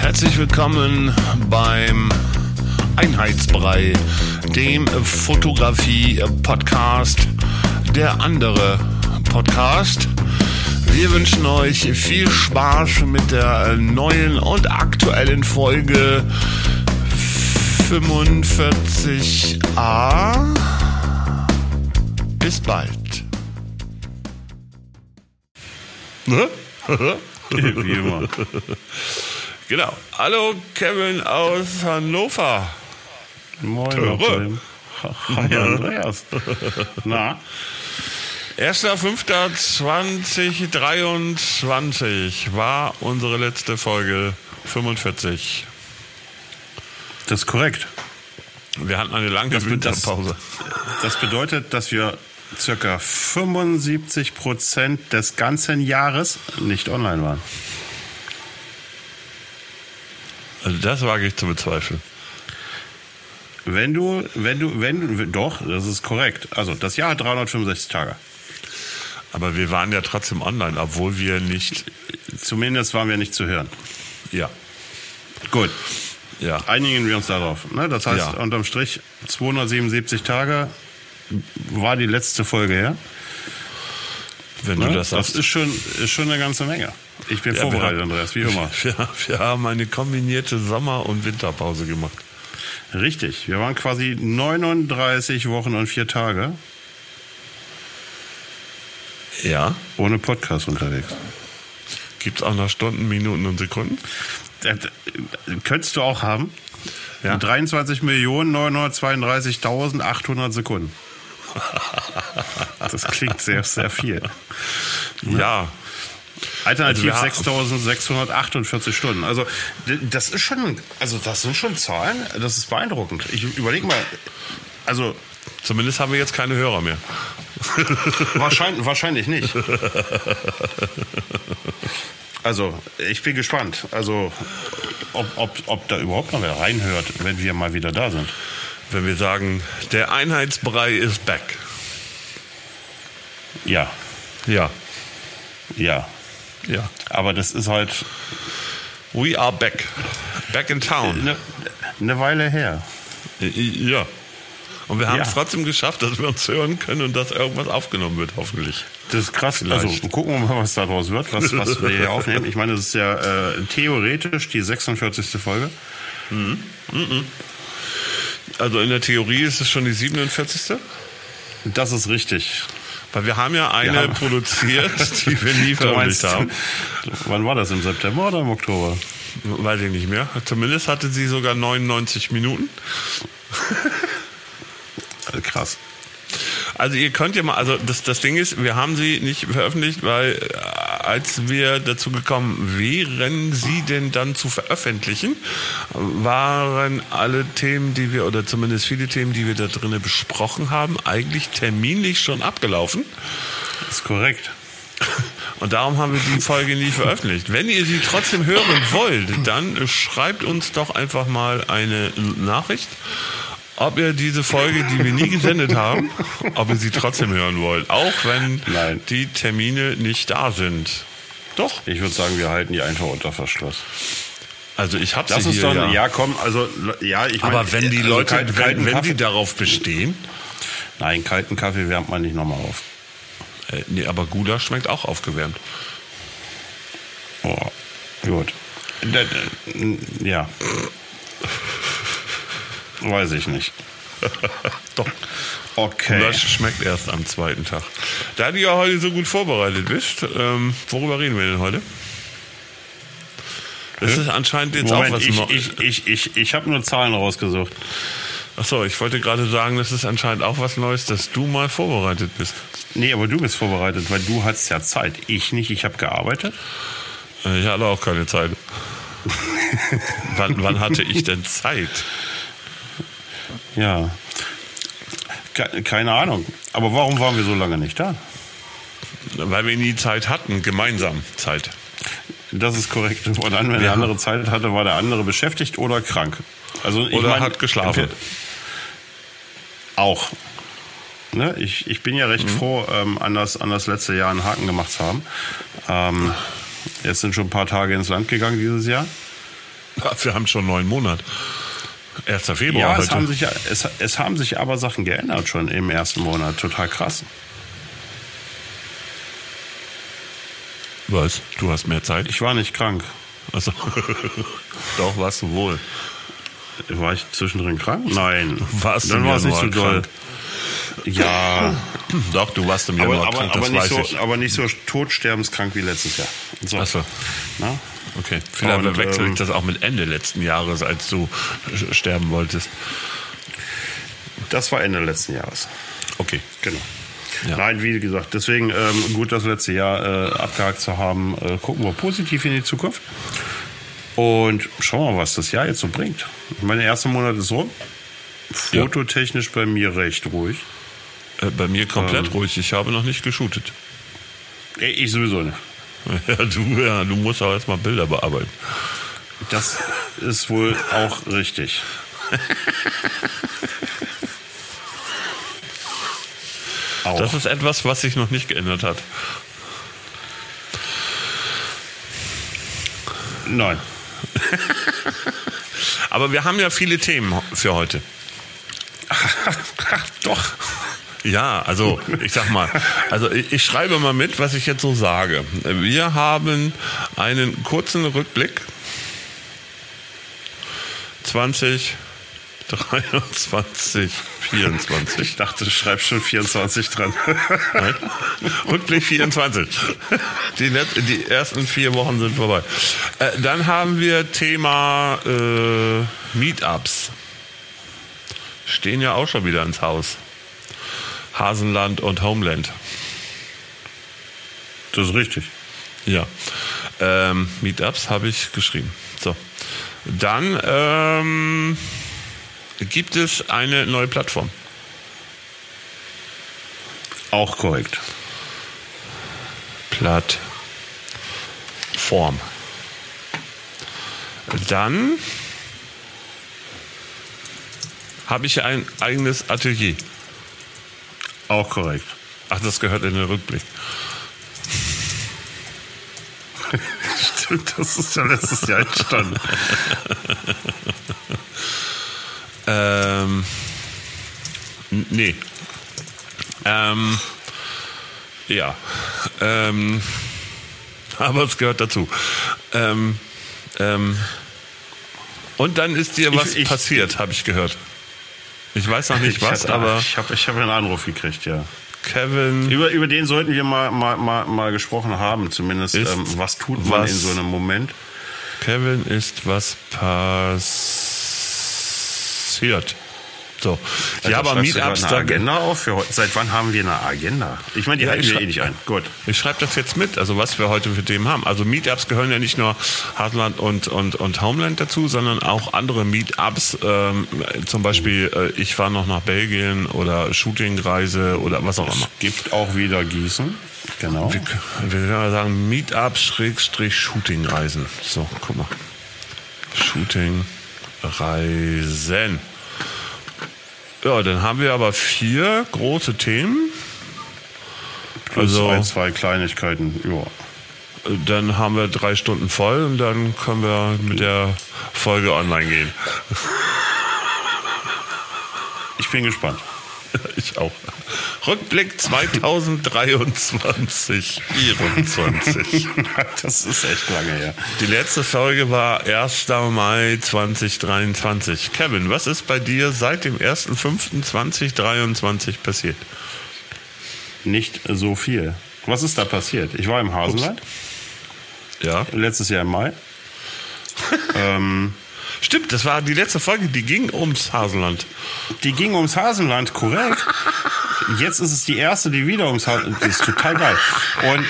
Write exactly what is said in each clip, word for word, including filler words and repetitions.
Herzlich willkommen beim Einheitsbrei, dem Fotografie-Podcast, der andere Podcast. Wir wünschen euch viel Spaß mit der neuen und aktuellen Folge fünfundvierzig a. Bis bald. Wie immer. Genau. Hallo Kevin aus Hannover. Moin. Hi Andreas. Na? erster fünfter zweitausenddreiundzwanzig war unsere letzte Folge fünfundvierzig. Das ist korrekt. Wir hatten eine lange Das, Winterpause. Das, das bedeutet, dass wir circa fünfundsiebzig Prozent des ganzen Jahres nicht online waren. Also das wage ich zu bezweifeln. Wenn du, wenn du, wenn du, doch, das ist korrekt. Also das Jahr hat dreihundertfünfundsechzig Tage. Aber wir waren ja trotzdem online, obwohl wir nicht... Zumindest waren wir nicht zu hören. Ja. Gut. Ja. Einigen wir uns darauf. Ne? Das heißt, Ja. unterm Strich zweihundertsiebenundsiebzig Tage war die letzte Folge her. Wenn Ne? du das Das sagst. ist schon, ist schon eine ganze Menge. Ich bin Ja, vorbereitet, wir- Andreas, wie immer. Wir, wir haben eine kombinierte Sommer- und Winterpause gemacht. Richtig. Wir waren quasi neununddreißig Wochen und vier Tage Ja. ohne Podcast unterwegs. Gibt es auch noch Stunden, Minuten und Sekunden? Das, das könntest du auch haben. Ja. dreiundzwanzig Millionen neunhundertzweiunddreißigtausendachthundert Sekunden. Das klingt sehr, sehr viel. Ja. Alternativ Also wir haben- sechstausendsechshundertachtundvierzig Stunden. Also d- das ist schon, also das sind schon Zahlen, das ist beeindruckend. Ich überlege mal, also Zumindest haben wir jetzt keine Hörer mehr. wahrscheinlich, wahrscheinlich nicht. Also ich bin gespannt, also ob, ob, ob da überhaupt noch wer reinhört, wenn wir mal wieder da sind. Wenn wir sagen, der Einheitsbrei ist back. Ja, Ja. ja. Ja. Aber das ist halt We are back. Back in town. eine, eine Weile her. Ja. Und wir haben Ja. es trotzdem geschafft, dass wir uns hören können und dass irgendwas aufgenommen wird, hoffentlich. Das ist krass. Vielleicht. Also gucken wir mal, was daraus wird, was, was wir hier aufnehmen. Ich meine, das ist ja äh, theoretisch die sechsundvierzigste Folge. Also in der Theorie ist es schon die siebenundvierzigste. Das ist richtig. Weil wir haben ja eine Wir haben- produziert, die wir nie veröffentlicht haben. Wann war das? Im September oder im Oktober? Weiß ich nicht mehr. Zumindest hatte sie sogar neunundneunzig Minuten. Äh, Krass. Also ihr könnt ja mal, also das, das Ding ist, wir haben sie nicht veröffentlicht, weil äh, als wir dazu gekommen wären, sie denn dann zu veröffentlichen, waren alle Themen, die wir, oder zumindest viele Themen, die wir da drinnen besprochen haben, eigentlich terminlich schon abgelaufen. Das ist korrekt. Und darum haben wir die Folge nie veröffentlicht. Wenn ihr sie trotzdem hören wollt, dann schreibt uns doch einfach mal eine Nachricht, ob ihr diese Folge, die wir nie gesendet haben, ob ihr sie trotzdem hören wollt. Auch wenn Nein. die Termine nicht da sind. Doch. Ich würde sagen, wir halten die einfach unter Verschluss. Also ich habe Lass sie uns hier, doch, ja. ja komm, also, ja, ich meine... Aber wenn die also Leute, kalt- kalten wenn, wenn Kaffee- die darauf bestehen, Nein, kalten Kaffee wärmt man nicht nochmal auf. äh, nee, aber Gulasch schmeckt auch aufgewärmt. Oh, gut. Da- da- Ja. Weiß ich nicht. Doch. Okay. Gulasch schmeckt erst am zweiten Tag. Da du ja heute so gut vorbereitet bist, ähm, worüber reden wir denn heute? Das ist anscheinend jetzt Moment, auch was ich, Neu- ich, ich, ich, ich habe nur Zahlen rausgesucht. Achso, ich wollte gerade sagen, das ist anscheinend auch was Neues, dass du mal vorbereitet bist. Nee, aber du bist vorbereitet, weil du hast ja Zeit. Ich nicht, ich habe gearbeitet. Äh, Ich hatte auch keine Zeit. wann, wann hatte ich denn Zeit? Ja. Ke- Keine Ahnung. Aber warum waren wir so lange nicht da? Weil wir nie Zeit hatten, gemeinsam Zeit. Das ist korrekt. Und dann, wenn Ja. der andere Zeit hatte, war der andere beschäftigt oder krank. Also ich Oder mein, hat geschlafen. Auch. Ne? Ich, ich bin ja recht Mhm. froh, ähm, an, das, an das letzte Jahr einen Haken gemacht zu haben. Ähm, jetzt sind schon ein paar Tage ins Land gegangen dieses Jahr. Wir haben schon neun Monat. erster Februar Ja, heute. es haben, sich, es, es haben sich aber Sachen geändert schon im ersten Monat. Total krass. Was? Du hast mehr Zeit? Ich war nicht krank. Also, doch, warst du wohl. War ich zwischendrin krank? Nein. Warst Dann du war es nicht so Januar doll. krank? Ja, Doch, du warst im aber, Januar aber, krank, aber, das nicht weiß so, ich. aber nicht so todsterbenskrank wie letztes Jahr. So. Ach so. Na? Okay, vielleicht Und, verwechsel ähm, ich das auch mit Ende letzten Jahres, als du sch- sterben wolltest. Das war Ende letzten Jahres. Okay. Genau. Ja. Nein, wie gesagt, deswegen ähm, gut, das letzte Jahr äh, abgehakt zu haben. Äh, gucken wir positiv in die Zukunft. Und schauen wir mal, was das Jahr jetzt so bringt. Mein erster Monat ist rum. Fototechnisch bei mir recht ruhig. Äh, bei mir komplett Ähm. ruhig. Ich habe noch nicht geshootet. Ey, Ich sowieso nicht. Ja, du, ja, du musst auch erstmal Bilder bearbeiten. Das ist wohl auch richtig. Auch. Das ist etwas, was sich noch nicht geändert hat. Nein. Aber wir haben ja viele Themen für heute. Doch. Ja, also ich sag mal, also ich, ich schreibe mal mit, was ich jetzt so sage. Wir haben einen kurzen Rückblick. zwanzig dreiundzwanzig, vierundzwanzig. Ich dachte, du schreibst schon vierundzwanzig dran. Nein. Rückblick vierundzwanzig. Die, Let- die ersten vier Wochen sind vorbei. Äh, dann haben wir Thema äh, Meetups. Stehen ja auch schon wieder ins Haus. Hasenland und Homeland. Das ist richtig. Ja. Ähm, Meetups habe ich geschrieben. So. Dann ähm, gibt es eine neue Plattform. Auch korrekt. Plattform. Dann habe ich ein eigenes Atelier. Auch korrekt. Ach, das gehört in den Rückblick. Stimmt, das ist ja letztes Jahr entstanden. Ähm, n- nee. Ähm, ja. Ähm, aber es gehört dazu. Ähm, ähm, und dann ist dir was ich- passiert, habe ich gehört. Ich weiß noch nicht Ich was, hab- aber Ich habe ich hab einen Anruf gekriegt, ja. Kevin Über, über den sollten wir mal, mal, mal, mal gesprochen haben, zumindest. Ist Ähm, was tut man was- in so einem Moment? Kevin ist was passiert. So. Ja, aber Schreibst du gerade Meetups, eine da, Agenda auf für heute? Seit wann haben wir eine Agenda? Ich meine, die Ja, halten ich wir schrei- eh nicht ein. Gut. ich schreibe das jetzt mit, also was wir heute für Themen haben. Also Meetups gehören ja nicht nur Hasenland und, und, und Homeland dazu, sondern auch andere Meetups. Ähm, zum Beispiel, äh, ich fahre noch nach Belgien oder Shootingreise oder was auch immer. Gibt auch wieder Gießen. Genau. Wir, wir können mal sagen Meetups Schrägstrich Shootingreisen. So, guck mal. Shootingreisen. Ja, dann haben wir aber vier große Themen. Plus also- ein, zwei Kleinigkeiten. Ja. Dann haben wir drei Stunden voll und dann können wir mit der Folge online gehen. Ich bin gespannt. Ich auch. Rückblick zweitausenddreiundzwanzig, vierundzwanzig. Das ist echt lange her. Die letzte Folge war erster Mai zweitausenddreiundzwanzig. Kevin, was ist bei dir seit dem erster fünfter zweitausenddreiundzwanzig passiert? Nicht so viel. Was ist da passiert? Ich war im Hasenland, Ja. letztes Jahr im Mai. ähm, Stimmt, das war die letzte Folge, die ging ums Hasenland. die ging ums Hasenland, korrekt. Jetzt ist es die erste, die wieder ums Hasenland. Das ist total geil. Und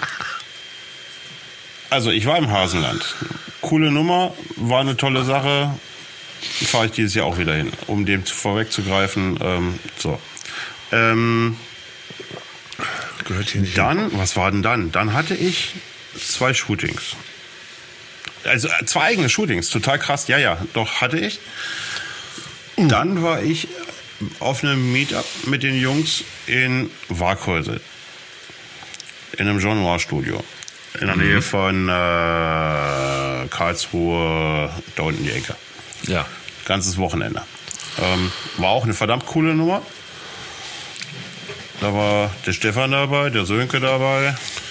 also ich war im Hasenland. Coole Nummer, war eine tolle Sache. Fahre ich dieses Jahr auch wieder hin, um dem vorwegzugreifen. Ähm, so. Ähm, Gehört hier nicht. Dann, was war denn dann? Dann hatte ich zwei Shootings. Also äh, zwei eigene Shootings, total krass. Ja, ja, doch hatte ich. Dann war ich auf einem Meetup mit den Jungs in Waaghäusel. In einem Jean Noir Studio. In der Nähe von äh, äh, Karlsruhe, da unten die Ecke. Ja. Ganzes Wochenende. Ähm, war auch eine verdammt coole Nummer. Da war der Stefan dabei, der Sönke dabei.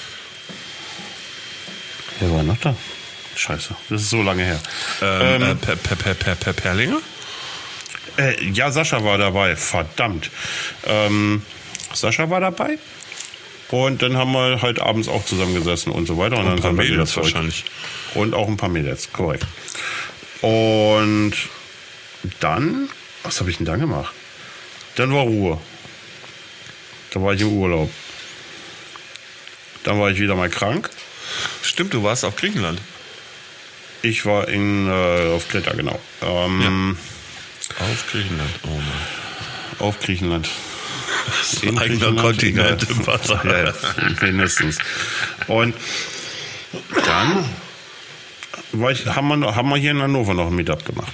Wer war noch da? Scheiße, das ist so lange her. Ähm, Ähm, äh, per, per, per, per, per Perlinger? Äh, ja, Sascha war dabei, verdammt. Ähm, Sascha war dabei. Und dann haben wir halt abends auch zusammengesessen und so weiter. Und, Und dann ein paar sind wir wieder Mädels zurück. wahrscheinlich. Und auch ein paar Mädels, korrekt. Und dann, was habe ich denn dann gemacht? Dann war Ruhe. Da war ich im Urlaub. Dann war ich wieder mal krank. Stimmt, du warst auf Griechenland. Ich war in, äh, auf Kreta, genau. Ähm, Auf Griechenland, oh Mann. Auf Griechenland. Ein eigener Kontinent ja. im Wasser. Ja, ja, mindestens. Und dann war ich, haben, wir, haben wir hier in Hannover noch ein Meetup gemacht.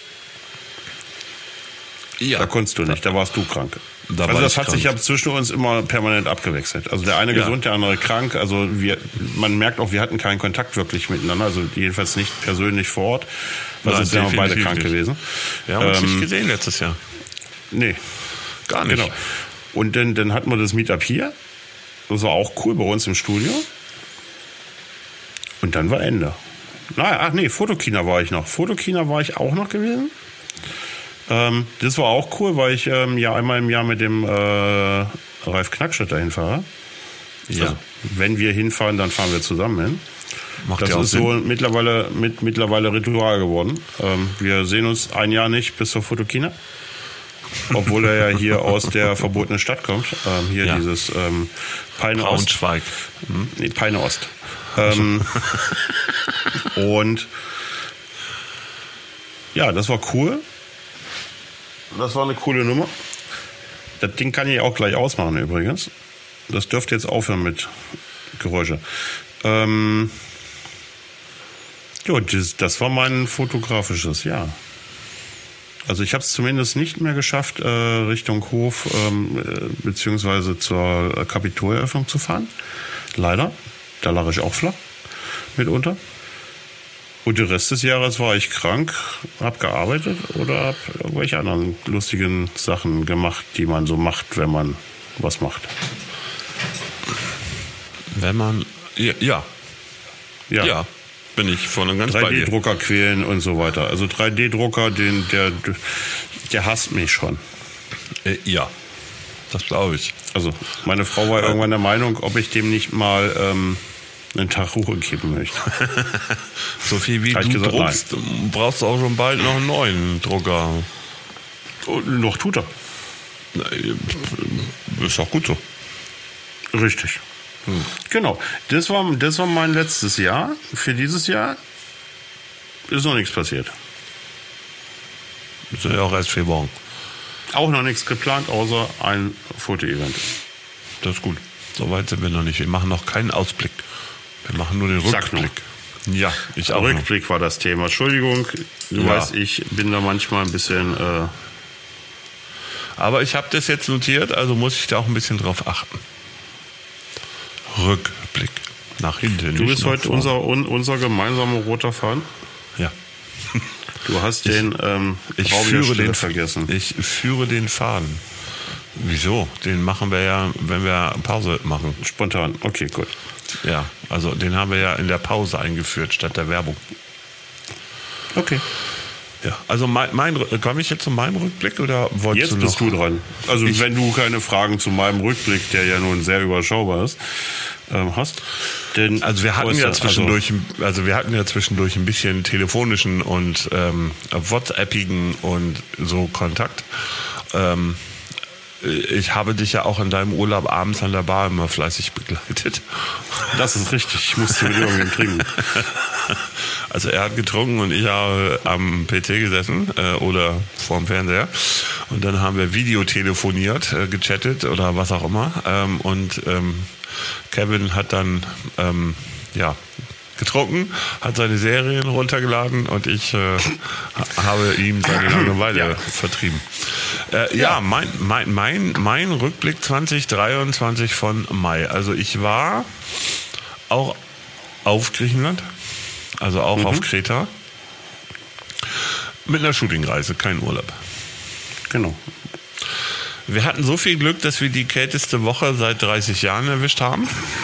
Ja. Da konntest du nicht, da warst du krank. Da also war das ich hat krank. sich ja zwischen uns immer permanent abgewechselt. Also der eine Ja. gesund, der andere krank. Also wir, man merkt auch, wir hatten keinen Kontakt wirklich miteinander. Also jedenfalls nicht persönlich vor Ort. Also Nein, sind wir beide definitiv krank nicht. gewesen. Wir haben uns Ähm, nicht gesehen letztes Jahr. Nee, Gar nicht. genau. Und dann, dann hatten wir das Meetup hier. Das war auch cool bei uns im Studio. Und dann war Ende. Naja, ach nee, Fotokina war ich noch. Fotokina war ich auch noch gewesen. Ähm, das war auch cool, weil ich ähm, ja einmal im Jahr mit dem äh, Ralf Knackstedt dahin fahre. Ja. Also, wenn wir hinfahren, dann fahren wir zusammen hin. Macht Das ja auch ist Sinn. so mittlerweile, mit, mittlerweile Ritual geworden. Ähm, wir sehen uns ein Jahr nicht bis zur Fotokina. Obwohl er ja hier aus der verbotenen Stadt kommt. Ähm, hier Ja. dieses ähm, Peine Ost. Braunschweig. Hm? Nee, Peine Ost. Ähm, und ja, das war cool. Das war eine coole Nummer. Das Ding kann ich auch gleich ausmachen übrigens. Das dürfte jetzt aufhören mit Geräusche. Ähm, ja, das, das war mein fotografisches Jahr. Also ich habe es zumindest nicht mehr geschafft, äh, Richtung Hof ähm, äh, beziehungsweise zur Kapitoleröffnung zu fahren. Leider. Da lag ich auch flach mitunter. Und den Rest des Jahres war ich krank, habe gearbeitet oder habe irgendwelche anderen lustigen Sachen gemacht, die man so macht, wenn man was macht. Wenn man. Ja, ja, Ja. ja, bin ich voll und ganz bei drei dir. D-Drucker quälen und so weiter. Also drei D-Drucker, den, der, der hasst mich schon. Äh, ja, das glaube ich. Also meine Frau war irgendwann der Meinung, ob ich dem nicht mal ähm, einen Tag Ruhe geben möchte. So viel wie Hab ich du gesagt, druckst, brauchst du auch schon bald noch einen neuen Drucker. Und noch tut er. Na, Ist auch gut so. Richtig. Genau. Das war, das war mein letztes Jahr. Für dieses Jahr ist noch nichts passiert. Das sind ja auch erst vier Wochen. Auch noch nichts geplant, außer ein Foto-Event. Das ist gut. So weit sind wir noch nicht. Wir machen noch keinen Ausblick. Wir machen nur den Sag Rückblick. Ja, ich auch. noch. Rückblick war das Thema. Entschuldigung, du Ja. weißt, ich bin da manchmal ein bisschen... Äh, Aber ich habe das jetzt notiert, also muss ich da auch ein bisschen drauf achten. Rückblick. Nach hinten. du nicht bist nach heute vorne. unser, un, unser gemeinsamer roter Faden. Ja. Du hast den ähm, Ich Raum der führe, Stille den, vergessen. ich führe den Faden. Wieso? Den machen wir ja, wenn wir Pause machen. Spontan. Okay, gut. Ja, also den haben wir ja in der Pause eingeführt, statt der Werbung. Okay. Ja, also mein, mein komme ich jetzt zu meinem Rückblick oder wolltest Jetzt du bist noch? du dran. Also Ich- wenn du keine Fragen zu meinem Rückblick, der ja nun sehr überschaubar ist, ähm, hast, denn Also wir hatten ja äußer- zwischendurch, also wir hatten ja zwischendurch ein bisschen telefonischen und ähm, WhatsAppigen und so Kontakt. Ähm, ich habe dich ja auch in deinem Urlaub abends an der Bar immer fleißig begleitet. Also, das ist richtig. Ich musste mit irgendwem trinken. Also er hat getrunken und ich habe am P C gesessen äh, oder vorm Fernseher und dann haben wir Videotelefoniert, äh, gechattet oder was auch immer ähm, und ähm, Kevin hat dann ähm, ja getrunken, hat seine Serien runtergeladen und ich äh, ha- habe ihm seine Langeweile Ja. vertrieben. Äh, ja, Ja. mein, mein, mein, mein Rückblick zwanzig dreiundzwanzig von Mai. Also ich war auch auf Griechenland. also auch Mhm. auf Kreta. Mit einer Shootingreise, kein Urlaub. Genau. Wir hatten so viel Glück, dass wir die kälteste Woche seit dreißig Jahren erwischt haben.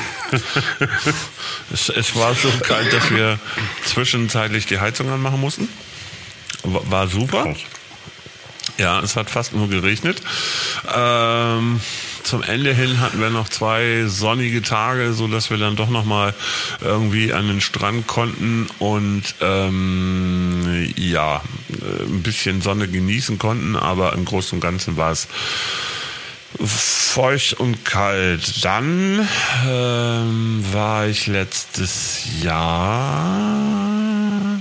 es, es war so kalt, dass wir zwischenzeitlich die Heizung anmachen mussten. War, war super. Krass. Ja, es hat fast nur geregnet. Ähm, zum Ende hin hatten wir noch zwei sonnige Tage, so dass wir dann doch noch mal irgendwie an den Strand konnten und ähm, ja, ein bisschen Sonne genießen konnten, aber im Großen und Ganzen war es feucht und kalt. Dann ähm, war ich letztes Jahr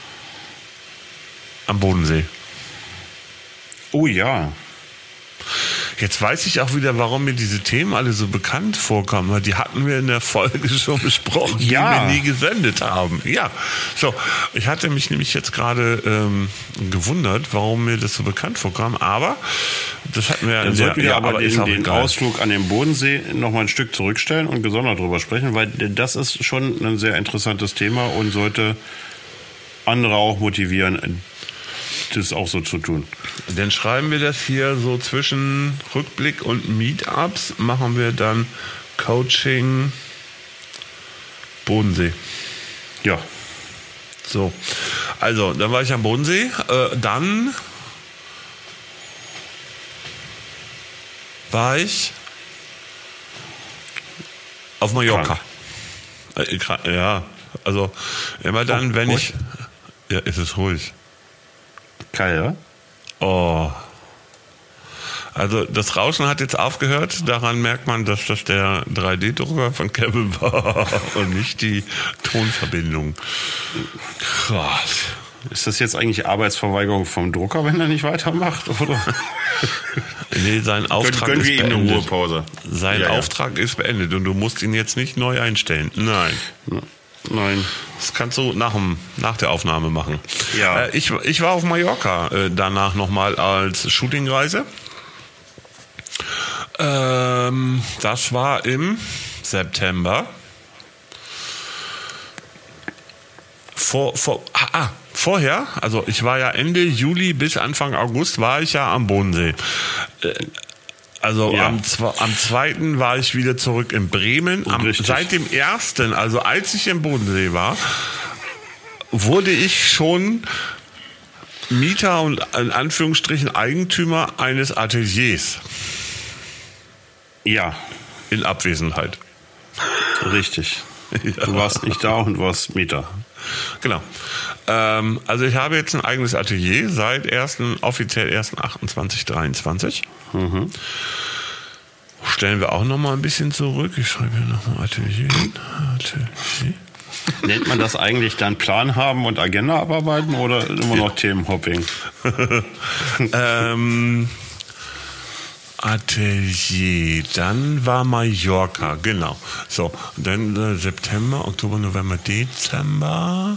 am Bodensee. Oh ja. Jetzt weiß ich auch wieder, warum mir diese Themen alle so bekannt vorkommen, weil die hatten wir in der Folge schon besprochen, Ja. die wir nie gesendet haben. Ja, so. Ich hatte mich nämlich jetzt gerade ähm, gewundert, warum mir das so bekannt vorkam, aber das hatten wir ja Dann in der, sollten wir ja, aber ist den, auch den egal. Ausflug an den Bodensee noch mal ein Stück zurückstellen und gesondert drüber sprechen, weil das ist schon ein sehr interessantes Thema und sollte andere auch motivieren, das auch so zu tun. Dann schreiben wir das hier so zwischen Rückblick und Meetups, machen wir dann Coaching Bodensee. Ja. So, also, dann war ich am Bodensee. Äh, dann war ich auf Mallorca. Äh, gra- ja, also immer dann, Oh, wenn ruhig? ich... Ja, ist es ruhig. Geil, ja? Oh. Also das Rauschen hat jetzt aufgehört. Daran merkt man, dass das der drei D Drucker von Kevin war und nicht die Tonverbindung. Krass. Ist das jetzt eigentlich Arbeitsverweigerung vom Drucker, wenn er nicht weitermacht? Oder? Nee, sein Auftrag Gönnen ist wir ihm eine beendet. Ruhepause? Sein Ja, ja. Auftrag ist beendet und du musst ihn jetzt nicht neu einstellen. Nein. Nein. Das kannst du nach, dem, nach der Aufnahme machen. Ja. Äh, ich, ich war auf Mallorca äh, danach nochmal als Shootingreise. Ähm, das war im September. Vor, vor, ah, ah, vorher, also ich war ja Ende Juli bis Anfang August war ich ja am Bodensee. Äh, Also Ja. am, zwe- am zweiten war ich wieder zurück in Bremen. Am, Richtig. seit dem ersten, also als ich im Bodensee war, wurde ich schon Mieter und in Anführungsstrichen Eigentümer eines Ateliers Ja, in Abwesenheit. richtig. Du warst nicht da und warst Mieter. Genau. Ähm, also ich habe jetzt ein eigenes Atelier seit ersten offiziell ersten achten zweitausenddreiundzwanzig. Mhm. Stellen wir auch noch mal ein bisschen zurück. Ich schreibe hier noch mal Atelier. Atelier. Nennt man das eigentlich dann Plan haben und Agenda abarbeiten oder immer noch Themenhopping? ähm, Atelier, dann war Mallorca, genau. So, und dann äh, September, Oktober, November, Dezember.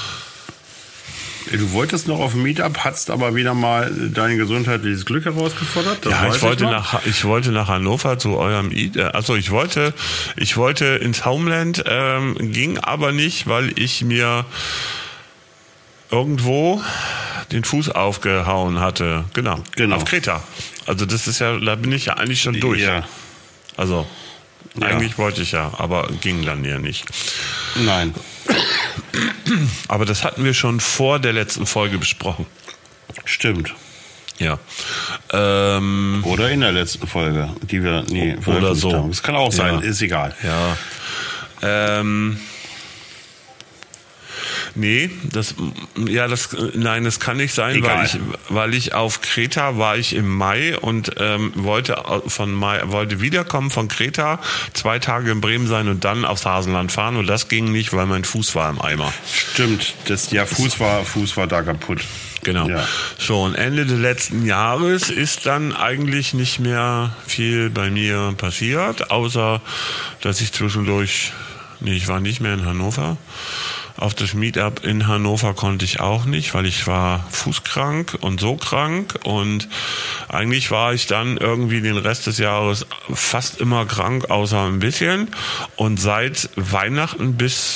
Du wolltest noch auf ein Meetup, hattest aber wieder mal dein gesundheitliches Glück herausgefordert. Das Ja, weiß ich wollte noch. nach ich wollte nach Hannover zu eurem I- äh, also ich wollte ich wollte ins Homeland, ähm, ging aber nicht, weil ich mir irgendwo den Fuß aufgehauen hatte. Genau. Genau. Auf Kreta. Also das ist ja, da bin ich ja eigentlich schon durch. Ja. Also Ja. eigentlich wollte ich ja, aber ging dann ja nicht. Nein. Aber das hatten wir schon vor der letzten Folge besprochen. Stimmt. Ja. Ähm, Oder in der letzten Folge, die wir nie Oder veröffentlicht so. haben. Das kann auch sein, Ja. ist egal. ja. Ähm, nee, das, ja, das, nein, das kann nicht sein, Egal. weil ich, weil ich auf Kreta war ich im Mai und ähm, wollte von Mai, wollte wiederkommen von Kreta, zwei Tage in Bremen sein und dann aufs Hasenland fahren und das ging nicht, weil mein Fuß war im Eimer. Stimmt. Das, ja, Fuß war, Fuß war da kaputt. Genau. Ja. So, und Ende des letzten Jahres ist dann eigentlich nicht mehr viel bei mir passiert, außer dass ich zwischendurch, nee, ich war nicht mehr in Hannover. Auf das Meetup in Hannover konnte ich auch nicht, weil ich war fußkrank und so krank und eigentlich war ich dann irgendwie den Rest des Jahres fast immer krank, außer ein bisschen und seit Weihnachten bis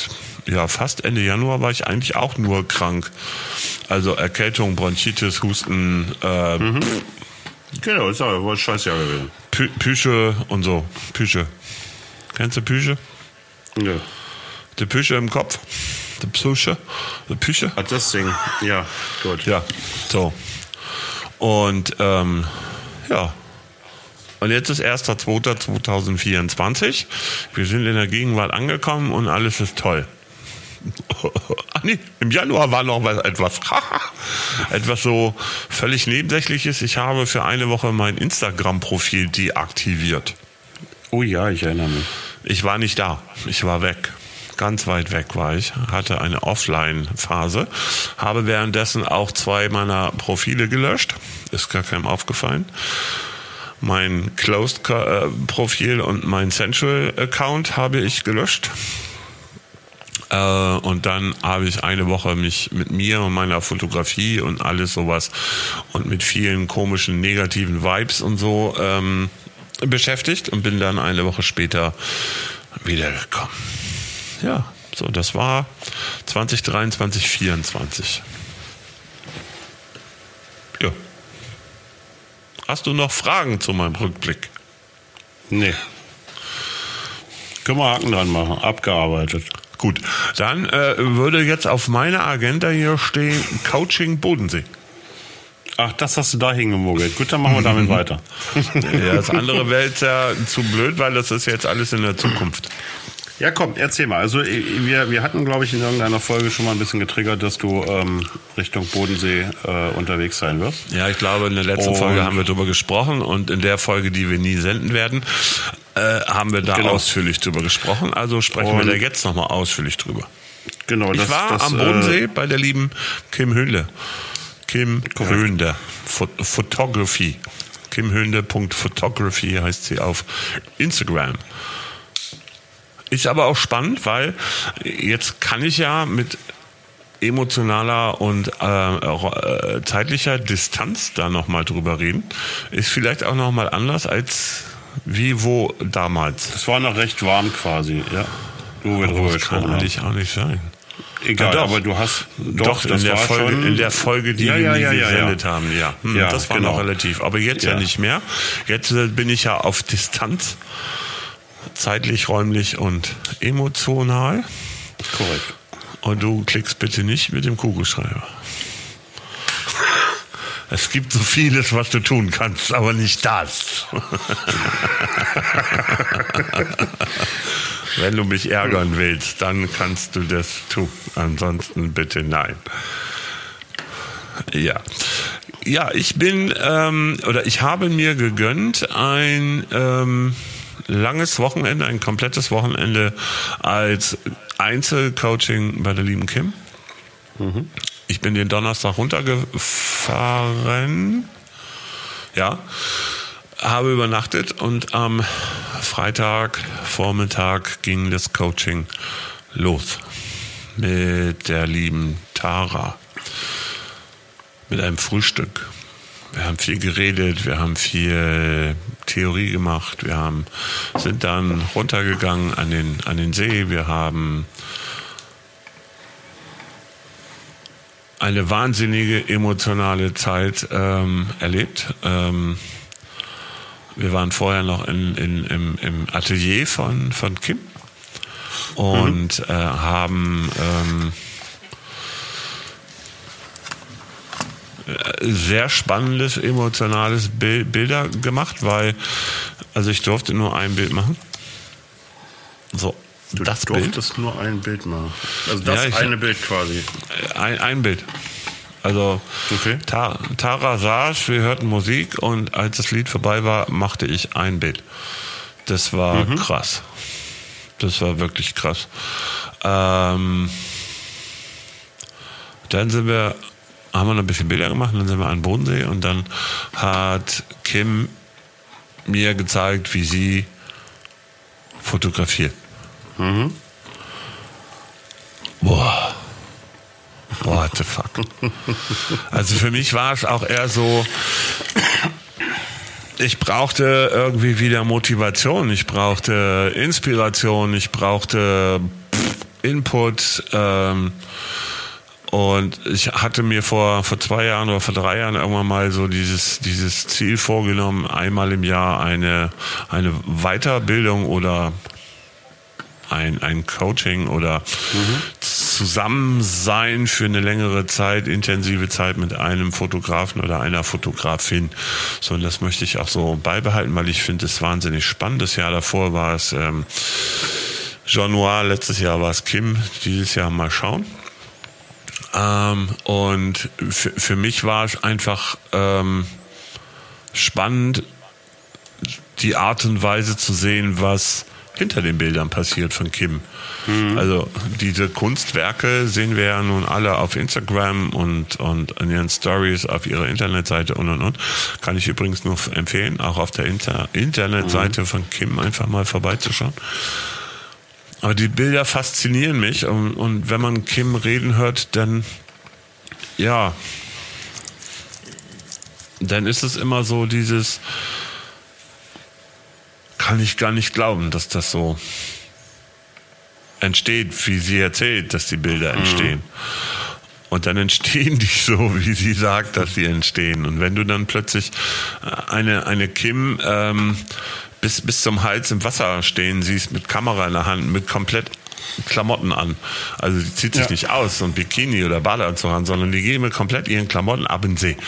ja, fast Ende Januar war ich eigentlich auch nur krank. Also Erkältung, Bronchitis, Husten, äh, mhm. Genau, ist aber ein scheiß Jahr gewesen. Pü- Püsche und so. Püsche. Kennst du Püsche? Ja. Die Püsche im Kopf. Die Püsche. Die Püsche. Hat das Ding. Ja, gut. Ja, so. Und, ähm, ja. Und jetzt ist erster zweiter zweitausendvierundzwanzig. Wir sind in der Gegenwart angekommen und alles ist toll. Ach nee, im Januar war noch was, etwas, etwas so völlig Nebensächliches. Ich habe für eine Woche mein Instagram-Profil deaktiviert. Oh ja, ich erinnere mich. Ich war nicht da. Ich war weg. Ganz weit weg war ich. Hatte eine Offline-Phase. Habe währenddessen auch zwei meiner Profile gelöscht. Ist gar keinem aufgefallen. Mein Closed-Profil und mein Central-Account habe ich gelöscht. Äh, und dann habe ich eine Woche mich mit mir und meiner Fotografie und alles sowas und mit vielen komischen negativen Vibes und so ähm, beschäftigt und bin dann eine Woche später wiedergekommen. Ja, so, das war zwanzig dreiundzwanzig, vierundzwanzig. Ja. Hast du noch Fragen zu meinem Rückblick? Nee. Können wir Haken dran machen. Abgearbeitet. Gut, dann äh, würde jetzt auf meiner Agenda hier stehen Coaching Bodensee. Ach, das hast du da hingemogelt. Gut, dann machen wir damit weiter. Ja, das andere wäre jetzt ja zu blöd, weil das ist jetzt alles in der Zukunft. Ja, komm, erzähl mal. Also wir, wir hatten, glaube ich, in irgendeiner Folge schon mal ein bisschen getriggert, dass du ähm, Richtung Bodensee äh, unterwegs sein wirst. Ja, ich glaube, in der letzten und Folge haben wir darüber gesprochen und in der Folge, die wir nie senden werden, äh, haben wir da genau. ausführlich drüber gesprochen. Also sprechen und wir da jetzt nochmal ausführlich drüber. Genau. Ich das, war das, am Bodensee äh, bei der lieben Kim Höhnle. Kim Höhnle. Photography. Kim Höhnle Punkt Photography heißt sie auf Instagram. Ist aber auch spannend, weil jetzt kann ich ja mit emotionaler und äh, zeitlicher Distanz da nochmal drüber reden. Ist vielleicht auch nochmal anders als wie wo damals. Es war noch recht warm quasi, ja. Wo wir drüber gesprochen haben. Kann eigentlich auch nicht sein. Egal, ja, aber du hast doch, doch das in, der war Folge, schon in der Folge, die ja, wir ja, nie ja, gesendet ja. haben. Ja, hm, ja das war genau. noch relativ. Aber jetzt ja. ja nicht mehr. Jetzt äh, bin ich ja auf Distanz. Zeitlich, räumlich und emotional. Korrekt. Und du klickst bitte nicht mit dem Kugelschreiber. Es gibt so vieles, was du tun kannst, aber nicht das. Wenn du mich ärgern willst, dann kannst du das tun. Ansonsten bitte nein. Ja. Ja, ich bin, ähm, oder ich habe mir gegönnt, ein ähm, langes Wochenende, ein komplettes Wochenende als Einzelcoaching bei der lieben Kim. Mhm. Ich bin den Donnerstag runtergefahren, ja, habe übernachtet und am Freitag Vormittag ging das Coaching los mit der lieben Tara, mit einem Frühstück. Wir haben viel geredet, wir haben viel Theorie gemacht, wir haben, sind dann runtergegangen an den, an den See, wir haben eine wahnsinnige emotionale Zeit ähm, erlebt. Ähm, wir waren vorher noch in, in, im, im Atelier von, von Kim und mhm. äh, haben ähm, sehr spannendes, emotionales Bild, Bilder gemacht, weil, also ich durfte nur ein Bild machen. So, du das durftest Bild. nur ein Bild machen. Also das ja, ich, eine Bild quasi. Ein, ein Bild. Also okay. Ta- Tara saß, wir hörten Musik und als das Lied vorbei war, machte ich ein Bild. Das war mhm. krass. Das war wirklich krass. Ähm, dann sind wir haben wir noch ein bisschen Bilder gemacht und dann sind wir an den Bodensee und dann hat Kim mir gezeigt, wie sie fotografiert. Mhm. Boah. What the fuck. Also für mich war es auch eher so, ich brauchte irgendwie wieder Motivation, ich brauchte Inspiration, ich brauchte Input. Ähm, und ich hatte mir vor, vor zwei Jahren oder vor drei Jahren irgendwann mal so dieses, dieses Ziel vorgenommen, einmal im Jahr eine, eine Weiterbildung oder ein, ein Coaching oder mhm. Zusammensein für eine längere Zeit, intensive Zeit mit einem Fotografen oder einer Fotografin. So, und das möchte ich auch so beibehalten, weil ich finde es wahnsinnig spannend. Das Jahr davor war es ähm, Jean Noir, letztes Jahr war es Kim, dieses Jahr mal schauen. Ähm, und für, für mich war es einfach ähm, spannend, die Art und Weise zu sehen, was hinter den Bildern passiert von Kim. Mhm. Also diese Kunstwerke sehen wir ja nun alle auf Instagram und, und in ihren Stories auf ihrer Internetseite und und und. Kann ich übrigens nur empfehlen, auch auf der Inter- Internetseite mhm. von Kim einfach mal vorbeizuschauen. Aber die Bilder faszinieren mich und, und wenn man Kim reden hört, dann ja, dann ist es immer so dieses, kann ich gar nicht glauben, dass das so entsteht, wie sie erzählt, dass die Bilder entstehen. Mhm. Und dann entstehen die so, wie sie sagt, dass sie entstehen. Und wenn du dann plötzlich eine, eine Kim ähm, bis, bis zum Hals im Wasser stehen siehst, mit Kamera in der Hand, mit komplett Klamotten an. Also die zieht sich ja. nicht aus, so ein Bikini oder Badeanzug an, sondern die gehen mit komplett ihren Klamotten ab in den See.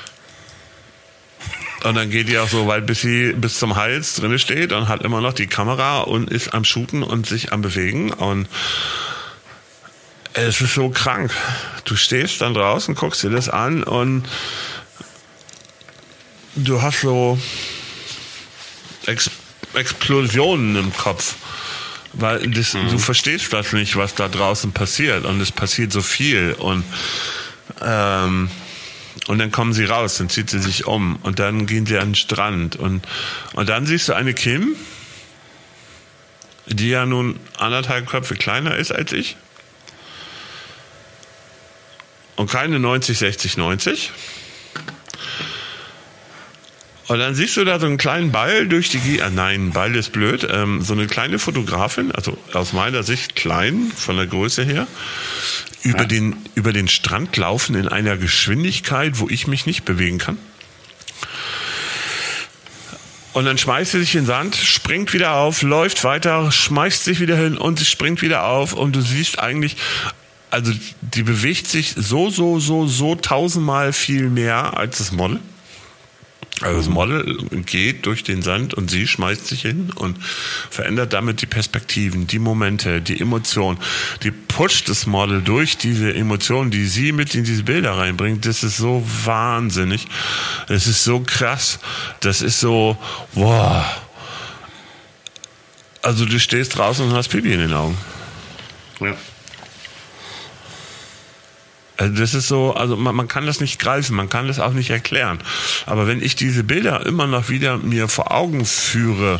Und dann geht die auch so weit, bis sie bis zum Hals drinne steht und hat immer noch die Kamera und ist am Shooten und sich am Bewegen. Und es ist so krank. Du stehst dann draußen, guckst dir das an und du hast so Ex- Explosionen im Kopf. Weil das, mhm. du verstehst das nicht, was da draußen passiert. Und es passiert so viel. Und ähm, Und dann kommen sie raus, dann zieht sie sich um und dann gehen sie an den Strand. Und, und dann siehst du eine Kim, die ja nun anderthalb Köpfe kleiner ist als ich. Und keine neunzig, sechzig, neunzig. Und dann siehst du da so einen kleinen Ball durch die... G- ah, nein, Ball ist blöd. Ähm, so eine kleine Fotografin, also aus meiner Sicht klein, von der Größe her, über ja. den, über den Strand laufen in einer Geschwindigkeit, wo ich mich nicht bewegen kann. Und dann schmeißt sie sich in den Sand, springt wieder auf, läuft weiter, schmeißt sich wieder hin und sie springt wieder auf. Und du siehst eigentlich, also die bewegt sich so, so, so, so tausendmal viel mehr als das Model. Also das Model geht durch den Sand und sie schmeißt sich hin und verändert damit die Perspektiven, die Momente, die Emotionen. Die pusht das Model durch diese Emotionen, die sie mit in diese Bilder reinbringt. Das ist so wahnsinnig. Das ist so krass. Das ist so, wow. Also du stehst draußen und hast Pipi in den Augen. Ja. Also das ist so, also man, man kann das nicht greifen, man kann das auch nicht erklären. Aber wenn ich diese Bilder immer noch wieder mir vor Augen führe,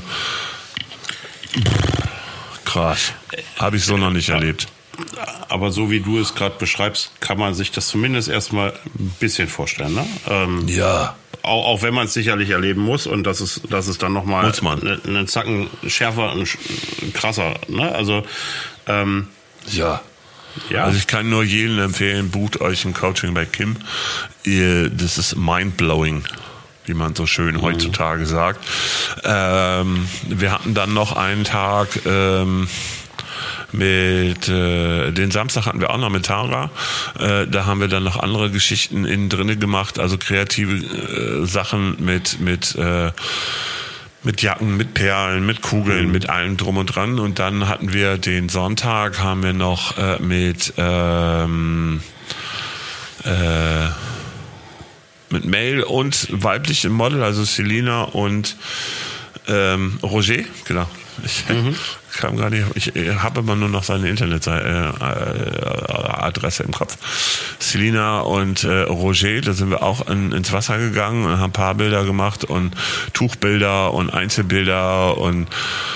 krass, habe ich so noch nicht erlebt. Aber so wie du es gerade beschreibst, kann man sich das zumindest erstmal ein bisschen vorstellen, ne? Ähm, ja. Auch, auch wenn man es sicherlich erleben muss und das ist, das ist dann nochmal einen eine Zacken schärfer und krasser, ne? Also, ähm, ja. Ja. Also ich kann nur jedem empfehlen, bucht euch ein Coaching bei Kim. Ihr, das ist mindblowing, wie man so schön mhm. heutzutage sagt. Ähm, wir hatten dann noch einen Tag ähm, mit, äh, den Samstag hatten wir auch noch mit Tara. Äh, da haben wir dann noch andere Geschichten innen drinne gemacht, also kreative äh, Sachen mit, mit, äh, mit Jacken, mit Perlen, mit Kugeln, mhm. mit allem drum und dran. Und dann hatten wir den Sonntag, haben wir noch äh, mit ähm, äh, mit Male und weiblichem Model, also Selina und ähm, Roger, genau. Ich mhm. kam gar nicht, ich habe immer nur noch seine Internetadresse im Kopf. Selina und äh, Roger, da sind wir auch in, ins Wasser gegangen und haben ein paar Bilder gemacht und Tuchbilder und Einzelbilder und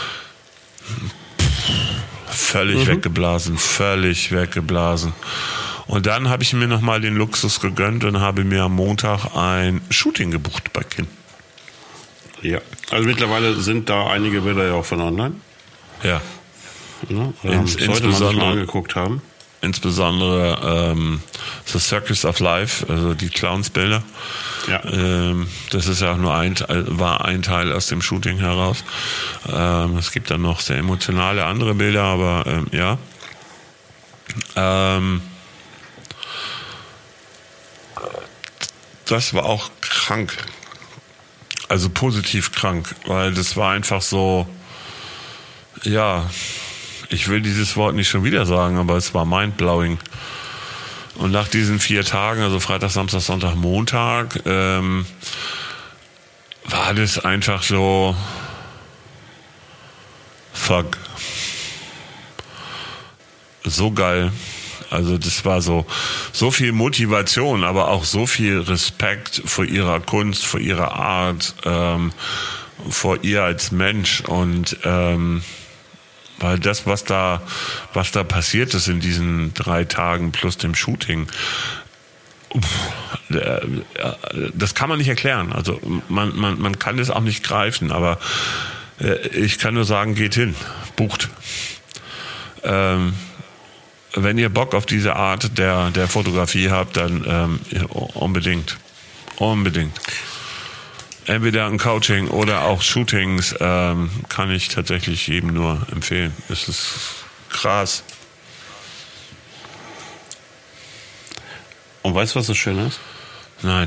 völlig mhm. weggeblasen, völlig weggeblasen. Und dann habe ich mir nochmal den Luxus gegönnt und habe mir am Montag ein Shooting gebucht bei Kim. Ja, also mittlerweile sind da einige Bilder ja auch von online. Ja. Ne? Ähm, Ins, sollte man sich mal angeguckt haben. Insbesondere ähm, The Circus of Life, also die Clownsbilder. Ja. Ähm, das ist ja auch nur ein, war ein Teil aus dem Shooting heraus. Ähm, es gibt dann noch sehr emotionale andere Bilder, aber ähm, ja. Ähm, das war auch krank. Also positiv krank, weil das war einfach so, ja, ich will dieses Wort nicht schon wieder sagen, aber es war mindblowing. Und nach diesen vier Tagen, also Freitag, Samstag, Sonntag, Montag, ähm, war das einfach so, fuck, so geil. Also das war so, so viel Motivation, aber auch so viel Respekt vor ihrer Kunst, vor ihrer Art, ähm, vor ihr als Mensch und ähm, weil das, was da, was da passiert ist in diesen drei Tagen plus dem Shooting, das kann man nicht erklären. Also man, man, man kann das auch nicht greifen, aber ich kann nur sagen, geht hin, bucht. Ähm, wenn ihr Bock auf diese Art der, der Fotografie habt, dann ähm, unbedingt. Unbedingt. Entweder ein Coaching oder auch Shootings ähm, kann ich tatsächlich jedem nur empfehlen. Es ist krass. Und weißt du, was das Schöne ist? Nein.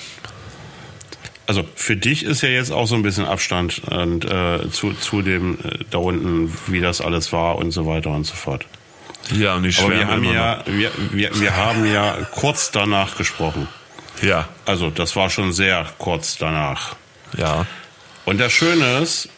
Also für dich ist ja jetzt auch so ein bisschen Abstand und, äh, zu, zu dem äh, da unten, wie das alles war und so weiter und so fort. Ja, und ich Aber wir schwärme haben immer ja, noch. wir, wir, wir haben ja kurz danach gesprochen. Ja, Also das war schon sehr kurz danach. ja. Und das Schöne ist,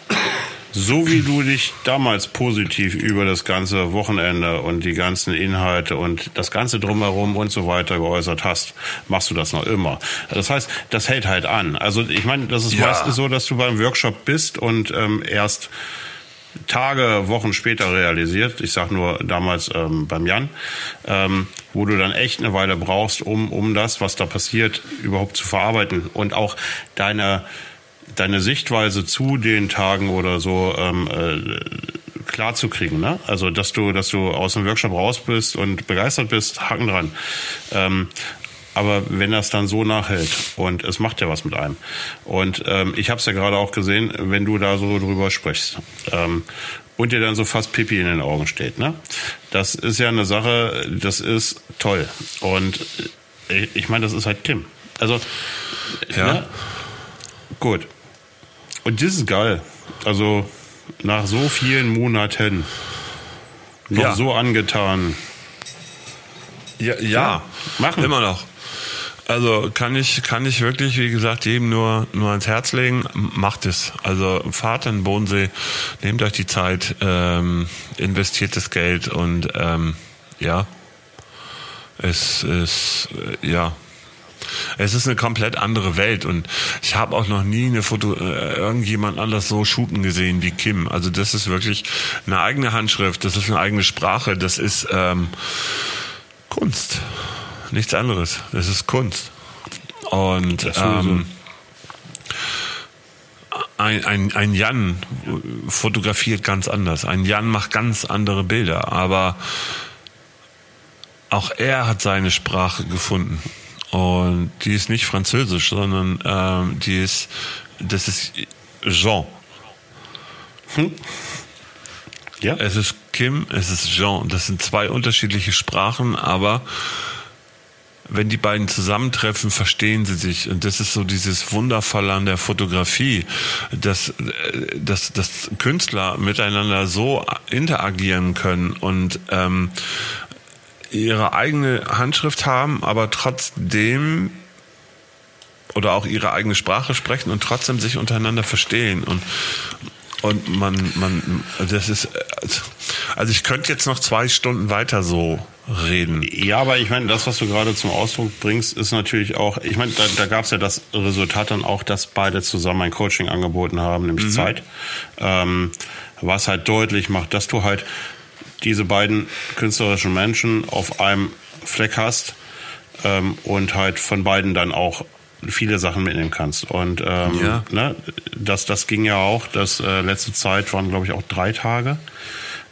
so wie du dich damals positiv über das ganze Wochenende und die ganzen Inhalte und das ganze Drumherum und so weiter geäußert hast, machst du das noch immer. Das heißt, das hält halt an. Also ich meine, das ist Ja. meistens so, dass du beim Workshop bist und ähm, erst Tage, Wochen später realisiert, ich sag nur damals ähm, beim Jan, ähm, wo du dann echt eine Weile brauchst, um, um das, was da passiert, überhaupt zu verarbeiten und auch deine, deine Sichtweise zu den Tagen oder so ähm, äh, klar zu kriegen. Ne? Also, dass du, dass du aus dem Workshop raus bist und begeistert bist, Haken dran. Ähm, Aber wenn das dann so nachhält und es macht ja was mit einem. Und ähm, ich habe es ja gerade auch gesehen, wenn du da so drüber sprichst ähm, und dir dann so fast Pipi in den Augen steht. Ne? Das ist ja eine Sache, das ist toll. Und ich, ich meine, das ist halt Kim. Also, Ja. Ne? Gut. Und das ist geil. Also nach so vielen Monaten noch Ja. so angetan. Ja, ja, Ja, machen. Immer noch. Also kann ich, kann ich wirklich, wie gesagt, jedem nur, nur ans Herz legen, macht es. Also fahrt in den Bodensee, nehmt euch die Zeit, ähm, investiert das Geld und ähm, ja, es ist, äh, ja, es ist eine komplett andere Welt und ich habe auch noch nie eine Foto, äh, irgendjemand anders so shooten gesehen wie Kim. Also das ist wirklich eine eigene Handschrift, das ist eine eigene Sprache, das ist ähm, Kunst. Nichts anderes. Das ist Kunst. Und ähm, ein, ein, ein Jan fotografiert ganz anders. Ein Jan macht ganz andere Bilder. Aber auch er hat seine Sprache gefunden. Und die ist nicht französisch, sondern ähm, die ist, das ist Jean. Hm? Ja. Es ist Kim, es ist Jean. Das sind zwei unterschiedliche Sprachen, aber wenn die beiden zusammentreffen, verstehen sie sich. Und das ist so dieses Wundervolle an der Fotografie, dass, dass, dass Künstler miteinander so interagieren können und ähm, ihre eigene Handschrift haben, aber trotzdem oder auch ihre eigene Sprache sprechen und trotzdem sich untereinander verstehen. Und Und man, man, das ist, also ich könnte jetzt noch zwei Stunden weiter so reden. Ja, aber ich meine, das, was du gerade zum Ausdruck bringst, ist natürlich auch, ich meine, da, da gab es ja das Resultat dann auch, dass beide zusammen ein Coaching angeboten haben, nämlich mhm. Zeit, ähm, was halt deutlich macht, dass du halt diese beiden künstlerischen Menschen auf einem Fleck hast ähm, und halt von beiden dann auch viele Sachen mitnehmen kannst. Und ähm, ja. ne, das, das ging ja auch, das äh, letzte Zeit waren, glaube ich, auch drei Tage.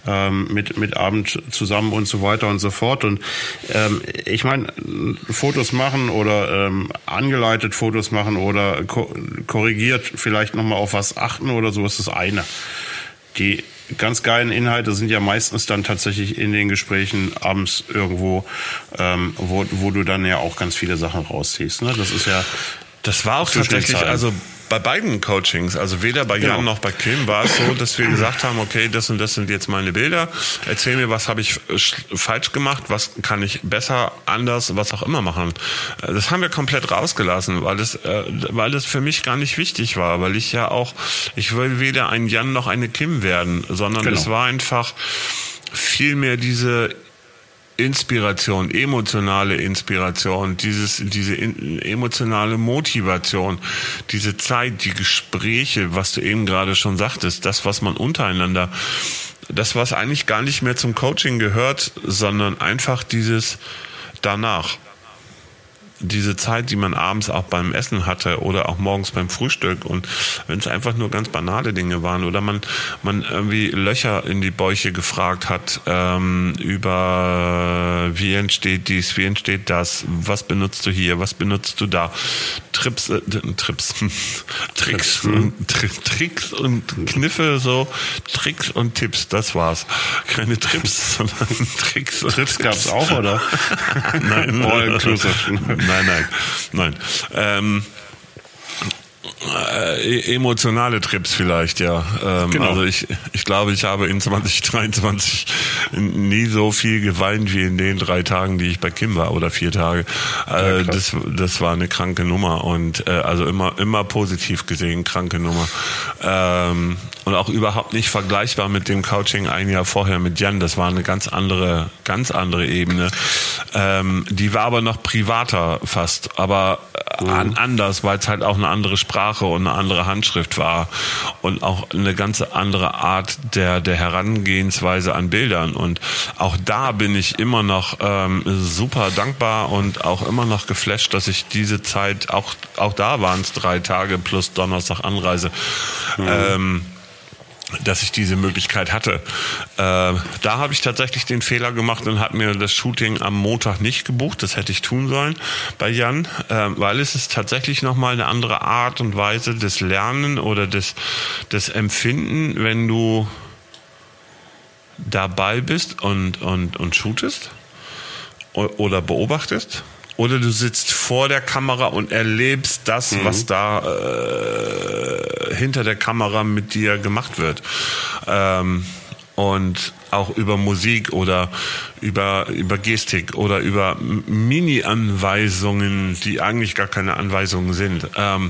ähm, mit, mit Abend zusammen und so weiter und so fort. Und ähm, ich meine, Fotos machen oder ähm, angeleitet Fotos machen oder ko- korrigiert vielleicht nochmal auf was achten oder so ist das eine. Die ganz geilen Inhalte sind ja meistens dann tatsächlich in den Gesprächen abends irgendwo, ähm, wo, wo du dann ja auch ganz viele Sachen rausziehst. Ne? Das ist ja... Das war auch tatsächlich, also bei beiden Coachings, also weder bei Jan Genau. noch bei Kim war es so, dass wir gesagt haben, okay, das und das sind jetzt meine Bilder, erzähl mir, was habe ich falsch gemacht, was kann ich besser, anders, was auch immer machen. Das haben wir komplett rausgelassen, weil das, weil das für mich gar nicht wichtig war, weil ich ja auch, ich will weder ein Jan noch eine Kim werden, sondern Genau. es war einfach viel mehr diese Inspiration, emotionale Inspiration, dieses, diese in, emotionale Motivation, diese Zeit, die Gespräche, was du eben gerade schon sagtest, das, was man untereinander, das, was eigentlich gar nicht mehr zum Coaching gehört, sondern einfach dieses danach. Diese Zeit, die man abends auch beim Essen hatte oder auch morgens beim Frühstück und wenn es einfach nur ganz banale Dinge waren oder man man irgendwie Löcher in die Bäuche gefragt hat ähm, über wie entsteht dies, wie entsteht das, was benutzt du hier, was benutzt du da, Trips, äh, Trips, Tricks, und, Tri- Tricks und Kniffe, so Tricks und Tipps, das war's. Keine Trips, sondern Tricks. Und Trips gab's auch, oder? Nein, All inclusive. Nein, nein, nein. Ähm, äh, emotionale Trips vielleicht, ja. Ähm, Genau. Also ich, ich glaube, ich habe in zwanzig dreiundzwanzig nie so viel geweint wie in den drei Tagen, die ich bei Kim war oder vier Tage. Äh, Ja, das, das war eine kranke Nummer und äh, also immer, immer positiv gesehen kranke Nummer. Ähm, und auch überhaupt nicht vergleichbar mit dem Coaching ein Jahr vorher mit Jan. Das war eine ganz andere, ganz andere Ebene. Ähm, die war aber noch privater fast, aber an, anders, weil es halt auch eine andere Sprache und eine andere Handschrift war und auch eine ganz andere Art der der Herangehensweise an Bildern. Und auch da bin ich immer noch ähm, super dankbar und auch immer noch geflasht, dass ich diese Zeit, auch auch da waren es drei Tage plus Donnerstag Anreise, mhm. ähm, dass ich diese Möglichkeit hatte. Äh, da habe ich tatsächlich den Fehler gemacht und habe mir das Shooting am Montag nicht gebucht. Das hätte ich tun sollen bei Jan, äh, weil es ist tatsächlich nochmal eine andere Art und Weise des Lernen oder des, des Empfinden, wenn du dabei bist und, und, und shootest oder beobachtest. Oder du sitzt vor der Kamera und erlebst das, mhm. was da äh, hinter der Kamera mit dir gemacht wird. Ähm, und auch über Musik oder über, über Gestik oder über Mini-Anweisungen, die eigentlich gar keine Anweisungen sind. Ähm,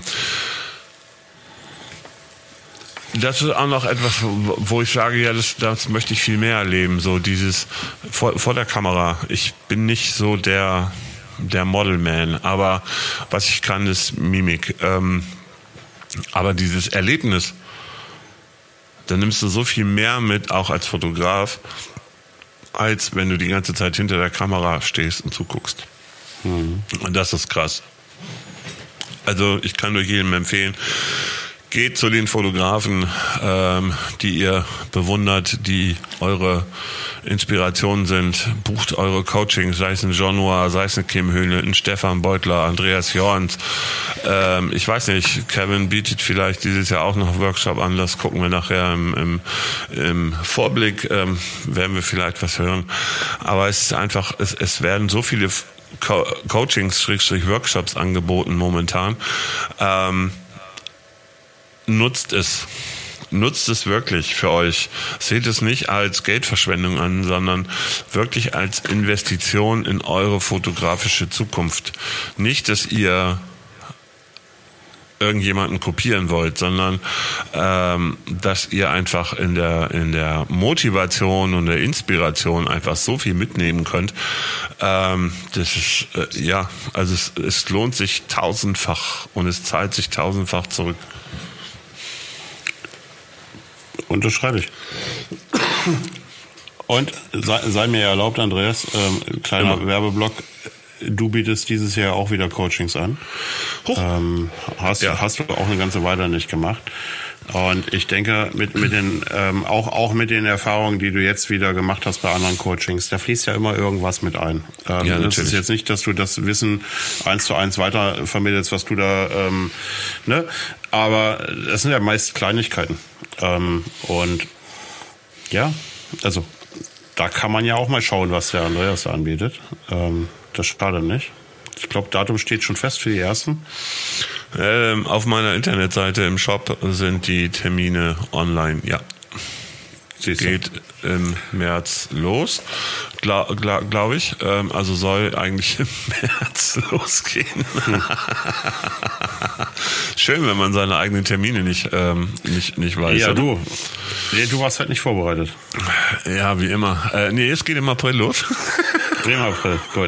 Das ist auch noch etwas, wo ich sage, ja, das, das möchte ich viel mehr erleben. So dieses vor, vor der Kamera. Ich bin nicht so der der Modelman, aber was ich kann, ist Mimik. Ähm, aber dieses Erlebnis, da nimmst du so viel mehr mit, auch als Fotograf, als wenn du die ganze Zeit hinter der Kamera stehst und zuguckst. Mhm. Und das ist krass. Also ich kann nur jedem empfehlen, geht zu den Fotografen, ähm, die ihr bewundert, die eure Inspiration sind. Bucht eure Coachings, sei es ein John Noir, sei es ein Kim Höhne, ein Stefan Beutler, Andreas Jorns. Ähm, ich weiß nicht, Kevin bietet vielleicht dieses Jahr auch noch einen Workshop an. Das gucken wir nachher im, im, im Vorblick. Ähm, werden wir vielleicht was hören. Aber es ist einfach, es, es werden so viele Co- Coachings, Schrägstrich Workshops angeboten momentan. Ähm, Nutzt es. Nutzt es wirklich für euch. Seht es nicht als Geldverschwendung an, sondern wirklich als Investition in eure fotografische Zukunft. Nicht, dass ihr irgendjemanden kopieren wollt, sondern ähm, dass ihr einfach in der in der Motivation und der Inspiration einfach so viel mitnehmen könnt. Ähm, das ist äh, ja, also es, es lohnt sich tausendfach und es zahlt sich tausendfach zurück. Unterschreibe ich. Und sei, sei mir erlaubt, Andreas, ähm, kleiner ja. Werbeblock. Du bietest dieses Jahr auch wieder Coachings an. Ähm, hast, ja. hast du auch eine ganze Weile nicht gemacht. Und ich denke, mit, mit den, ähm, auch, auch mit den Erfahrungen, die du jetzt wieder gemacht hast bei anderen Coachings, da fließt ja immer irgendwas mit ein. Ähm, Ja, das natürlich. ist jetzt nicht, dass du das Wissen eins zu eins weiter vermittelst, was du da, ähm, ne? Aber das sind ja meist Kleinigkeiten. Ähm, und ja, also da kann man ja auch mal schauen, was der Andreas da anbietet. Ähm, das schadet nicht. Ich glaube, Datum steht schon fest für die ersten. Ähm, auf meiner Internetseite im Shop sind die Termine online, ja. Siehst du. Geht im März los, glaube glaub, glaub ich. Ähm, also soll eigentlich im März losgehen. Schön, wenn man seine eigenen Termine nicht, ähm, nicht, nicht weiß. Ja, oder? du. Nee, du warst halt nicht vorbereitet. Ja, wie immer. Äh, nee, es geht im April los. Im April, gut.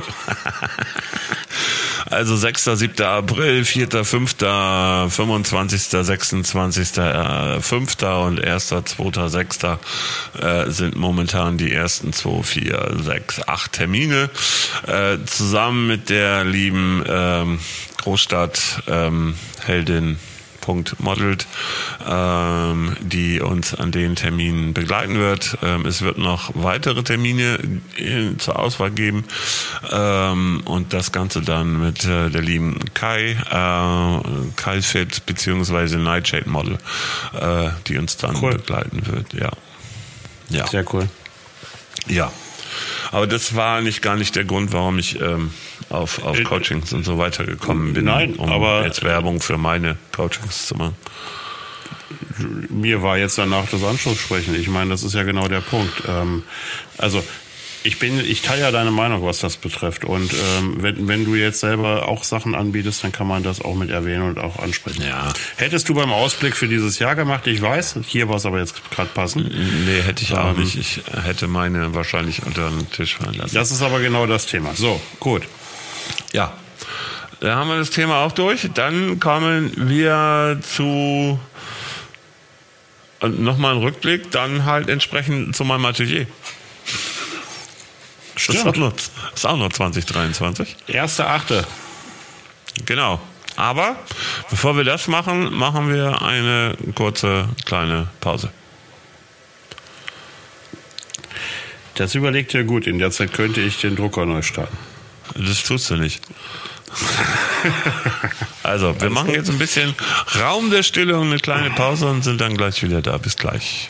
Also sechster, siebter April, vierter, fünfter, fünfundzwanzigster, sechsundzwanzigster, fünfter und erster, zweiter, sechster äh, sind momentan die ersten zwei, vier, sechs, acht Termine. Äh, zusammen mit der lieben ähm, Großstadt ähm, Heldin Modelt, ähm, die uns an den Terminen begleiten wird. Ähm, es wird noch weitere Termine in, zur Auswahl geben ähm, und das Ganze dann mit äh, der lieben Kai, äh, Kai Fit beziehungsweise Nightshade Model, äh, die uns dann cool. begleiten wird. Ja, ja, Sehr cool. ja. Aber das war nicht gar nicht der Grund, warum ich ähm, auf, auf Coachings und so weiter gekommen bin, Nein, um aber jetzt Werbung für meine Coachings zu machen. Mir war jetzt danach das Anschlusssprechen. Ich meine, das ist ja genau der Punkt. Ähm, also ich bin, ich teile ja deine Meinung, was das betrifft. Und ähm, wenn, wenn du jetzt selber auch Sachen anbietest, dann kann man das auch mit erwähnen und auch ansprechen. Ja. Hättest du beim Ausblick für dieses Jahr gemacht, ich weiß, hier war es aber jetzt gerade passend. Nee, hätte ich auch Ähm, nicht. Ich hätte meine wahrscheinlich unter den Tisch fallen lassen. Das ist aber genau das Thema. So, gut. Ja, da haben wir das Thema auch durch. Dann kommen wir zu nochmal ein Rückblick, dann halt entsprechend zu meinem Atelier. Das ist auch noch, ist auch noch zwanzig dreiundzwanzig. Erster Achte. Genau. Aber bevor wir das machen, machen wir eine kurze kleine Pause. Das überlegt ihr gut. In der Zeit könnte ich den Drucker neu starten. Das tust du nicht. Also, wir machen jetzt ein bisschen Raum der Stille und eine kleine Pause und sind dann gleich wieder da. Bis gleich.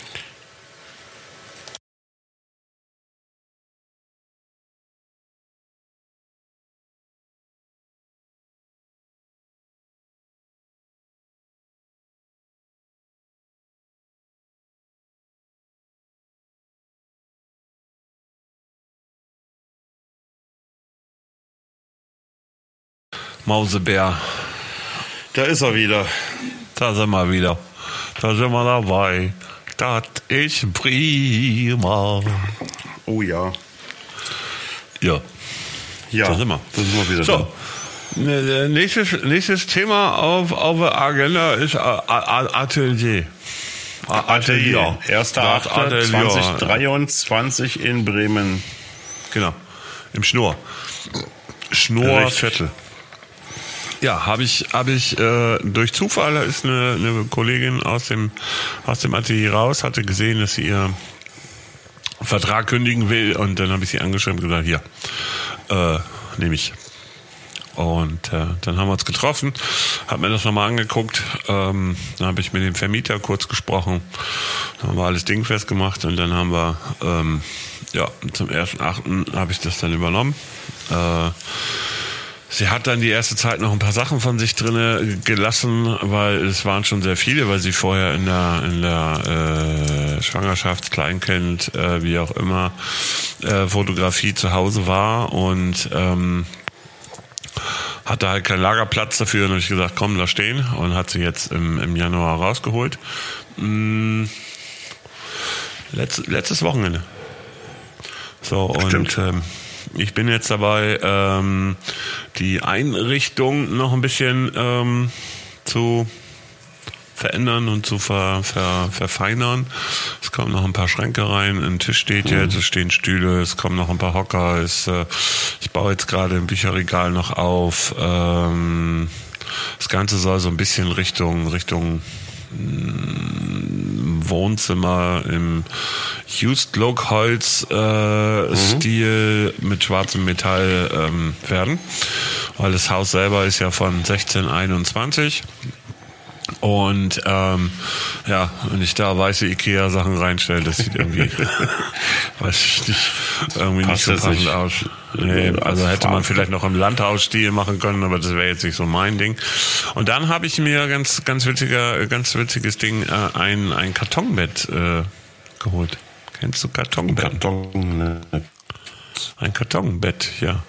Mausebär. Da ist er wieder. Da sind wir wieder. Da sind wir dabei. Das ist prima. Oh ja. Ja. Ja, Da sind wir. da sind wir wieder. So. Ne- Nächstes, nächstes Thema auf, auf der Agenda ist A- A- Atelier. A- Atelier. Erster Das Achter Atelier. zwanzig dreiundzwanzig in Bremen. Genau. Im Schnur. Schnurviertel. Ja, habe ich, habe ich äh, durch Zufall, da ist eine, eine Kollegin aus dem, aus dem Atelier raus, hatte gesehen, dass sie ihren Vertrag kündigen will und dann habe ich sie angeschrieben und gesagt, hier, äh, nehme ich. Und äh, dann haben wir uns getroffen, habe mir das nochmal angeguckt, ähm, dann habe ich mit dem Vermieter kurz gesprochen, dann haben wir alles dingfest gemacht und dann haben wir, ähm, ja, zum ersten Achten habe ich das dann übernommen. Äh, Sie hat dann die erste Zeit noch ein paar Sachen von sich drinne gelassen, weil es waren schon sehr viele, weil sie vorher in der in der äh, Schwangerschaft, Kleinkind, äh, wie auch immer, äh, Fotografie zu Hause war und ähm, hatte halt keinen Lagerplatz dafür. Und habe ich gesagt, komm, lass stehen, und hat sie jetzt im, im Januar rausgeholt. Hm, letzt, letztes Wochenende. So, Stimmt. und ähm, ich bin jetzt dabei, ähm, die Einrichtung noch ein bisschen ähm, zu verändern und zu ver, ver, verfeinern. Es kommen noch ein paar Schränke rein, ein Tisch steht jetzt, es stehen Stühle, es kommen noch ein paar Hocker. Es, äh, ich baue jetzt gerade ein Bücherregal noch auf. Ähm, das Ganze soll so ein bisschen Richtung Richtung Wohnzimmer im Used Look Holz äh, mhm. Stil mit schwarzem Metall ähm, werden, weil das Haus selber ist ja von sechzehnhunderteinundzwanzig. Und ähm, ja, wenn ich da weiße Ikea-Sachen reinstelle, das sieht irgendwie, weiß ich nicht, irgendwie Passt nicht so passend aus. Nee, also hätte man vielleicht noch im Landhausstil machen können, aber das wäre jetzt nicht so mein Ding. Und dann habe ich mir ganz, ganz witziger, ganz witziges Ding, äh, ein, ein Kartonbett äh, geholt. Kennst du Kartonbett? Karton, ne. Ein Kartonbett, ja.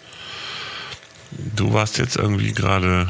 Du warst jetzt irgendwie gerade...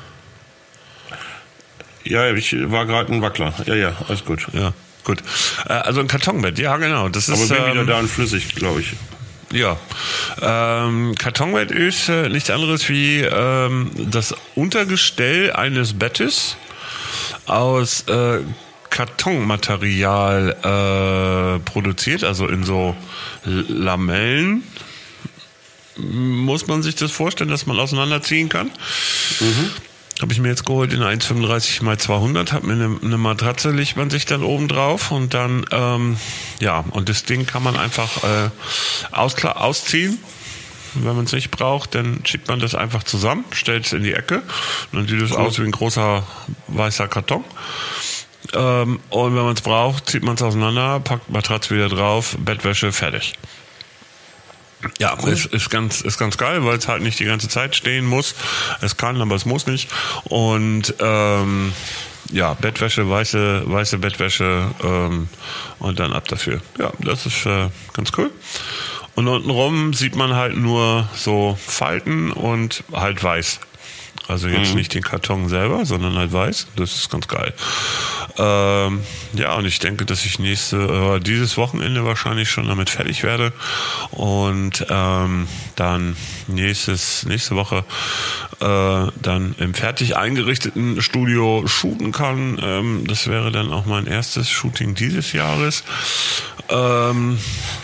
Ja, ich war gerade ein Wackler. Ja, ja, alles gut. Ja, gut. Also ein Kartonbett, ja genau. Das ist, aber bin ähm, wieder da und flüssig, glaube ich. Ja. Ähm, Kartonbett ist äh, nichts anderes wie ähm, das Untergestell eines Bettes aus äh, Kartonmaterial äh, produziert, also in so Lamellen. Muss man sich das vorstellen, dass man auseinanderziehen kann? Mhm. Habe ich mir jetzt geholt in eins Komma fünfunddreißig mal zweihundert, habe mir eine, eine Matratze, legt man sich dann oben drauf und dann, ähm, ja, und das Ding kann man einfach äh, auskla- ausziehen. Wenn man es nicht braucht, dann schiebt man das einfach zusammen, stellt es in die Ecke und dann sieht es cool. aus wie ein großer weißer Karton. Ähm, und wenn man es braucht, zieht man es auseinander, packt Matratze wieder drauf, Bettwäsche, fertig. Ja, cool. ist, ist ganz, ist ganz geil, weil es halt nicht die ganze Zeit stehen muss. Es kann, aber es muss nicht. Und ähm, ja, Bettwäsche, weiße, weiße Bettwäsche ähm, und dann ab dafür. Ja, das ist äh, ganz cool. Und untenrum sieht man halt nur so Falten und halt weiß. Also jetzt mhm. nicht den Karton selber, sondern halt weiß. Das ist ganz geil. Ähm, ja, und ich denke, dass ich nächste, äh, dieses Wochenende wahrscheinlich schon damit fertig werde und ähm, dann nächstes, nächste Woche äh, dann im fertig eingerichteten Studio shooten kann. Ähm, das wäre dann auch mein erstes Shooting dieses Jahres. Ähm,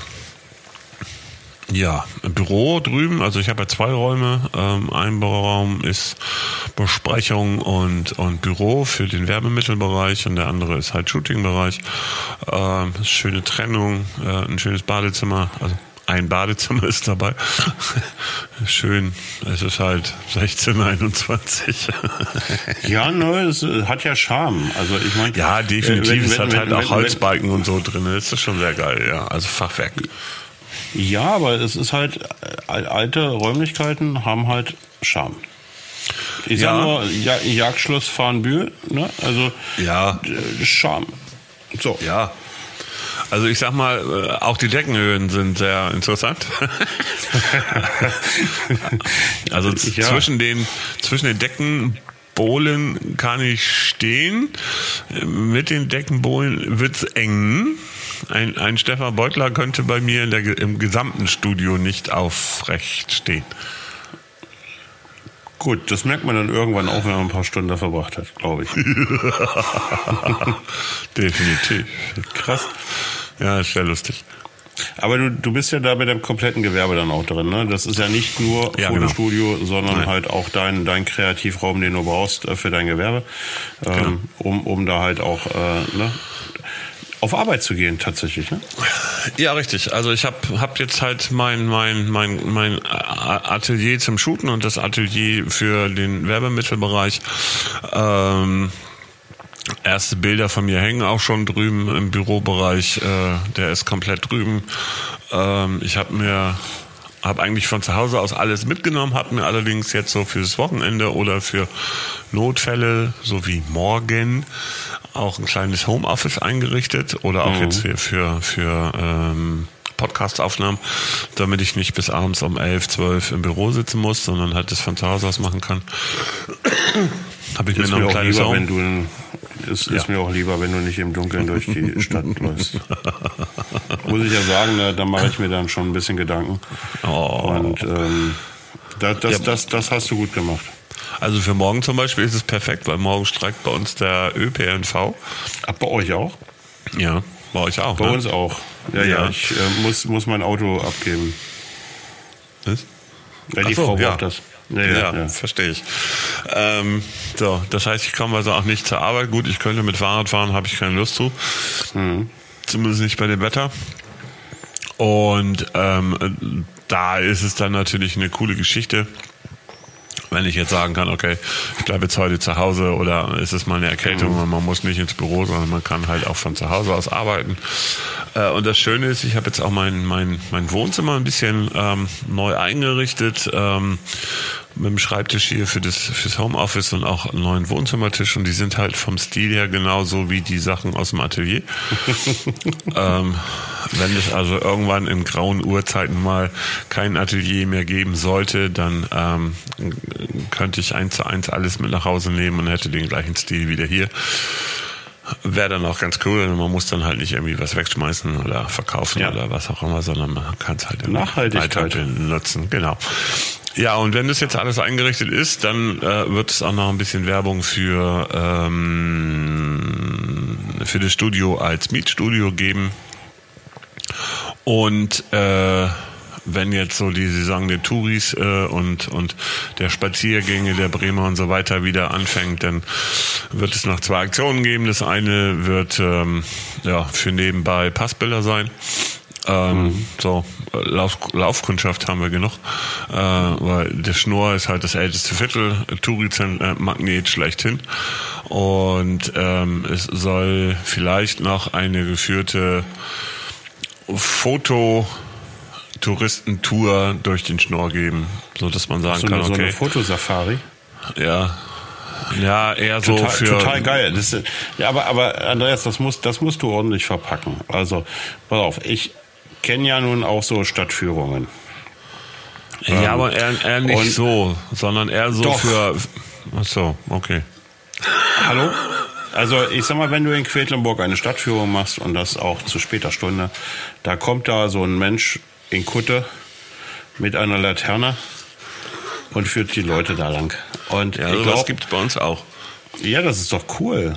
Ja, im Büro drüben, also ich habe ja zwei Räume. Ähm, ein Büroraum ist Besprechung und, und Büro für den Werbemittelbereich und der andere ist halt Shootingbereich. Ähm, schöne Trennung, äh, ein schönes Badezimmer, also ein Badezimmer ist dabei. Schön, es ist halt sechzehn einundzwanzig. Ja, ne, es hat ja Charme. Also ich meine, ja, definitiv, wenn, wenn, es hat wenn, halt wenn, auch wenn, Holzbalken und so drin. Das ist schon sehr geil, ja, also Fachwerk. Ja, aber es ist halt, alte Räumlichkeiten haben halt Charme. Ich sag ja. nur, ja, Jagdschloss Farnbühl, ne? Also, ja. Charme. So. Ja. Also ich sag mal, auch die Deckenhöhen sind sehr interessant. Also ja. zwischen den, zwischen den Deckenbohlen kann ich stehen. Mit den Deckenbohlen wird's eng. Ein, ein Stefan Beutler könnte bei mir in der, im gesamten Studio nicht aufrecht stehen. Gut, das merkt man dann irgendwann auch, wenn man ein paar Stunden da verbracht hat, glaube ich. Definitiv. Krass. Ja, ist sehr lustig. Aber du, du bist ja da bei deinem kompletten Gewerbe dann auch drin, ne? Das ist ja nicht nur ja, Fotostudio, genau. sondern Nein. halt auch dein, dein Kreativraum, den du brauchst für dein Gewerbe, ähm, genau. um, um da halt auch, äh, ne? auf Arbeit zu gehen tatsächlich, ne? Ja, richtig. Also ich habe hab jetzt halt mein mein mein mein Atelier zum Shooten und das Atelier für den Werbemittelbereich. Ähm, erste Bilder von mir hängen auch schon drüben im Bürobereich. Äh, der ist komplett drüben. Ähm, ich habe mir habe eigentlich von zu Hause aus alles mitgenommen, habe mir allerdings jetzt so fürs Wochenende oder für Notfälle, so wie morgen, auch ein kleines Homeoffice eingerichtet oder auch mhm. jetzt hier für für ähm, Podcast-Aufnahmen, damit ich nicht bis abends um elf, zwölf im Büro sitzen muss, sondern halt das von zu Hause aus machen kann. Habe ich ist mir noch ein kleines lieber, Home. wenn du ist, ja. ist mir auch lieber, wenn du nicht im Dunkeln durch die Stadt läufst. Muss ich ja sagen, da, da mache ich mir dann schon ein bisschen Gedanken. Oh. Und ähm, das, das, ja. das, das hast du gut gemacht. Also für morgen zum Beispiel ist es perfekt, weil morgen streikt bei uns der Ö P N V. Ach, bei euch auch? Ja, bei euch auch. Bei ne? uns auch. Ja, ja, ja. ich äh, muss, muss mein Auto abgeben. Was? Ja, die so, Frau ja. braucht das. Ja, ja, ja, ja. verstehe ich. Ähm, so, das heißt, ich komme also auch nicht zur Arbeit. Gut, ich könnte mit Fahrrad fahren, habe ich keine Lust zu. Mhm. Zumindest nicht bei dem Wetter. Und ähm, da ist es dann natürlich eine coole Geschichte, wenn ich jetzt sagen kann, okay, ich bleibe jetzt heute zu Hause oder ist es mal eine Erkältung und man muss nicht ins Büro, sondern man kann halt auch von zu Hause aus arbeiten. Äh, und das Schöne ist, ich habe jetzt auch mein, mein, mein Wohnzimmer ein bisschen ähm, neu eingerichtet, ähm, mit dem Schreibtisch hier für das fürs Homeoffice und auch einen neuen Wohnzimmertisch und die sind halt vom Stil her genauso wie die Sachen aus dem Atelier. ähm, wenn es also irgendwann in grauen Uhrzeiten mal kein Atelier mehr geben sollte, dann ähm, könnte ich eins zu eins alles mit nach Hause nehmen und hätte den gleichen Stil wieder hier. Wäre dann auch ganz cool, man muss dann halt nicht irgendwie was wegschmeißen oder verkaufen ja. oder was auch immer, sondern man kann es halt Nachhaltigkeit nutzen. Genau. Ja, und wenn das jetzt alles eingerichtet ist, dann äh, wird es auch noch ein bisschen Werbung für ähm, für das Studio als Mietstudio geben. Und äh, wenn jetzt so die Saison der Touris äh, und und der Spaziergänge der Bremer und so weiter wieder anfängt, dann wird es noch zwei Aktionen geben. Das eine wird ähm, ja für nebenbei Passbilder sein. Ähm, mhm. So, Lauf, Laufkundschaft haben wir genug, äh, weil der Schnorr ist halt das älteste Viertel, Touri-Magnet schlechthin. Und ähm, es soll vielleicht noch eine geführte Fototouristentour durch den Schnorr geben, so dass man sagen so kann, eine, okay. So eine Fotosafari? Ja. Ja, eher so total, für... Total geil. Das, ja, aber, aber Andreas, das musst, das musst du ordentlich verpacken. Also, pass auf, ich kenne ja nun auch so Stadtführungen. Ja, ähm, aber eher, eher nicht so, sondern eher so doch. für... Ach so, okay. Hallo? Also ich sag mal, wenn du in Quedlinburg eine Stadtführung machst und das auch zu später Stunde, da kommt da so ein Mensch in Kutte mit einer Laterne und führt die Leute da lang. Und ja, ich sowas glaub, gibt's bei uns auch. Ja, das ist doch cool.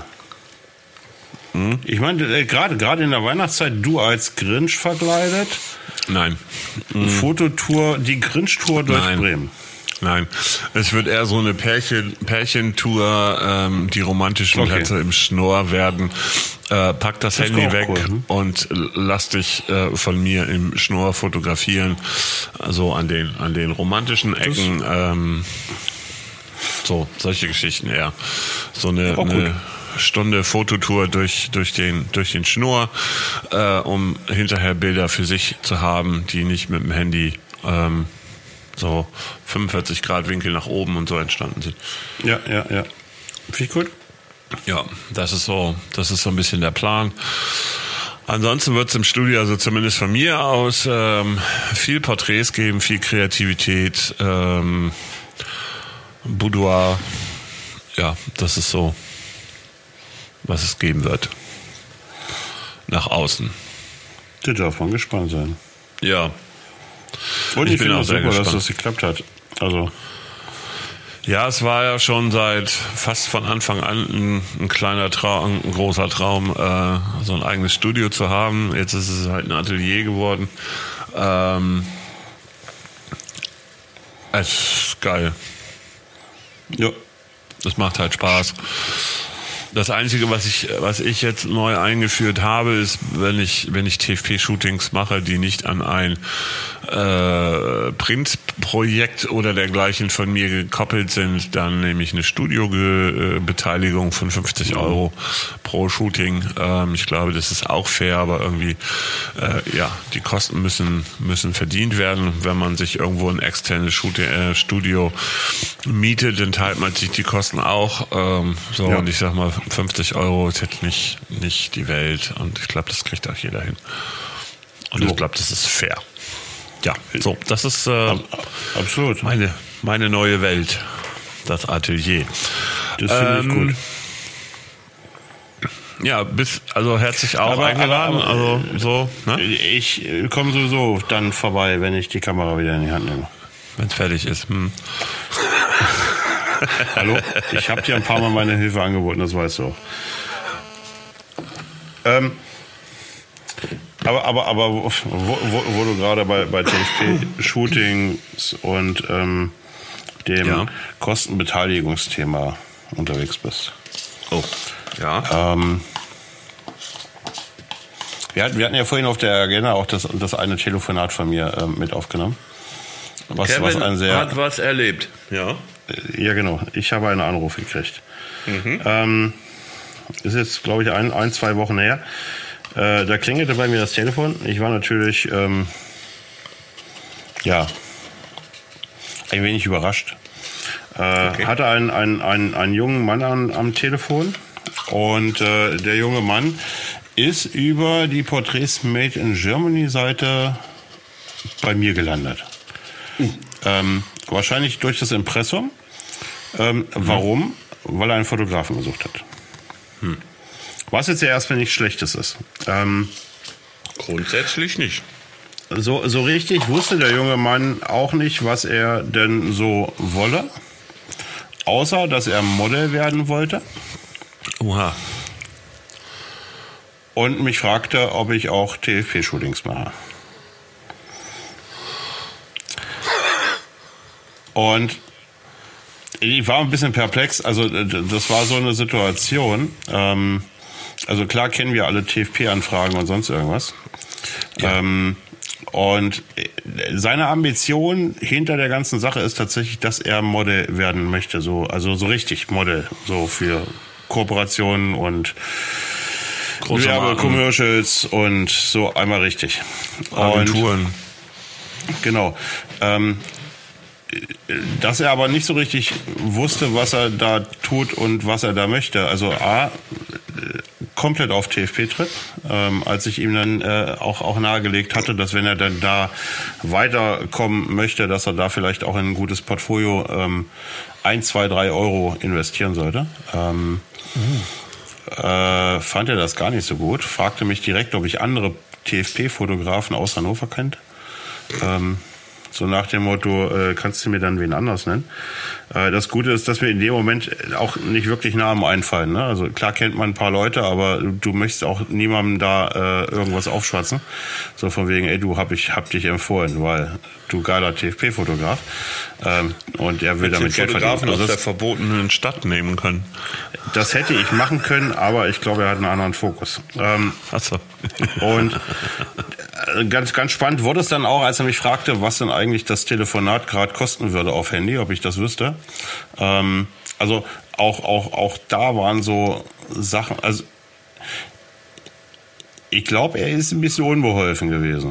Hm? Ich meine, äh, gerade gerade in der Weihnachtszeit, du als Grinch verkleidet. Nein. Hm. Fototour, die Grinch-Tour durch Nein. Bremen. Nein, es wird eher so eine Pärchen, Pärchentour, ähm, die romantischen Okay. Plätze im Schnorr werden. Äh, pack das, Das ist Handy auch weg cool, hm? und lass dich äh, von mir im Schnorr fotografieren. Also an den an den romantischen Ecken. Ähm, so, solche Geschichten eher. So eine, Auch eine gut. Stunde Fototour durch durch den durch den Schnorr, äh, um hinterher Bilder für sich zu haben, die nicht mit dem Handy ähm, so fünfundvierzig Grad Winkel nach oben und so entstanden sind. Ja, ja, ja. Finde ich gut. Ja, das ist so, das ist so ein bisschen der Plan. Ansonsten wird es im Studio, also zumindest von mir aus, ähm, viel Porträts geben, viel Kreativität, ähm, Boudoir. Ja, das ist so, was es geben wird. Nach außen. Da darf man gespannt sein. Ja. Und ich, Ich bin finde auch es sehr super, dass gespannt. das geklappt hat. Also, Ja, es war ja schon seit fast von Anfang an ein, ein kleiner Traum, ein großer Traum, äh, so ein eigenes Studio zu haben. Jetzt ist es halt ein Atelier geworden. Ähm, es ist geil. ja. Das macht halt Spaß. Das Einzige, was ich, was ich jetzt neu eingeführt habe, ist, wenn ich, wenn ich T F P-Shootings mache, die nicht an ein äh, Printprojekt oder dergleichen von mir gekoppelt sind, dann nehme ich eine Studiobeteiligung von fünfzig Euro pro Shooting. Ähm, ich glaube, das ist auch fair, aber irgendwie, äh, ja, die Kosten müssen, müssen verdient werden. Wenn man sich irgendwo ein externes Shooting, äh, Studio mietet, dann teilt man sich die Kosten auch. Ähm, so, Ja. und ich sag mal, fünfzig Euro ist jetzt nicht, nicht die Welt. Und ich glaube, das kriegt auch jeder hin. Und Jo. ich glaube, das ist fair. Ja, so, das ist äh, Absolut. meine, meine neue Welt, das Atelier. Das finde ich Ähm, gut. Ja, bis, also herzlich auch Aber- eingeladen, aber- also so, ne? Ich äh, komme sowieso dann vorbei, wenn ich die Kamera wieder in die Hand nehme. Wenn es fertig ist. Hm. Hallo? Ich habe dir ein paar Mal meine Hilfe angeboten, das weißt du auch. Ähm, aber, aber, aber wo, wo, wo du gerade bei, bei T F P-Shootings und ähm, dem Ja. Kostenbeteiligungsthema unterwegs bist. Oh, ja. Ähm, wir, hatten, wir hatten ja vorhin auf der Agenda auch das, das eine Telefonat von mir ähm, mit aufgenommen. Was, Kevin was ein sehr, hat was erlebt. Ja. Ja, genau. Ich habe einen Anruf gekriegt. Mhm. Ähm, ist jetzt, glaube ich, ein, ein, zwei Wochen her. Äh, da klingelte bei mir das Telefon. Ich war natürlich, ähm, ja, ein wenig überrascht. Äh, Okay. Hatte einen, einen, einen, einen jungen Mann an, am Telefon und äh, der junge Mann ist über die Porträts Made in Germany Seite bei mir gelandet. Uh. Ähm, wahrscheinlich durch das Impressum. Ähm, mhm. Warum? Weil er einen Fotografen gesucht hat. Hm. Was jetzt ja erstmal nichts Schlechtes ist. Ähm, Grundsätzlich nicht. so, so richtig wusste der junge Mann auch nicht, was er denn so wolle. Außer, dass er Model werden wollte. Oha. Und mich fragte, ob ich auch T F P-Shootings mache. Und ich war ein bisschen perplex. Also das war so eine Situation. Ähm, also klar kennen wir alle T F P-Anfragen und sonst irgendwas. Ja. Ähm, und seine Ambition hinter der ganzen Sache ist tatsächlich, dass er Model werden möchte. So, also so richtig Model. So für Kooperationen und Werbe-Commercials und so einmal richtig. Agenturen. Und, genau. Ähm, dass er aber nicht so richtig wusste, was er da tut und was er da möchte. Also A, komplett auf T F P-Trip, ähm, als ich ihm dann äh, auch, auch nahegelegt hatte, dass wenn er dann da weiterkommen möchte, dass er da vielleicht auch in ein gutes Portfolio ähm, ein, zwei, drei Euro investieren sollte. Ähm, mhm. äh, fand er das gar nicht so gut, fragte mich direkt, ob ich andere T F P-Fotografen aus Hannover kennt. Ähm, So nach dem Motto, äh, kannst du mir dann wen anders nennen? Äh, das Gute ist, dass mir in dem Moment auch nicht wirklich Namen einfallen. Ne? Also klar kennt man ein paar Leute, aber du möchtest auch niemandem da äh, irgendwas aufschwatzen. So von wegen, ey, du hab ich hab dich empfohlen, weil du geiler T F P-Fotograf. Ähm, und er will damit Geld verdienen. Fotografen aus der verbotenen Stadt nehmen können. Das hätte ich machen können, aber ich glaube, er hat einen anderen Fokus. Ähm, Ach so. Und ganz, ganz spannend wurde es dann auch, als er mich fragte, was denn eigentlich das Telefonat gerade kosten würde auf Handy, ob ich das wüsste. Ähm, also auch, auch, auch da waren so Sachen, also ich glaube, er ist ein bisschen unbeholfen gewesen.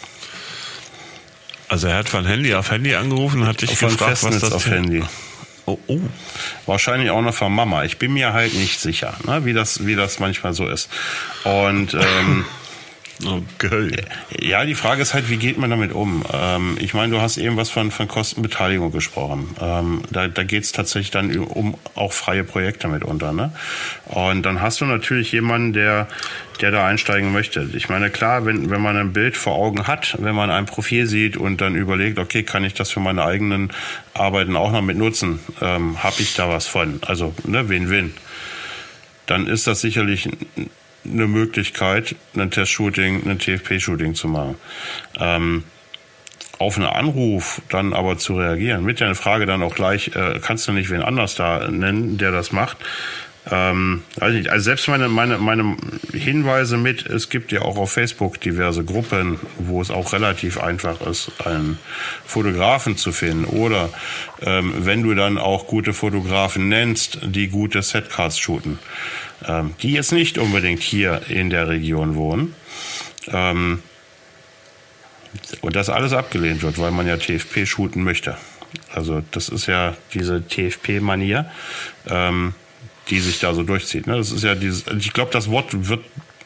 Also er hat von Handy auf Handy angerufen und hat dich von gefragt, Festnetz was das auf Handy. Oh, oh. Wahrscheinlich auch noch von Mama. Ich bin mir halt nicht sicher, ne, wie das, wie das manchmal so ist. Und ähm, okay. Ja, die Frage ist halt, wie geht man damit um? Ähm, ich meine, du hast eben was von, von Kostenbeteiligung gesprochen. Ähm, da da geht es tatsächlich dann um auch freie Projekte mitunter. Ne? Und dann hast du natürlich jemanden, der der da einsteigen möchte. Ich meine, klar, wenn wenn man ein Bild vor Augen hat, wenn man ein Profil sieht und dann überlegt, okay, kann ich das für meine eigenen Arbeiten auch noch mit nutzen? Ähm, habe ich da was von? Also, ne, Win-Win. Dann ist das sicherlich eine Möglichkeit, ein Testshooting, ein T F P-Shooting zu machen. Ähm, auf einen Anruf dann aber zu reagieren, mit der Frage dann auch gleich, äh, kannst du nicht wen anders da nennen, der das macht? Ähm, weiß nicht, also selbst meine, meine, meine Hinweise mit, es gibt ja auch auf Facebook diverse Gruppen, wo es auch relativ einfach ist, einen Fotografen zu finden. Oder ähm, wenn du dann auch gute Fotografen nennst, die gute Setcards shooten, ähm, die jetzt nicht unbedingt hier in der Region wohnen. Ähm, und das alles abgelehnt wird, weil man ja T F P shooten möchte. Also das ist ja diese T F P-Manier, ähm, die sich da so durchzieht. Ne? Das ist ja dieses, ich glaube, das Wort wird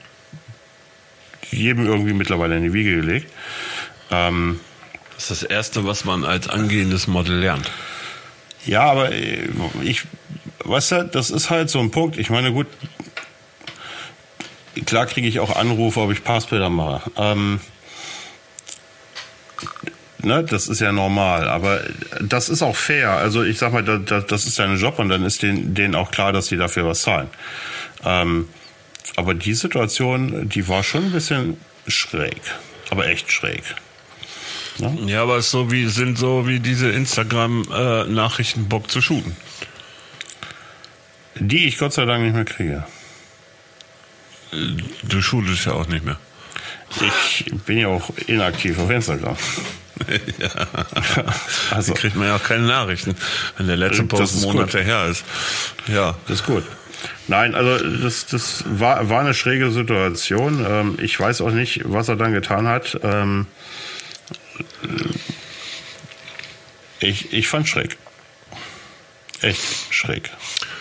jedem irgendwie mittlerweile in die Wiege gelegt. Ähm, das ist das Erste, was man als angehendes Model lernt. Ja, aber ich, weißt du, das ist halt so ein Punkt. Ich meine, gut, klar kriege ich auch Anrufe, ob ich Passbilder mache. Ähm, Ne, das ist ja normal, aber das ist auch fair. Also ich sag mal, das, das ist dein Job und dann ist denen, denen auch klar, dass sie dafür was zahlen. Ähm, aber die Situation, die war schon ein bisschen schräg, aber echt schräg. Ne? Ja, aber es so wie, sind so wie diese Instagram-Nachrichten Bock zu shooten. Die ich Gott sei Dank nicht mehr kriege. Du shootest ja auch nicht mehr. Ich bin ja auch inaktiv auf Instagram. Ja. Also kriegt man ja auch keine Nachrichten, wenn der letzte Post Monate her ist. Ja, das ist gut. Nein, also das, das war, war eine schräge Situation. Ähm, ich weiß auch nicht, was er dann getan hat. Ähm, ich, ich fand schräg. Echt schräg.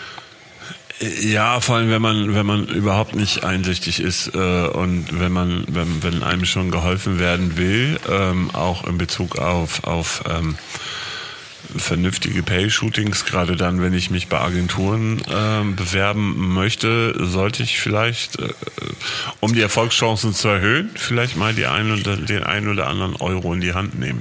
Ja, vor allem wenn man wenn man überhaupt nicht einsichtig ist äh, und wenn man wenn, wenn einem schon geholfen werden will, ähm, auch in Bezug auf auf ähm, vernünftige Pay-Shootings, gerade dann, wenn ich mich bei Agenturen ähm, bewerben möchte, sollte ich vielleicht, äh, um die Erfolgschancen zu erhöhen, vielleicht mal die ein oder, den einen oder anderen Euro in die Hand nehmen.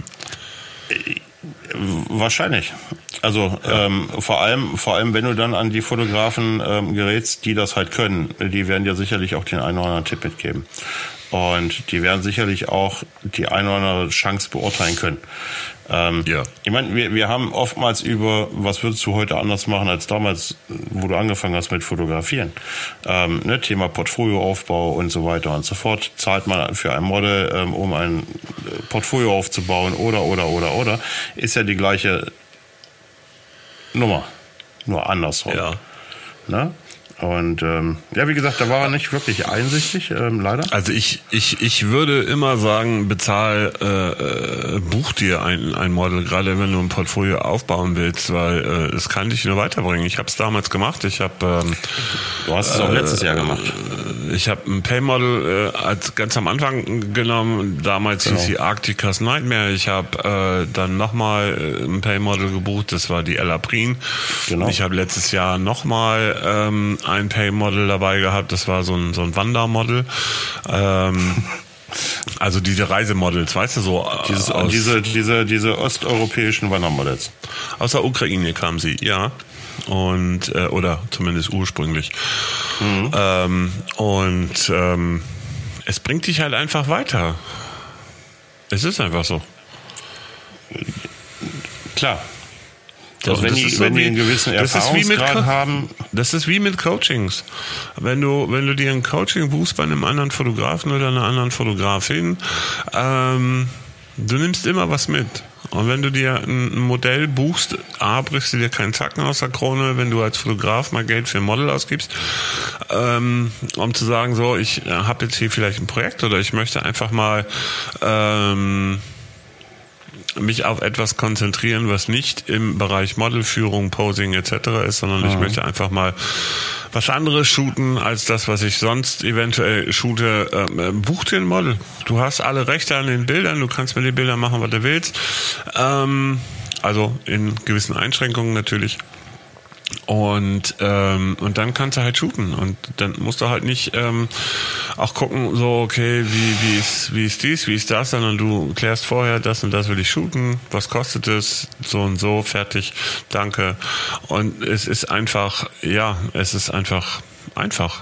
Wahrscheinlich. Also ja. ähm, vor allem, vor allem, wenn du dann an die Fotografen ähm, gerätst, die das halt können, die werden dir sicherlich auch den einen oder anderen Tipp mitgeben. Und die werden sicherlich auch die eine oder andere Chance beurteilen können. Ähm, ja. Ich meine, wir, wir haben oftmals über, was würdest du heute anders machen als damals, wo du angefangen hast mit Fotografieren. Ähm, ne, Thema Portfolioaufbau und so weiter und so fort. Zahlt man für ein Model, ähm, um ein Portfolio aufzubauen oder, oder, oder, oder. Ist ja die gleiche Nummer. Nur andersrum. Ja. Ne? Und ähm, ja, wie gesagt, da war er nicht wirklich einsichtig, ähm, leider. Also ich ich ich würde immer sagen, bezahl, äh, äh, buch dir ein ein Model, gerade wenn du ein Portfolio aufbauen willst, weil äh, es kann dich nur weiterbringen. Ich habe es damals gemacht. Ich habe ähm, du hast es auch äh, letztes Jahr gemacht. Ich habe ein Pay-Model äh, als ganz am Anfang genommen. Damals genau. hieß sie Arcticas Nightmare. Ich habe äh, dann nochmal ein Pay-Model gebucht. Das war die Ella Prien. Genau. Ich habe letztes Jahr nochmal ähm, ein Pay-Model dabei gehabt, das war so ein, so ein Wandermodel. Ähm, also diese Reisemodels, weißt du, so Dieses, aus, diese, diese, diese osteuropäischen Wandermodels. Aus der Ukraine kamen sie, ja. Und, äh, oder zumindest ursprünglich. Mhm. Ähm, und ähm, es bringt dich halt einfach weiter. Es ist einfach so. Klar. Also wenn die, so wenn die einen gewissen Erfahrungsgrad haben. Das ist wie mit Coachings. Wenn du, wenn du dir ein Coaching buchst bei einem anderen Fotografen oder einer anderen Fotografin, ähm, du nimmst immer was mit. Und wenn du dir ein Modell buchst, A, brichst du dir keinen Zacken aus der Krone, wenn du als Fotograf mal Geld für ein Model ausgibst, ähm, um zu sagen, so, ich habe jetzt hier vielleicht ein Projekt oder ich möchte einfach mal ähm, mich auf etwas konzentrieren, was nicht im Bereich Modelführung, Posing et cetera ist, sondern mhm. ich möchte einfach mal was anderes shooten als das, was ich sonst eventuell shoote. Ähm, buch dir ein Model. Du hast alle Rechte an den Bildern, du kannst mit den Bildern machen, was du willst. Ähm, also in gewissen Einschränkungen natürlich. Und ähm, und dann kannst du halt shooten und dann musst du halt nicht ähm, auch gucken, so okay, wie wie ist wie ist dies, wie ist das, sondern du klärst vorher, das und das will ich shooten, was kostet es, so und so, fertig, danke. Und es ist einfach, ja, es ist einfach einfach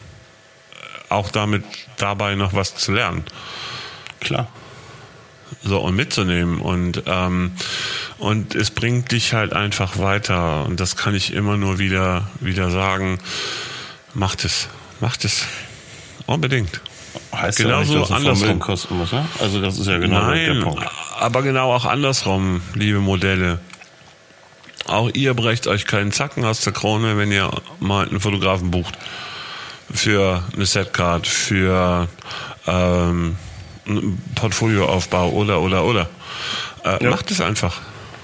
auch damit dabei noch was zu lernen. Klar. So, und mitzunehmen und ähm, und es bringt dich halt einfach weiter und das kann ich immer nur wieder wieder sagen, macht es, macht es unbedingt. Heißt genauso ja nicht, dass es andersrum kosten muss, ne? Also das ist ja genau Nein, der Punkt. Aber genau auch andersrum, liebe Modelle. Auch ihr brecht euch keinen Zacken aus der Krone, wenn ihr mal einen Fotografen bucht für eine Setcard, für ähm, Portfolioaufbau oder, oder, oder. Äh, ja. Macht es einfach.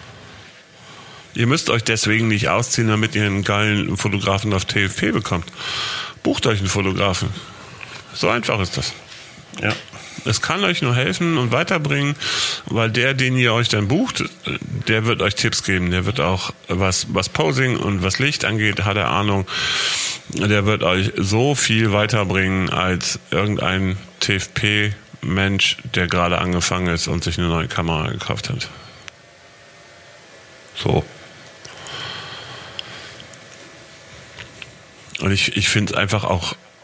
Ihr müsst euch deswegen nicht ausziehen, damit ihr einen geilen Fotografen auf T F P bekommt. Bucht euch einen Fotografen. So einfach ist das. Ja. Es kann euch nur helfen und weiterbringen, weil der, den ihr euch dann bucht, der wird euch Tipps geben. Der wird auch, was, was Posing und was Licht angeht, hat er Ahnung. Der wird euch so viel weiterbringen als irgendein T F P Mensch, der gerade angefangen ist und sich eine neue Kamera gekauft hat. So. Und ich, ich finde es einfach auch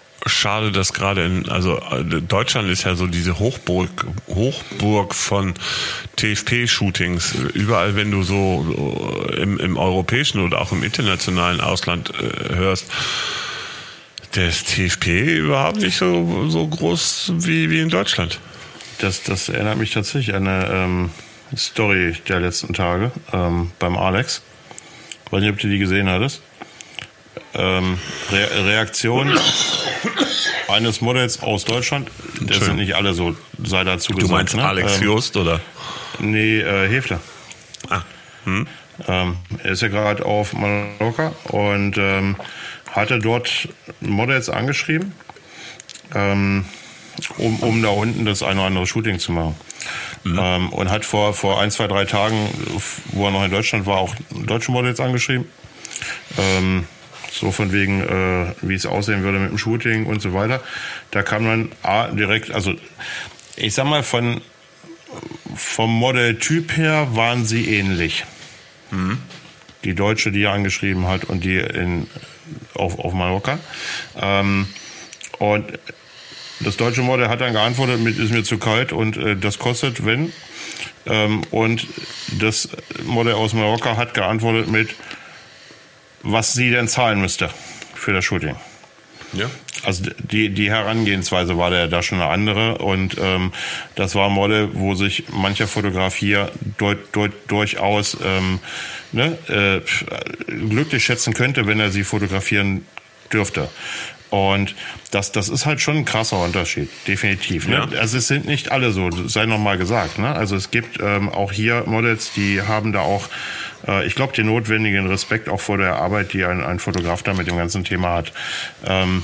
schade, dass gerade in, also Deutschland ist ja so diese Hochburg, Hochburg von T F P-Shootings. Überall, wenn du so, so im, im europäischen oder auch im internationalen Ausland äh, hörst, der ist T F P überhaupt nicht so, so groß wie, wie in Deutschland. Das, das erinnert mich tatsächlich an eine ähm, Story der letzten Tage ähm, beim Alex. Ich weiß nicht, ob du die gesehen hattest. Ähm, Re- Reaktion eines Modells aus Deutschland. Das Schön. sind nicht alle so, sei dazu Du gesagt. meinst ne? Alex ähm, Jost, oder? Nee, äh, Hefler. Ah. Hm. Ähm, er ist ja gerade auf Mallorca und ähm, hatte dort Models angeschrieben, ähm, um, um da unten das eine oder andere Shooting zu machen. Mhm. Ähm, und hat vor, vor ein, zwei, drei Tagen, wo er noch in Deutschland war, auch deutsche Models angeschrieben. Ähm, so von wegen, äh, wie es aussehen würde mit dem Shooting und so weiter. Da kam dann A, direkt, also ich sag mal, von vom Modelltyp her waren sie ähnlich. Mhm. Die Deutsche, die er angeschrieben hat und die in, auf, auf Mallorca. Ähm, und das deutsche Modell hat dann geantwortet mit, ist mir zu kalt und äh, das kostet, wenn. Ähm, und das Modell aus Mallorca hat geantwortet mit, was sie denn zahlen müsste für das Shooting. Ja. Also die, die Herangehensweise war da schon eine andere und ähm, das war ein Modell, wo sich mancher Fotograf hier deut, deut, durchaus ähm, ne, äh, glücklich schätzen könnte, wenn er sie fotografieren dürfte. Und das, das ist halt schon ein krasser Unterschied, definitiv. Ne? Ja. Also es sind nicht alle so, sei nochmal gesagt. Ne? Also es gibt ähm, auch hier Models, die haben da auch, äh, ich glaube, den notwendigen Respekt auch vor der Arbeit, die ein, ein Fotograf da mit dem ganzen Thema hat. Ähm,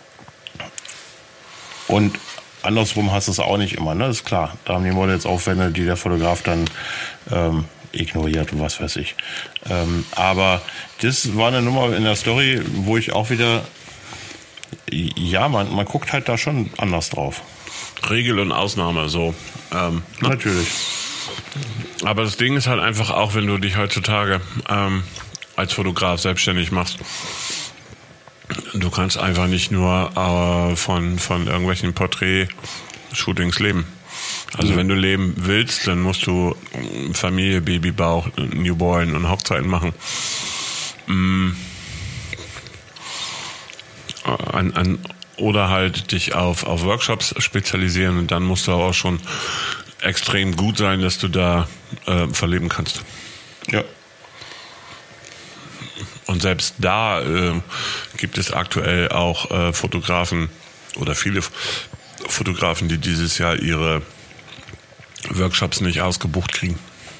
und andersrum hast du es auch nicht immer, ne? Das ist klar. Da haben die Models Aufwände, die der Fotograf dann ähm, ignoriert und was weiß ich. Ähm, aber das war eine Nummer in der Story, wo ich auch wieder, ja, man, man guckt halt da schon anders drauf. Regel und Ausnahme, so. Ähm, Natürlich. Aber das Ding ist halt einfach auch, wenn du dich heutzutage ähm, als Fotograf selbstständig machst, du kannst einfach nicht nur äh, von, von irgendwelchen Porträt-Shootings leben. Also mhm. wenn du leben willst, dann musst du Familie, Babybauch, Newborn und Hochzeiten machen. Mm. An, an, oder halt dich auf, auf Workshops spezialisieren und dann musst du auch schon extrem gut sein, dass du da äh, verleben kannst. Ja. Und selbst da äh, gibt es aktuell auch äh, Fotografen oder viele Fotografen, die dieses Jahr ihre Workshops nicht ausgebucht kriegen.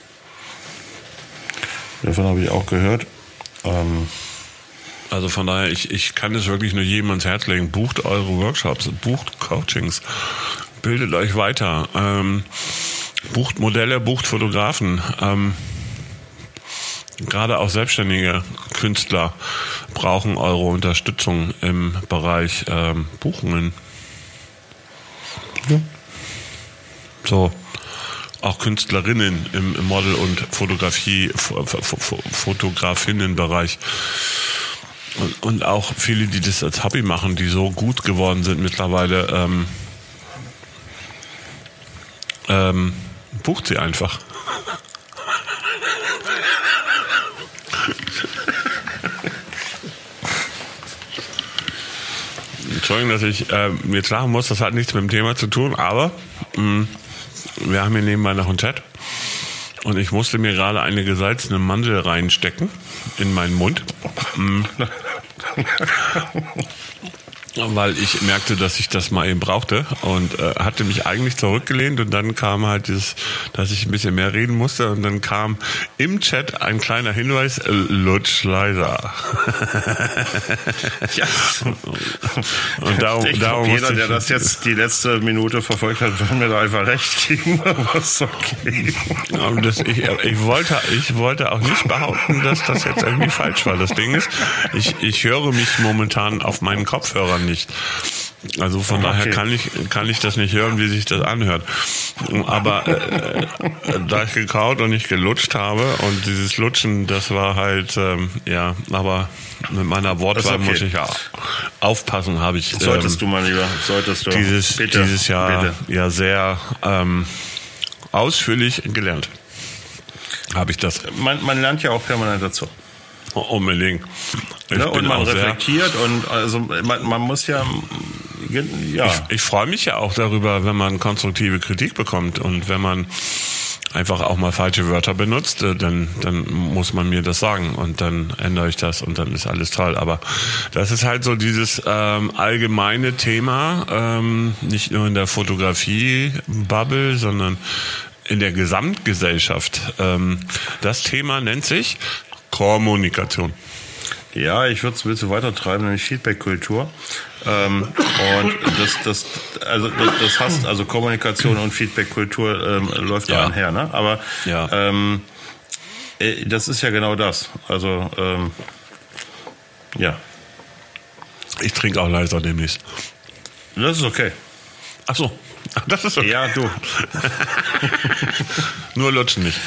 Davon habe ich auch gehört. Ähm Also von daher, ich, ich kann es wirklich nur jedem ans Herz legen. Bucht eure Workshops, bucht Coachings, bildet euch weiter, ähm, bucht Modelle, bucht Fotografen. Ähm, gerade auch selbstständige Künstler brauchen eure Unterstützung im Bereich ähm, Buchungen. Ja. So. Auch Künstlerinnen im, im Model- und Fotografie, Fotografinnenbereich. Und, und auch viele, die das als Hobby machen, die so gut geworden sind mittlerweile, ähm, ähm, bucht sie einfach. Entschuldigung, dass ich äh, jetzt lachen muss, das hat nichts mit dem Thema zu tun, aber mh, wir haben hier nebenbei noch einen Chat und ich musste mir gerade eine gesalzene Mandel reinstecken in meinen Mund. Mh. Weil ich merkte, dass ich das mal eben brauchte und äh, hatte mich eigentlich zurückgelehnt und dann kam halt dieses, dass ich ein bisschen mehr reden musste und dann kam im Chat ein kleiner Hinweis, äh, lutsch leiser. Ja. Und darum, ich darum glaub, jeder, ich, der das jetzt die letzte Minute verfolgt hat, wird mir da einfach recht geben, aber ist okay. Das, ich, ich, wollte, ich wollte auch nicht behaupten, dass das jetzt irgendwie falsch war. Das Ding ist, ich, ich höre mich momentan auf meinen Kopfhörern nicht. Also von Okay. daher kann ich kann ich das nicht hören, wie sich das anhört. Aber äh, da ich gekaut und nicht gelutscht habe und dieses Lutschen, das war halt ähm, ja, aber mit meiner Wortwahl okay. muss ich ja aufpassen, habe ich Solltest ähm, du mal lieber, solltest du. dieses bitte, dieses Jahr bitte. ja sehr ähm, ausführlich gelernt. Habe ich das Man, man lernt ja auch permanent dazu. unbedingt. Ich Ne? bin Und man auch sehr- reflektiert und also man, man muss ja, ja. Ich, ich freue mich ja auch darüber, wenn man konstruktive Kritik bekommt und wenn man einfach auch mal falsche Wörter benutzt, äh, dann, dann muss man mir das sagen und dann ändere ich das und dann ist alles toll. Aber das ist halt so dieses ähm, allgemeine Thema, ähm, nicht nur in der Fotografie-Bubble, sondern in der Gesamtgesellschaft. Ähm, das Thema nennt sich Kommunikation. Ja, ich würde es ein bisschen weiter treiben, nämlich Feedback-Kultur. Ähm, und das, das, also das, das heißt, also Kommunikation und Feedback-Kultur ähm, läuft da Ja. einher, ne? Aber Ja. ähm, äh, das ist ja genau das. Also ähm, ja, Ich trinke auch leiser demnächst. das ist okay. Ach so, das ist okay. Ja, du. Nur lutschen nicht.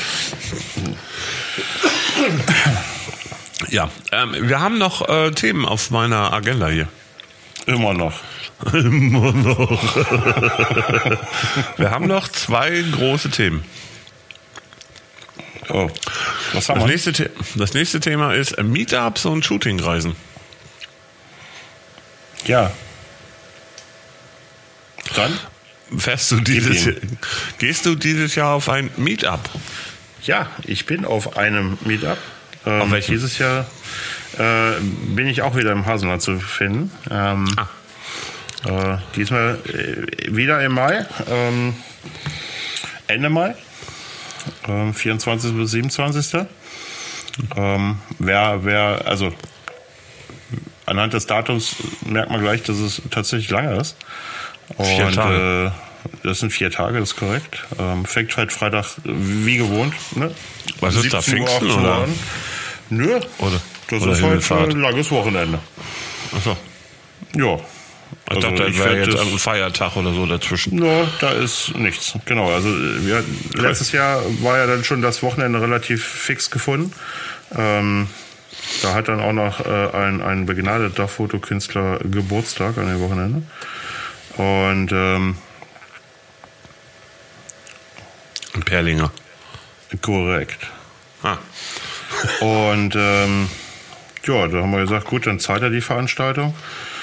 Ja, ähm, wir haben noch äh, Themen auf meiner Agenda hier. Immer noch. Immer noch. Wir haben noch zwei große Themen. Oh, was haben Das wir? nächste, The das nächste Thema ist äh, Meetups und Shootingreisen. Ja. Dann? Fährst du dieses, Gib gehst du dieses Jahr auf ein Meetup? Ja, ich bin auf einem Meetup. Ähm, Auf welchem? Dieses Jahr äh, bin ich auch wieder im Hasenland zu finden. Ähm, Ah. äh, diesmal äh, wieder im Mai, ähm, Ende Mai, ähm, vierundzwanzigsten bis siebenundzwanzigsten Ähm, wer, wer, also anhand des Datums merkt man gleich, dass es tatsächlich lange ist. Und, Vier Tage. Äh, das sind vier Tage, das ist korrekt. Ähm, fängt halt Freitag wie gewohnt. Ne? Was ist da, siebzehn Uhr, Pfingsten, achtzehn Uhr oder? an. Nö, Oder, das oder ist halt Himmelfahrt? ein langes Wochenende. Achso. Ja. Ich dachte, das ich wäre werd jetzt das- ein Feiertag oder so dazwischen. No, da ist nichts. Genau, also wir, letztes Jahr war ja dann schon das Wochenende relativ fix gefunden. Ähm, da hat dann auch noch äh, ein, ein begnadeter Fotokünstler Geburtstag an dem Wochenende. Und ähm, Ein Perlinger. korrekt. Ah. Und ähm, ja, da haben wir gesagt, gut, dann zahlt er die Veranstaltung.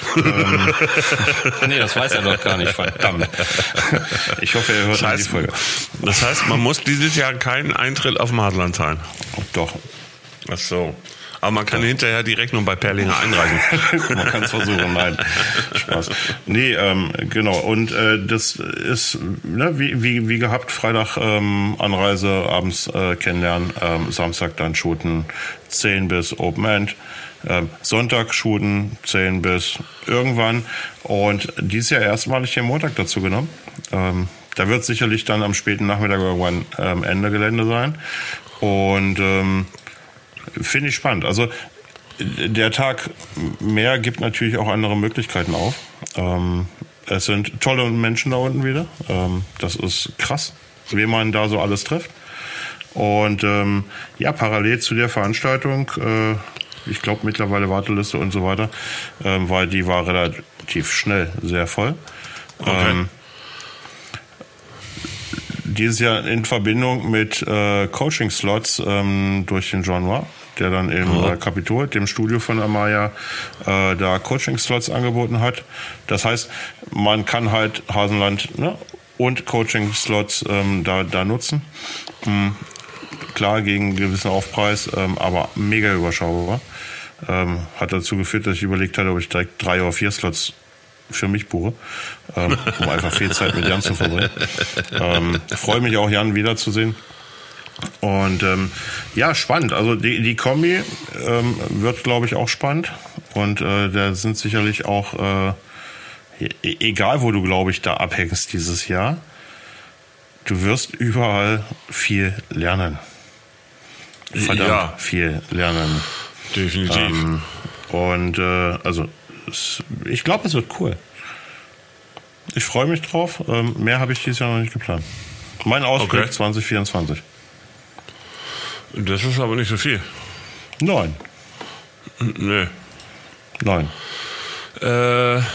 Nee, das weiß er doch gar nicht, verdammt. Ich hoffe, er hört Das noch die heißt, Folge. das heißt, man muss dieses Jahr keinen Eintritt auf dem Hasenland zahlen. Doch. Ach so. Aber man kann hinterher die Rechnung bei Perlinger einreichen. Man kann es versuchen, nein. Spaß. Nee, ähm, genau. Und äh, das ist ne, wie, wie, wie gehabt, Freitag ähm, Anreise, abends äh, kennenlernen, ähm, Samstag dann shooten, zehn bis Open End. Ähm, Sonntag shooten, zehn bis irgendwann. Und dieses Jahr erstmalig den Montag dazu genommen. Ähm, da wird sicherlich dann am späten Nachmittag irgendwann ähm, Ende Gelände sein. Und ähm, finde ich spannend. Also der Tag mehr gibt natürlich auch andere Möglichkeiten auf. Ähm, es sind tolle Menschen da unten wieder. Ähm, das ist krass, wie man da so alles trifft. Und ähm, ja, parallel zu der Veranstaltung, äh, ich glaube mittlerweile Warteliste und so weiter, ähm, weil die war relativ schnell sehr voll. Okay. Ähm, dieses Jahr in Verbindung mit äh, Coaching-Slots ähm, durch den Jean Noir, der dann im Oh. äh, Kapitol, dem Studio von Amaya, äh, da Coaching-Slots angeboten hat. Das heißt, man kann halt Hasenland ne, und Coaching-Slots ähm, da, da nutzen. Mhm. Klar, gegen einen gewissen Aufpreis, ähm, aber mega überschaubar. Ähm, hat dazu geführt, dass ich überlegt hatte, ob ich direkt drei oder vier Slots für mich buche, ähm, um einfach viel Zeit mit Jan zu verbringen. Ähm, freue mich auch, Jan wiederzusehen. Und ähm, ja, spannend. Also die, die Kombi ähm, wird, glaube ich, auch spannend. Und äh, da sind sicherlich auch, äh, e- egal wo du, glaube ich, da abhängst dieses Jahr, du wirst überall viel lernen. Verdammt Ja. viel lernen. Definitiv. Ähm, und äh, also es, ich glaube, es wird cool. Ich freue mich drauf. Ähm, mehr habe ich dieses Jahr noch nicht geplant. Mein Ausblick Okay. zwanzig vierundzwanzig. Das ist aber nicht so viel. Nein. Nö. Nein. Äh, äh,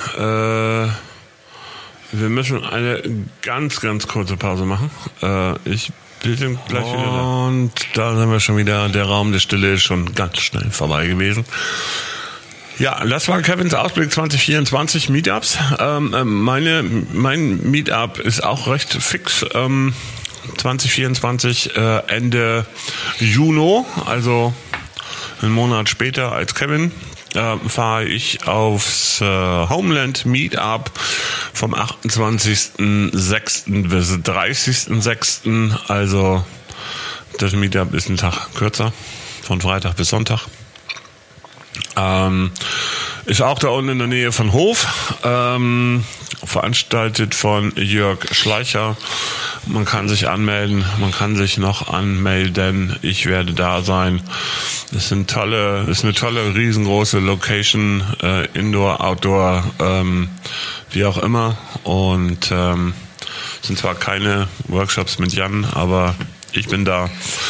wir müssen eine ganz, ganz kurze Pause machen. Äh, ich wir sind gleich wieder da. Und da sind wir schon wieder. Der Raum der Stille ist schon ganz schnell vorbei gewesen. Ja, das war Kevins Ausblick zwanzig vierundzwanzig Meetups. Ähm, meine, mein Meetup ist auch recht fix. Ähm, zwanzig vierundzwanzig äh, Ende Juni, also einen Monat später als Kevin, äh, fahre ich aufs äh, Homeland Meetup vom achtundzwanzigsten sechsten bis dreißigsten sechsten Also das Meetup ist ein Tag kürzer, von Freitag bis Sonntag. Ähm, ist auch da unten in der Nähe von Hof, ähm, veranstaltet von Jörg Schleicher. Man kann sich anmelden, man kann sich noch anmelden. Ich werde da sein. Das sind tolle, ist eine tolle, riesengroße Location, äh, Indoor, Outdoor, ähm, wie auch immer. Und ähm, sind zwar keine Workshops mit Jan, aber ich bin da.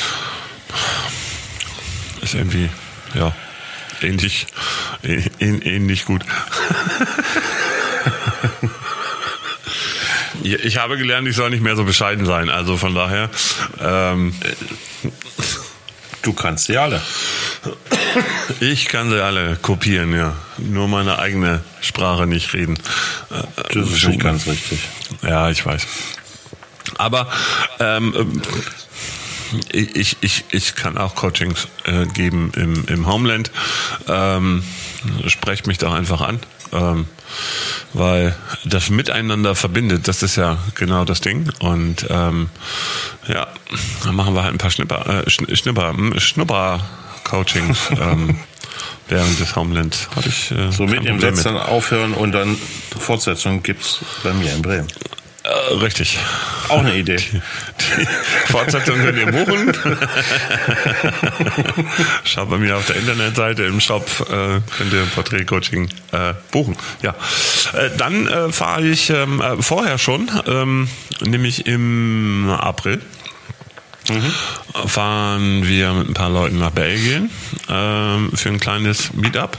Ist irgendwie, ja. Ähnlich, ähnlich gut. Ich habe gelernt, ich soll nicht mehr so bescheiden sein. Also von daher. Ähm, Du kannst sie alle. Ich kann sie alle kopieren, ja. Nur meine eigene Sprache nicht reden. Das ist nicht ganz richtig. Ja, ich weiß. Aber ähm, Ich, ich, ich kann auch Coachings äh, geben im, im Homeland. Ähm, sprecht mich doch einfach an, ähm, weil das Miteinander verbindet, das ist ja genau das Ding. Und ähm, ja, dann machen wir halt ein paar Schnipper, äh, Schnipper, Schnupper-Coachings ähm, während des Homelands. Hab ich, äh, So mit kein dem Problem Satz mit. dann aufhören und dann Fortsetzung gibt's bei mir in Bremen. Äh, richtig. Auch eine Idee. Die Fortsetzung könnt ihr buchen. Schaut bei mir auf der Internetseite im Shop, äh, könnt ihr Porträt-Coaching äh, buchen. Ja. Äh, dann äh, fahre ich ähm, äh, vorher schon, ähm, nämlich im April. Mhm. Fahren wir mit ein paar Leuten nach Belgien ähm, für ein kleines Meetup.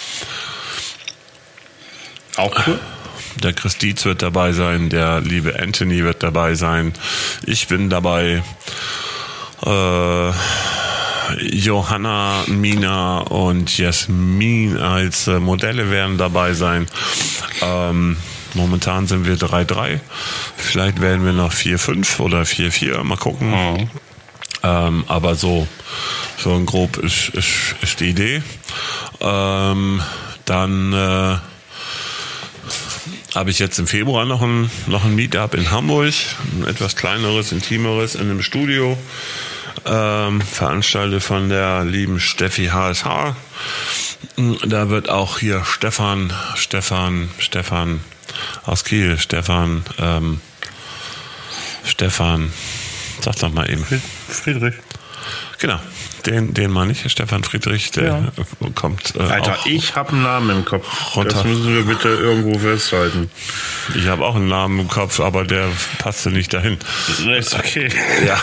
Auch cool. Der Chris Dietz wird dabei sein, der liebe Anthony wird dabei sein, ich bin dabei, äh, Johanna, Mina und Jasmin als äh, Modelle werden dabei sein. Ähm, momentan sind wir drei drei, vielleicht werden wir noch vier fünf oder vier vier, mal gucken. Mhm. Ähm, aber so, so ein grob ist, ist, ist die Idee. Ähm, dann äh, habe ich jetzt im Februar noch ein, noch ein Meetup in Hamburg, ein etwas kleineres, intimeres in einem Studio, ähm, veranstaltet von der lieben Steffi H S H. Da wird auch hier Stefan, Stefan, Stefan aus Kiel, Stefan, ähm, Stefan, sag doch mal eben. Friedrich. Genau. Den, den meine ich, Stefan Friedrich, der ja. kommt äh, Alter, auch ich habe einen Namen im Kopf. runter. Das müssen wir bitte irgendwo festhalten. Ich habe auch einen Namen im Kopf, aber der passte nicht dahin. Das ist okay. Ja.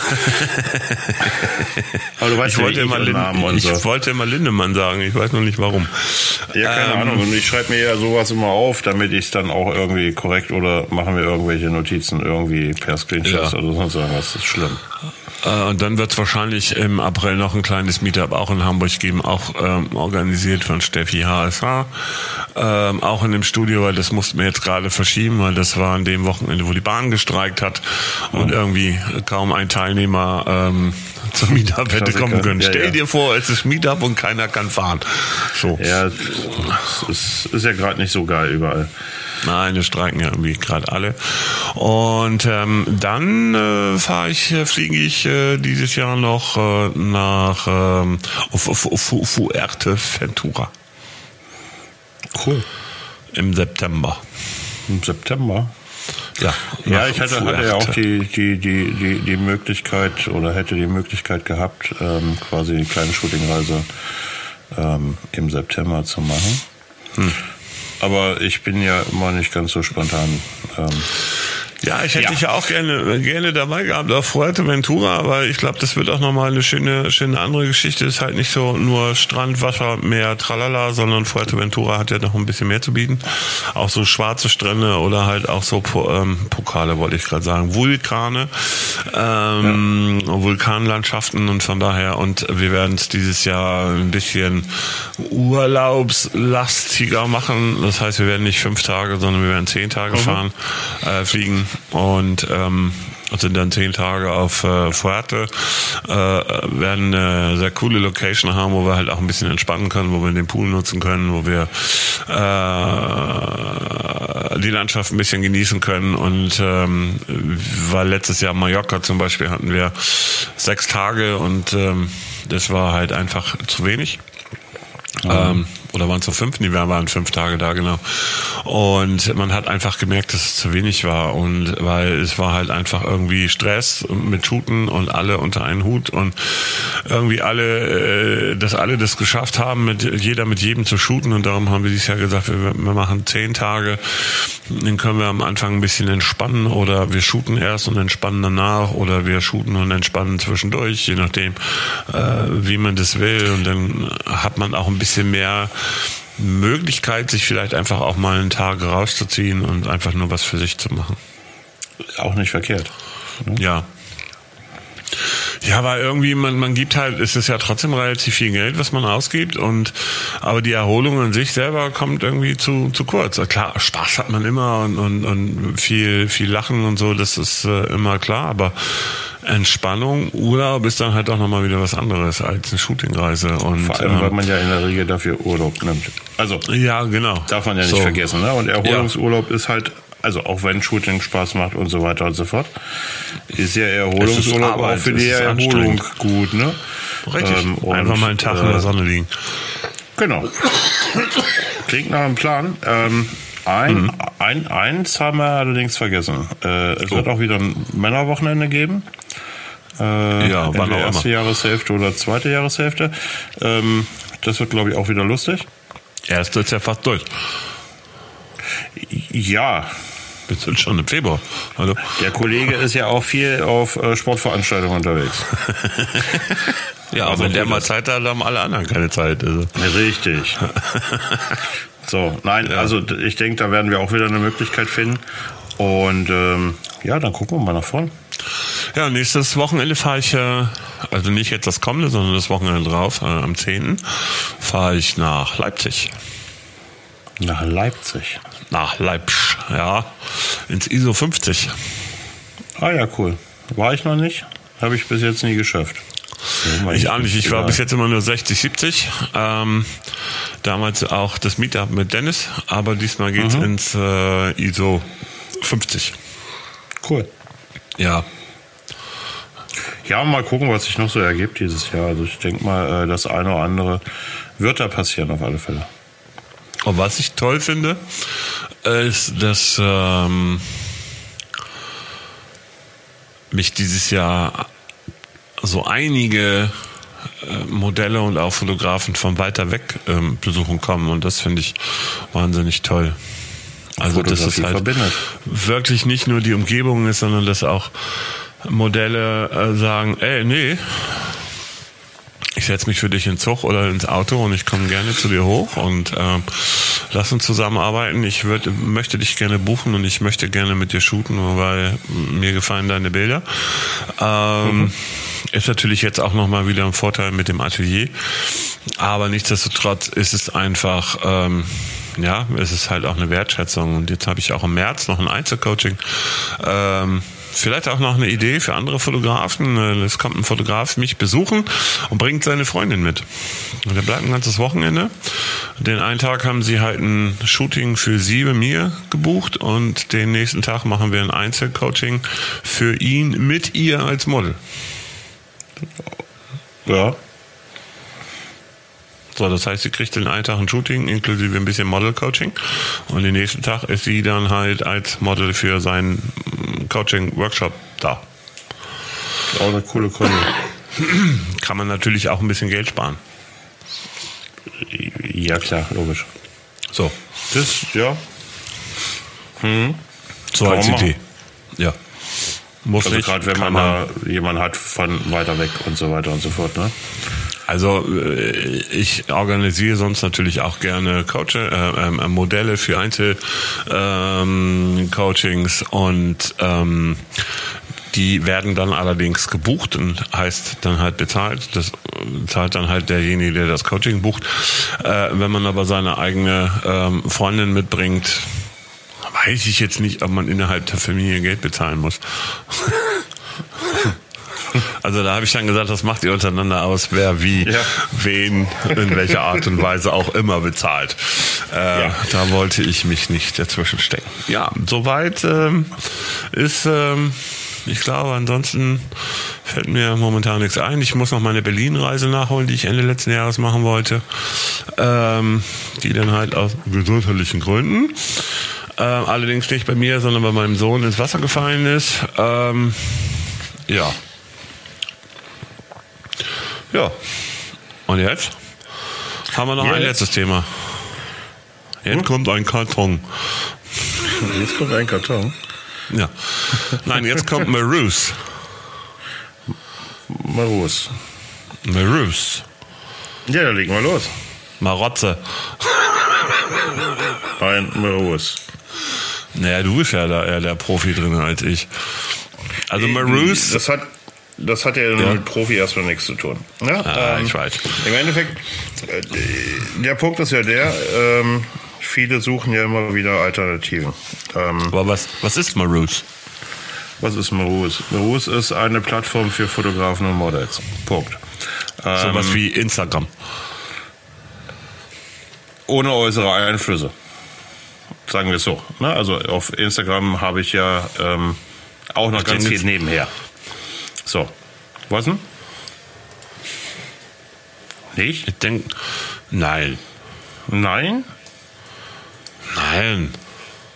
Aber du weißt ich, ja, wollte ich, immer Lin- Namen und ich so. wollte immer Lindemann sagen, ich weiß noch nicht warum. Ja, keine ähm, Ahnung. Und ich schreibe mir ja sowas immer auf, damit ich es dann auch irgendwie korrekt oder machen wir irgendwelche Notizen irgendwie per Screenshots Ja. oder sonst irgendwas. Das ist schlimm. Und dann wird es wahrscheinlich im April noch ein kleines Meetup auch in Hamburg geben, auch ähm, organisiert von Steffi H S H, ähm, auch in dem Studio, weil das mussten wir jetzt gerade verschieben, weil das war an dem Wochenende, wo die Bahn gestreikt hat und Mhm. irgendwie kaum ein Teilnehmer ähm, zum Meetup hätte Klassiker. kommen können. Ja, Stell ja. dir vor, es ist Meetup und keiner kann fahren. So. Ja, es ist, ist ja gerade nicht so geil überall. Nein, das streiken ja irgendwie gerade alle. Und ähm, dann äh, fahre ich, äh, fliege ich äh, dieses Jahr noch äh, nach ähm, Fu- Fu- Fu- Fuerteventura Cool. im September. Im September. Ja, Ja, nach ich hatte, hatte ja auch Fuerte. die, die, die, die, die Möglichkeit oder hätte die Möglichkeit gehabt, ähm, quasi eine kleine Shootingreise ähm, im September zu machen. Hm. aber ich bin ja immer nicht ganz so spontan. Ähm, Ja, ich hätte Ja. dich ja auch gerne, gerne dabei gehabt auf Fuerteventura, aber ich glaube, das wird auch nochmal eine schöne, schöne andere Geschichte. Ist halt nicht so nur Strand, Wasser, Meer, tralala, sondern Fuerteventura hat ja noch ein bisschen mehr zu bieten. Auch so schwarze Strände oder halt auch so Po- ähm, Pokale, wollte ich gerade sagen, Vulkane, ähm, ja. Vulkanlandschaften und von daher, und wir werden es dieses Jahr ein bisschen urlaubslastiger machen. Das heißt, wir werden nicht fünf Tage, sondern wir werden zehn Tage mhm. fahren, äh, fliegen. Und ähm, sind dann zehn Tage auf äh, Fuerte, äh, werden eine sehr coole Location haben, wo wir halt auch ein bisschen entspannen können, wo wir den Pool nutzen können, wo wir äh, die Landschaft ein bisschen genießen können. Und ähm, weil letztes Jahr Mallorca zum Beispiel hatten wir sechs Tage und ähm, das war halt einfach zu wenig. Mhm. Ähm, oder waren es so fünf? Nee, wir waren fünf Tage da, genau. Und man hat einfach gemerkt, dass es zu wenig war. Und weil es war halt einfach irgendwie Stress mit Shooten und alle unter einen Hut und irgendwie alle, dass alle das geschafft haben, mit jeder mit jedem zu shooten. Und darum haben wir dieses Jahr gesagt, wir, wir machen zehn Tage. Dann können wir am Anfang ein bisschen entspannen oder wir shooten erst und entspannen danach oder wir shooten und entspannen zwischendurch, je nachdem, äh, wie man das will. Und dann hat man auch ein bisschen mehr Möglichkeit, sich vielleicht einfach auch mal einen Tag rauszuziehen und einfach nur was für sich zu machen. Auch nicht verkehrt. Ne? Ja. Ja, weil irgendwie, man, man gibt halt, es ist ja trotzdem relativ viel Geld, was man ausgibt, und, aber die Erholung an sich selber kommt irgendwie zu, zu kurz. Klar, Spaß hat man immer und, und, und viel, viel Lachen und so, das ist äh, immer klar, aber Entspannung, Urlaub ist dann halt auch nochmal wieder was anderes als eine Shootingreise. Und vor allem, ähm, weil man ja in der Regel dafür Urlaub nimmt. Also, ja, genau. Darf man ja nicht so vergessen, ne? Und Erholungsurlaub ja. ist halt, also auch wenn Shooting Spaß macht und so weiter und so fort, ist ja Erholungsurlaub auch für die Erholung gut, ne? Richtig. Ähm, einfach mal einen Tag äh, in der Sonne liegen. Genau. Klingt nach einem Plan. Ähm, ein, mhm. ein, eins haben wir allerdings vergessen. Äh, es oh. wird auch wieder ein Männerwochenende geben. Äh, ja, wann auch erste immer. Jahreshälfte oder zweite Jahreshälfte. Ähm, das wird, glaube ich, auch wieder lustig. Erste ist ja fast durch. Ja. Wir sind schon im Februar. Hallo. Der Kollege ist ja auch viel auf äh, Sportveranstaltungen unterwegs. Ja, aber wenn der mal Zeit hat, haben alle anderen keine Zeit. Also. Richtig. So, nein, ja. also ich denke, da werden wir auch wieder eine Möglichkeit finden. Und ähm, ja, dann gucken wir mal nach vorne. Ja, nächstes Wochenende fahre ich, äh, also nicht jetzt das kommende, sondern das Wochenende drauf, äh, am zehnten fahre ich nach Leipzig. Nach Leipzig? Nach Leipzig, ja, ins I S O fünfzig. Ah ja, cool. War ich noch nicht, habe ich bis jetzt nie geschafft. Ja, ich auch nicht, ich war bis jetzt immer nur sechzig, siebzig. Ähm, damals auch das Meetup mit Dennis, aber diesmal geht's mhm. ins äh, I S O fünfzig. Cool. Ja. Ja, mal gucken, was sich noch so ergibt dieses Jahr. Also ich denke mal, das eine oder andere wird da passieren auf alle Fälle. Und was ich toll finde, ist, dass ähm, mich dieses Jahr so einige äh, Modelle und auch Fotografen von weiter weg ähm, besuchen kommen, und das finde ich wahnsinnig toll. Also dass es halt verbindet. Wirklich nicht nur die Umgebung ist, sondern dass auch Modelle äh, sagen, ey, nee, ich setze mich für dich in den Zug oder ins Auto und ich komme gerne zu dir hoch und äh, lass uns zusammenarbeiten. Ich würd, möchte dich gerne buchen und ich möchte gerne mit dir shooten, weil mir gefallen deine Bilder. Ähm, mhm. Ist natürlich jetzt auch nochmal wieder ein Vorteil mit dem Atelier. Aber nichtsdestotrotz ist es einfach, ähm, ja, es ist halt auch eine Wertschätzung. Und jetzt habe ich auch im März noch ein Einzelcoaching. Ähm, Vielleicht auch noch eine Idee für andere Fotografen. Es kommt ein Fotograf mich besuchen und bringt seine Freundin mit. Und der bleibt ein ganzes Wochenende. Den einen Tag haben sie halt ein Shooting für sie bei mir gebucht und den nächsten Tag machen wir ein Einzelcoaching für ihn mit ihr als Model. Ja. So, das heißt, sie kriegt den einen Tag ein Shooting inklusive ein bisschen Model-Coaching und den nächsten Tag ist sie dann halt als Model für seinen Coaching-Workshop da. Auch eine coole Kunde. Kann man natürlich auch ein bisschen Geld sparen. Ja, klar, logisch. So. Das, ja. Hm. So als Idee. Ja. Muss Also nicht, gerade wenn man, man da jemanden hat von weiter weg und so weiter und so fort, ne? Also ich organisiere sonst natürlich auch gerne Coach, äh, äh, Modelle für Einzelcoachings ähm, und ähm, die werden dann allerdings gebucht und heißt dann halt bezahlt. Das zahlt dann halt derjenige, der das Coaching bucht. Äh, wenn man aber seine eigene ähm, Freundin mitbringt, weiß ich jetzt nicht, ob man innerhalb der Familie Geld bezahlen muss. Also da habe ich dann gesagt, das macht ihr untereinander aus, wer wie, ja. wen, in welcher Art und Weise auch immer bezahlt. Äh, ja. Da wollte ich mich nicht dazwischen stecken. Ja, soweit ähm, ist, ähm, ich glaube, ansonsten fällt mir momentan nichts ein. Ich muss noch meine Berlin-Reise nachholen, die ich Ende letzten Jahres machen wollte. Ähm, die dann halt aus gesundheitlichen Gründen, äh, allerdings nicht bei mir, sondern bei meinem Sohn ins Wasser gefallen ist. Ähm, ja. Ja. Und jetzt haben wir noch jetzt? ein letztes Thema. Jetzt hm? kommt ein Karton. Jetzt kommt ein Karton? Ja. Nein, jetzt kommt Maroos. Maroos. Maroos. Ja, dann legen wir los. Marotze. Ein Maroos. Naja, du bist ja da eher der Profi drin als ich. Also Maroos. Das hat... Das hat ja, ja mit Profi erstmal nichts zu tun. Ja, ah, ähm, ich weiß. Im Endeffekt, äh, der Punkt ist ja der, ähm, viele suchen ja immer wieder Alternativen. Ähm, Aber was, was ist Maroos? Was ist Maroos? Maroos ist eine Plattform für Fotografen und Models. Punkt. Ähm, so was wie Instagram. Ohne äußere Einflüsse. Sagen wir es so. Ne? Also auf Instagram habe ich ja ähm, auch noch ich ganz viel nebenher. So, was denn? Nicht? Ich denke, nein. Nein? Nein.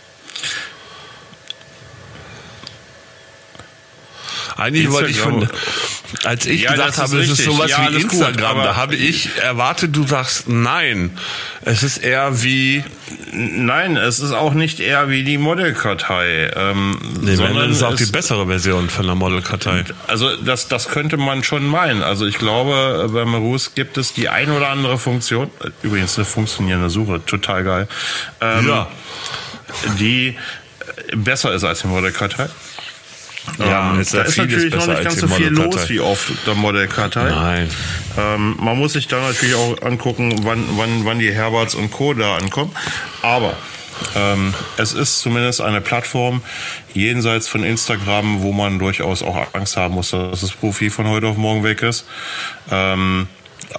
Eigentlich wollte ich von, als ich ja, gesagt habe, es ist sowas ja, wie Instagram, gut, da habe ich erwartet, du sagst nein. Es ist eher wie... Nein, es ist auch nicht eher wie die Modelkartei. Ähm, nee, sondern es ist auch die bessere Version von der Modelkartei. Also das, das könnte man schon meinen. Also ich glaube, bei Maroos gibt es die ein oder andere Funktion, übrigens eine funktionierende Suche, total geil, ähm, ja. die besser ist als die Modelkartei. Ja, ähm, ist da ist natürlich noch nicht ganz so viel los wie auf der Modelkartei. Nein. Ähm, man muss sich da natürlich auch angucken, wann, wann, wann die Herberts und Co. da ankommen. Aber ähm, es ist zumindest eine Plattform jenseits von Instagram, wo man durchaus auch Angst haben muss, dass das Profil von heute auf morgen weg ist. Ähm,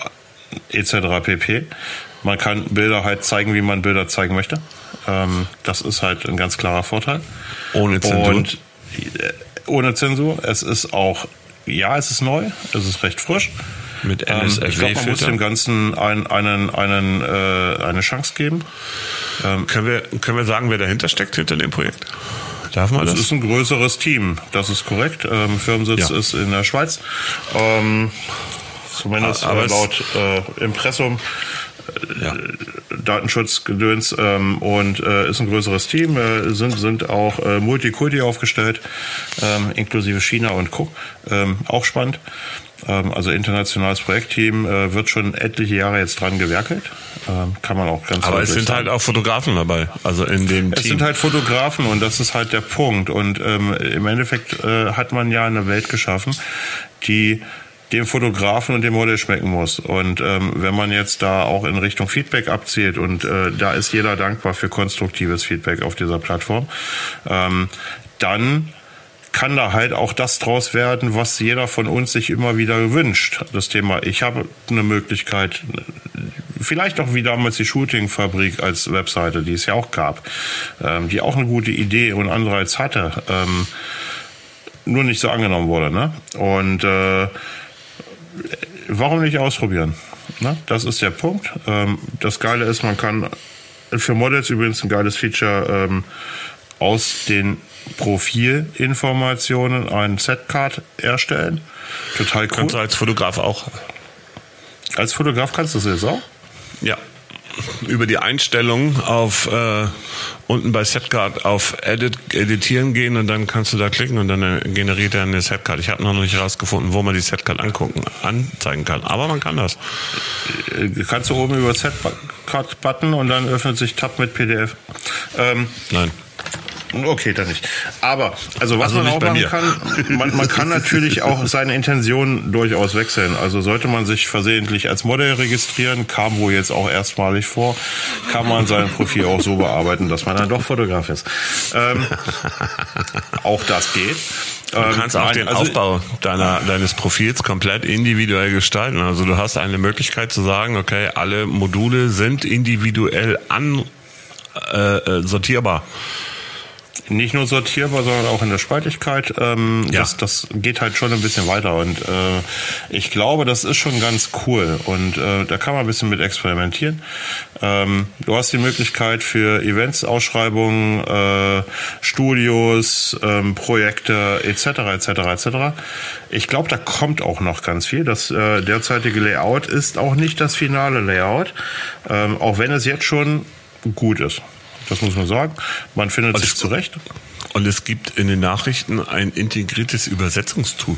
et cetera pp. Man kann Bilder halt zeigen, wie man Bilder zeigen möchte. Ähm, das ist halt ein ganz klarer Vorteil. Ohne Zensur. Und, äh, ohne Zensur. Es ist auch, ja, es ist neu, es ist recht frisch. Mit N S F W-Filter. Ähm, ich glaube, man muss dem Ganzen ein, einen, einen, äh, eine Chance geben. Ähm, können wir, können wir sagen, wer dahinter steckt, hinter dem Projekt? Darf man das? Es ist ein größeres Team, das ist korrekt. Ähm, Firmensitz ja. ist in der Schweiz. Ähm, zumindest aber laut äh, Impressum. Ja. Datenschutzgedöns ähm, und äh, ist ein größeres Team, äh, sind sind auch äh, Multikulti aufgestellt, ähm, inklusive China und Co. Ähm, auch spannend. Ähm, also internationales Projektteam, äh, wird schon etliche Jahre jetzt dran gewerkelt. Ähm, kann man auch ganz Aber es sind sagen. halt auch Fotografen dabei, also in dem es Team. Es sind halt Fotografen und das ist halt der Punkt. Und ähm, im Endeffekt äh, hat man ja eine Welt geschaffen, die dem Fotografen und dem Model schmecken muss. Und ähm, wenn man jetzt da auch in Richtung Feedback abzielt und äh, da ist jeder dankbar für konstruktives Feedback auf dieser Plattform, ähm, dann kann da halt auch das draus werden, was jeder von uns sich immer wieder wünscht. Das Thema, ich habe eine Möglichkeit, vielleicht auch wie damals die Shooting-Fabrik als Webseite, die es ja auch gab, ähm, die auch eine gute Idee und Anreiz hatte, ähm, nur nicht so angenommen wurde. Ne? Und äh, warum nicht ausprobieren? Na, das ist der Punkt. Ähm, das Geile ist, man kann für Models übrigens ein geiles Feature ähm, aus den Profilinformationen einen Setcard erstellen. Total cool. Kannst du als Fotograf auch. Als Fotograf kannst du es jetzt auch? Ja. über die Einstellungen auf äh, unten bei Setcard auf Edit, Editieren gehen und dann kannst du da klicken und dann äh, generiert er eine Setcard. Ich habe noch nicht herausgefunden, wo man die Setcard angucken, anzeigen kann. Aber man kann das. Kannst du oben über Setcard-Button und dann öffnet sich Tab mit P D F. Ähm, Nein. Okay, dann nicht. Aber, also was Also man nicht auch bei machen mir. kann, man, man kann natürlich auch seine Intention durchaus wechseln. Also sollte man sich versehentlich als Model registrieren, kam wohl jetzt auch erstmalig vor, kann man sein Profil auch so bearbeiten, dass man dann doch Fotograf ist. Ähm, auch das geht. Du kannst auch den also Aufbau deiner, deines Profils komplett individuell gestalten. Also du hast eine Möglichkeit zu sagen, okay, alle Module sind individuell an, äh, sortierbar. Nicht nur sortierbar, sondern auch in der Spaltigkeit. Ähm, ja. das, das geht halt schon ein bisschen weiter und äh, ich glaube, das ist schon ganz cool und äh, da kann man ein bisschen mit experimentieren. Ähm, du hast die Möglichkeit für Events, Ausschreibungen, äh, Studios, ähm, Projekte et cetera et cetera et cetera. Ich glaube, da kommt auch noch ganz viel. Das äh, derzeitige Layout ist auch nicht das finale Layout, ähm, auch wenn es jetzt schon gut ist. Das muss man sagen. Man findet und sich es, zurecht. Und es gibt in den Nachrichten ein integriertes Übersetzungstool.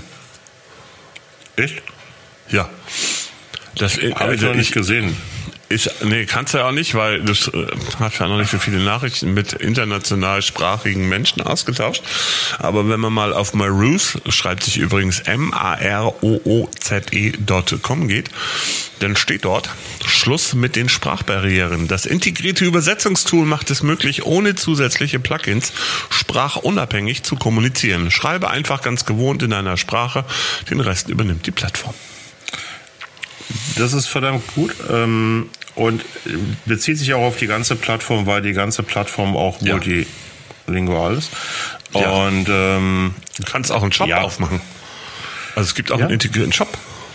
Echt? Ja. Das habe ich noch nicht gesehen. Ich, nee, kannst du ja auch nicht, weil du äh, hast ja noch nicht so viele Nachrichten mit international sprachigen Menschen ausgetauscht. Aber wenn man mal auf Marouz, schreibt sich übrigens M A R O O Z E .com geht, dann steht dort, Schluss mit den Sprachbarrieren. Das integrierte Übersetzungstool macht es möglich, ohne zusätzliche Plugins sprachunabhängig zu kommunizieren. Schreibe einfach ganz gewohnt in einer Sprache, den Rest übernimmt die Plattform. Das ist verdammt gut ähm, und bezieht sich auch auf die ganze Plattform, weil die ganze Plattform auch ja. multilingual ist. Ja. Und ähm, du kannst auch einen Shop ja. aufmachen. Also es gibt auch ja. einen integrierten Shop.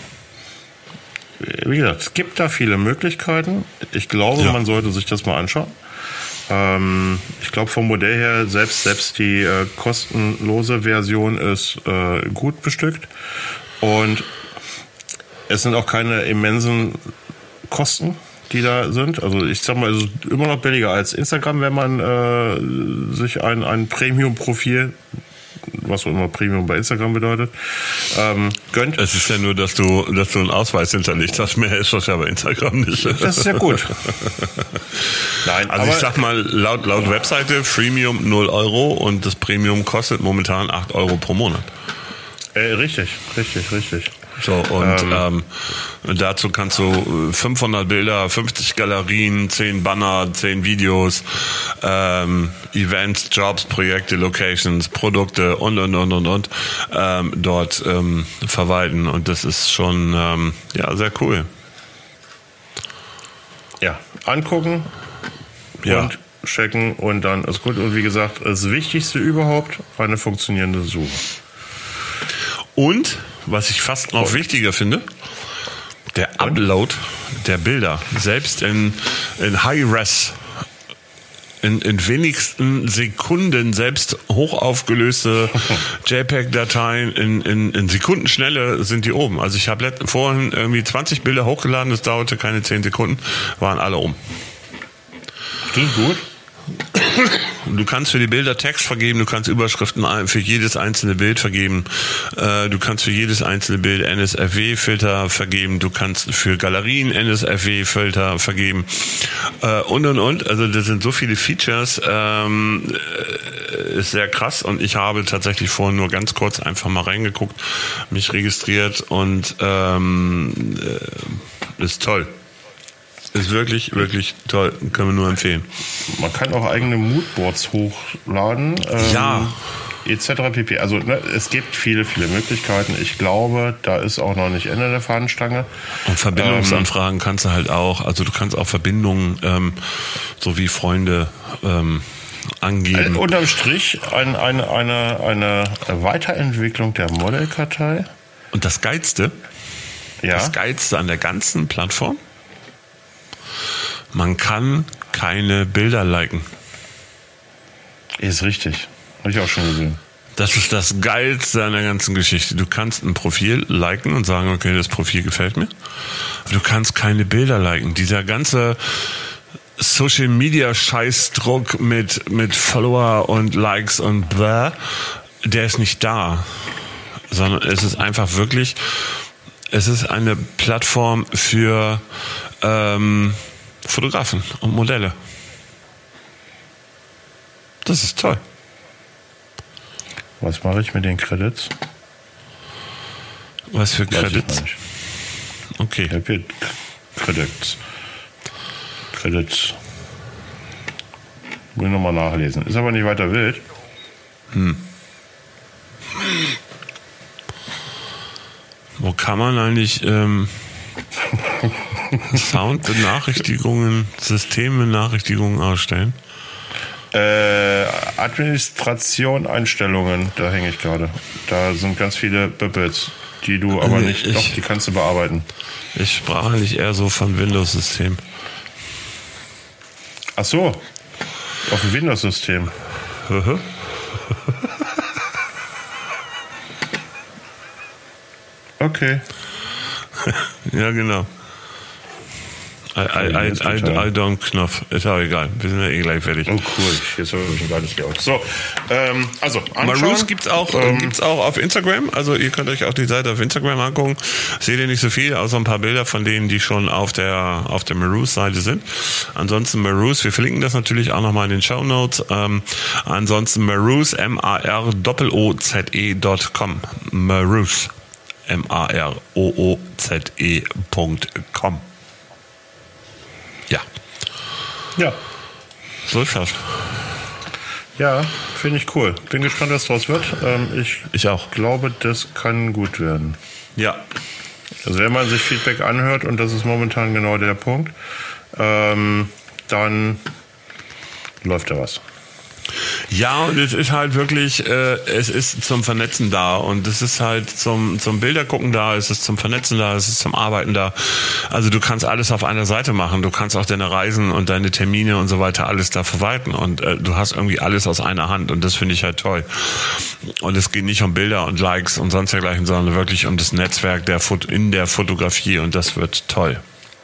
Wie gesagt, es gibt da viele Möglichkeiten. Ich glaube, ja. man sollte sich das mal anschauen. Ähm, ich glaube, vom Modell her, selbst, selbst die äh, kostenlose Version ist äh, gut bestückt. Und es sind auch keine immensen Kosten, die da sind. Also ich sag mal, es ist immer noch billiger als Instagram, wenn man äh, sich ein, ein Premium-Profil, was auch immer Premium bei Instagram bedeutet, ähm, gönnt. Es ist ja nur, dass du, dass du einen Ausweis hinterlegt hast. Mehr ist das ja bei Instagram nicht. Das ist ja gut. Nein, also aber ich sag mal, laut, laut Webseite Freemium null Euro und das Premium kostet momentan acht Euro pro Monat. Äh, richtig, richtig, richtig. So, und ähm, ähm, dazu kannst du fünfhundert Bilder, fünfzig Galerien, zehn Banner, zehn Videos, ähm, Events, Jobs, Projekte, Locations, Produkte und, und, und, und, und ähm, dort ähm, verwalten. Und das ist schon ähm, ja sehr cool. Ja, angucken ja. und checken und dann ist gut. Und wie gesagt, das Wichtigste überhaupt, eine funktionierende Suche. Und, was ich fast noch wichtiger finde, der Upload der Bilder, selbst in, in High-Res, in, in wenigsten Sekunden, selbst hochaufgelöste JPEG-Dateien in, in, in Sekundenschnelle sind die oben. Also ich habe vorhin irgendwie zwanzig Bilder hochgeladen, das dauerte keine zehn Sekunden, waren alle oben. Das ist gut. Du kannst für die Bilder Text vergeben, du kannst Überschriften für jedes einzelne Bild vergeben, du kannst für jedes einzelne Bild N S F W-Filter vergeben, du kannst für Galerien N S F W-Filter vergeben und und und. Also das sind so viele Features, ähm, ist sehr krass und ich habe tatsächlich vorhin nur ganz kurz einfach mal reingeguckt, mich registriert und ähm, ist toll. Ist wirklich, wirklich toll. Können wir nur empfehlen. Man kann auch eigene Moodboards hochladen. Ähm, ja. Etc. pp. Also ne, es gibt viele, viele Möglichkeiten. Ich glaube, da ist auch noch nicht Ende der Fahnenstange. Und Verbindungsanfragen ähm, kannst du halt auch. Also du kannst auch Verbindungen ähm, sowie Freunde ähm, angeben. Also unterm Strich ein, eine, eine, eine Weiterentwicklung der Modelkartei. Und das Geilste, ja. das Geilste an der ganzen Plattform, man kann keine Bilder liken. Ist richtig. Habe ich auch schon gesehen. Das ist das Geilste an der ganzen Geschichte. Du kannst ein Profil liken und sagen, okay, das Profil gefällt mir. Aber du kannst keine Bilder liken. Dieser ganze Social Media Scheißdruck mit, mit Follower und Likes und blah, der ist nicht da. Sondern es ist einfach wirklich, es ist eine Plattform für ähm, Fotografen und Modelle. Das ist toll. Was mache ich mit den Credits? Was für Credits? Okay. Credits. Credits. Will nochmal nachlesen. Ist aber nicht weiter wild. Hm. Wo kann man eigentlich ähm, Soundbenachrichtigungen, Systembenachrichtigungen ausstellen? Äh, Administration, Einstellungen, da hänge ich gerade. Da sind ganz viele Bippets, die du aber Nee, nicht, ich- doch, die kannst du bearbeiten. Ich sprach eigentlich eher so von Windows-System. Ach so, auf dem Windows-System. Okay. Ja, genau. I, I, I, I, I don't Knopf. Ist auch egal. Wir sind ja eh gleich fertig. Oh cool, jetzt habe ich ein geiles Layout. So, ähm, also anschauen. Maroos gibt's auch, Ähm, gibt's auch auf Instagram. Also ihr könnt euch auch die Seite auf Instagram angucken. Seht ihr nicht so viel, außer ein paar Bilder von denen, die schon auf der auf der Maroos-Seite sind. Ansonsten Maroos, wir verlinken das natürlich auch nochmal in den Shownotes. Ähm, ansonsten Maroos, M A R O O Z E dot com. Maroos, M A R O O Z E Punkt com. Ja, Ja, so ist das. ja, finde ich cool. Bin gespannt, was draus wird. Ähm, ich Ich auch. glaube, das kann gut werden. Ja. Also wenn man sich Feedback anhört, und das ist momentan genau der Punkt, ähm, dann läuft da was. Ja, und es ist halt wirklich, äh, es ist zum Vernetzen da und es ist halt zum zum Bildergucken da, es ist zum Vernetzen da, es ist zum Arbeiten da. Also du kannst alles auf einer Seite machen, du kannst auch deine Reisen und deine Termine und so weiter alles da verwalten und äh, du hast irgendwie alles aus einer Hand und das finde ich halt toll. Und es geht nicht um Bilder und Likes und sonst dergleichen, sondern wirklich um das Netzwerk der Fot- in der Fotografie und das wird toll.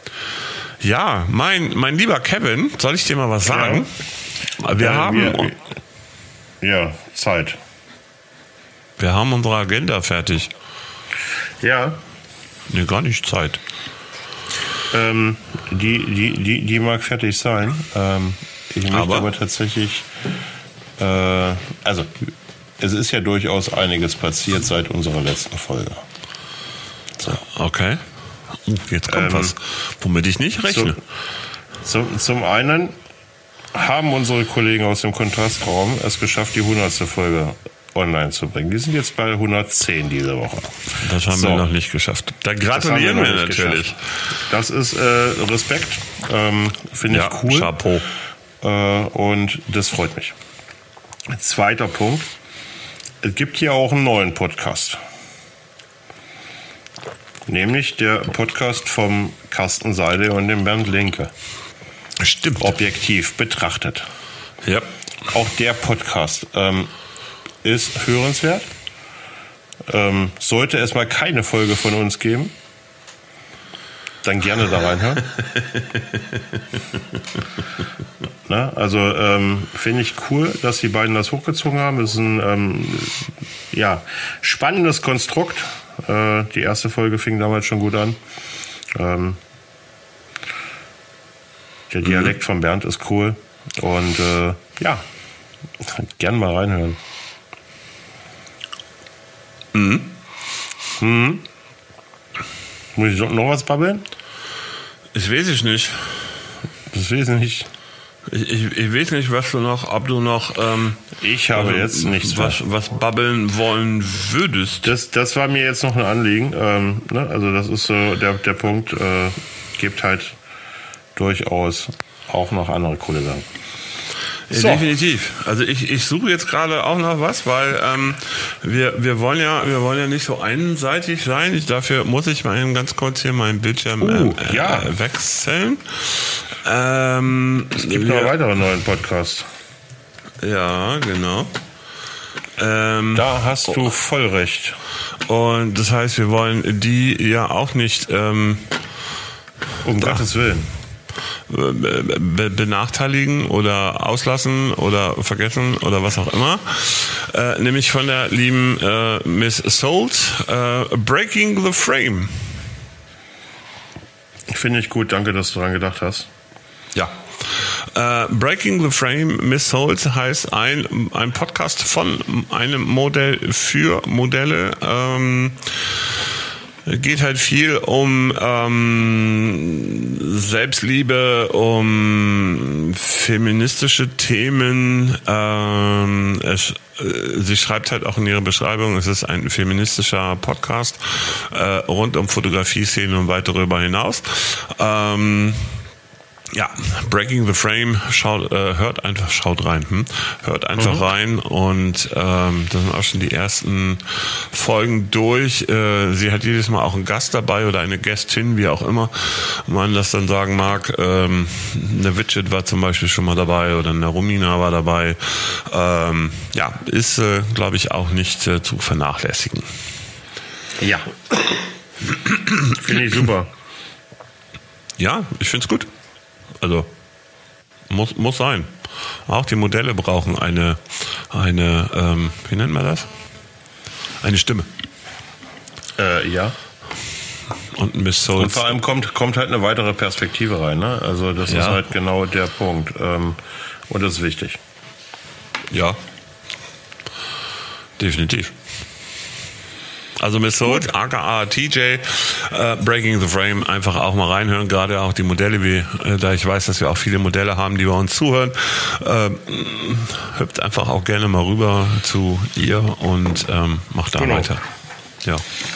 Ja, mein mein lieber Kevin, soll ich dir mal was sagen? Wir Äh, haben wir- Ja, Zeit. Wir haben unsere Agenda fertig. Ja, Nee, gar nicht Zeit. ähm, die, die, die, die mag fertig sein. Ähm, ich möchte Aber? aber, tatsächlich, äh, also es ist ja durchaus einiges passiert seit unserer letzten Folge. So. Okay. Uh, jetzt kommt Ähm, was, womit ich nicht rechne. Zum, zum einen haben unsere Kollegen aus dem Kontrastraum es geschafft, die hundertste Folge online zu bringen. Die sind jetzt bei hundertzehn diese Woche. Das haben So. wir noch nicht geschafft. Da gratulieren Das wir, haben wir noch nicht natürlich. geschafft. Das ist äh, Respekt. Ähm, Finde Ja, ich cool. Chapeau. Äh, und das freut mich. Zweiter Punkt. Es gibt hier auch einen neuen Podcast. Nämlich der Podcast vom Carsten Seide und dem Bernd Linke. Stimmt. Objektiv betrachtet. Ja. Auch der Podcast ähm, ist hörenswert. Ähm, sollte es mal keine Folge von uns geben, dann gerne da reinhören. Na, also ähm, finde ich cool, dass die beiden das hochgezogen haben. Es ist ein ähm, ja, spannendes Konstrukt. Äh, die erste Folge fing damals schon gut an. Ähm, der Dialekt mhm. von Bernd ist cool. Und äh, ja, gern mal reinhören. Mhm. Mhm. Muss ich noch was babbeln? Ich weiß es nicht. Das weiß ich nicht. Ich, ich, ich weiß nicht, was du noch, ob du noch ähm, Ich habe also, jetzt nichts mehr. was, was babbeln wollen würdest. Das, das war mir jetzt noch ein Anliegen. Ähm, ne? Also das ist so der, der Punkt, äh, gibt halt durchaus auch noch andere coole Sachen. Ja, So. definitiv. Also ich, ich suche jetzt gerade auch noch was, weil ähm, wir, wir wollen ja wir wollen ja nicht so einseitig sein. Ich, dafür muss ich mal eben ganz kurz hier meinen Bildschirm Uh, äh, ja. äh, wechseln. Ähm, Es gibt wir, noch weitere neuen Podcasts. Ja, genau. Ähm, Da hast du voll recht. und das heißt, wir wollen die ja auch nicht ähm, Um Gottes Willen. be- benachteiligen oder auslassen oder vergessen oder was auch immer. Äh, nämlich von der lieben äh, Miss Souls, äh, Breaking the Frame. Finde ich gut, danke, dass du daran gedacht hast. Ja. Uh, Breaking the Frame, Miss Souls heißt ein, ein Podcast von einem Modell für Modelle. Ähm, geht halt viel um ähm, Selbstliebe, um feministische Themen. Ähm, es, sie schreibt halt auch in ihrer Beschreibung, es ist ein feministischer Podcast äh, rund um Fotografie-Szenen und weit darüber hinaus. Ähm, Ja, Breaking the Frame, schaut, äh, hört einfach, schaut rein, hm? hört einfach mhm. rein und ähm, das sind auch schon die ersten Folgen durch. Äh, sie hat jedes Mal auch einen Gast dabei oder eine Gästin, wie auch immer man das dann sagen mag. Ähm, eine Widget war zum Beispiel schon mal dabei oder eine Romina war dabei. Ähm, ja, ist, äh, glaube ich, auch nicht äh, zu vernachlässigen. Ja, finde ich super. Ja, ich finde es gut. Also muss muss sein. Auch die Modelle brauchen eine eine ähm, wie nennt man das? Eine Stimme. Äh, ja. Und Miss Souls. Und vor allem kommt kommt halt eine weitere Perspektive rein. Ne? Also das ja. ist halt genau der Punkt. Ähm, und das ist wichtig. Ja. Definitiv. Also Miss Souls, aka T J, äh, Breaking the Frame, einfach auch mal reinhören, gerade auch die Modelle, wie äh, da ich weiß, dass wir auch viele Modelle haben, die bei uns zuhören. Äh, hüpft einfach auch gerne mal rüber zu ihr und ähm, macht da genau. weiter. Ja.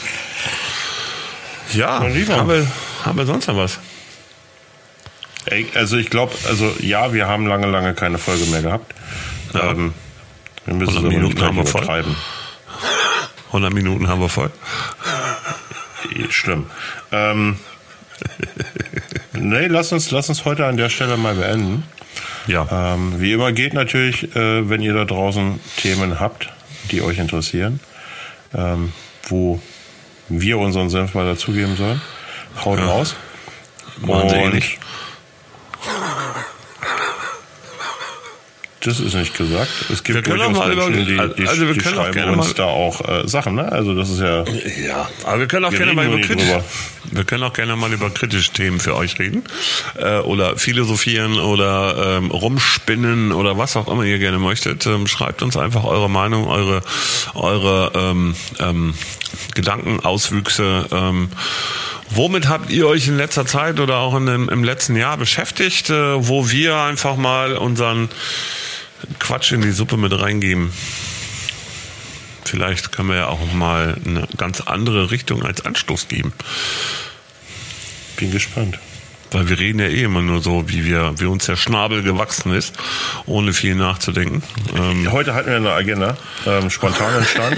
Ja, haben wir, haben wir sonst noch was? Ey, also ich glaube, also ja, wir haben lange, lange keine Folge mehr gehabt. Ja. Ähm, wir müssen es aber Minuten nicht gleich haben wir voll. übertreiben. hundert Minuten haben wir voll. Schlimm. Ähm, nee, lass uns, lass uns heute an der Stelle mal beenden. Ja. Ähm, wie immer geht natürlich, äh, wenn ihr da draußen Themen habt, die euch interessieren, ähm, wo wir unseren Senf mal dazugeben sollen, haut Ja. raus. Machen sie eh nicht. Das ist nicht gesagt. Es gibt Wir können durchaus auch mal Menschen, über- die, die, also wir die können auch schreiben gerne uns mal- da auch äh, Sachen. Ne? Also das ist ja... Ja, aber wir können auch Wir gerne reden mal nur über nicht kritisch, drüber. wir können auch gerne mal über kritische Themen für euch reden äh, oder philosophieren oder ähm, rumspinnen oder was auch immer ihr gerne möchtet. Ähm, schreibt uns einfach eure Meinung, eure eure ähm, ähm, Gedanken, Auswüchse. Ähm, Womit habt ihr euch in letzter Zeit oder auch in dem, im letzten Jahr beschäftigt, äh, wo wir einfach mal unseren Quatsch in die Suppe mit reingeben? Vielleicht können wir ja auch mal eine ganz andere Richtung als Anstoß geben. Bin gespannt. Weil wir reden ja eh immer nur so, wie wir, wie uns der Schnabel gewachsen ist, ohne viel nachzudenken. Ähm, Heute hatten wir eine Agenda, ähm, spontan entstanden.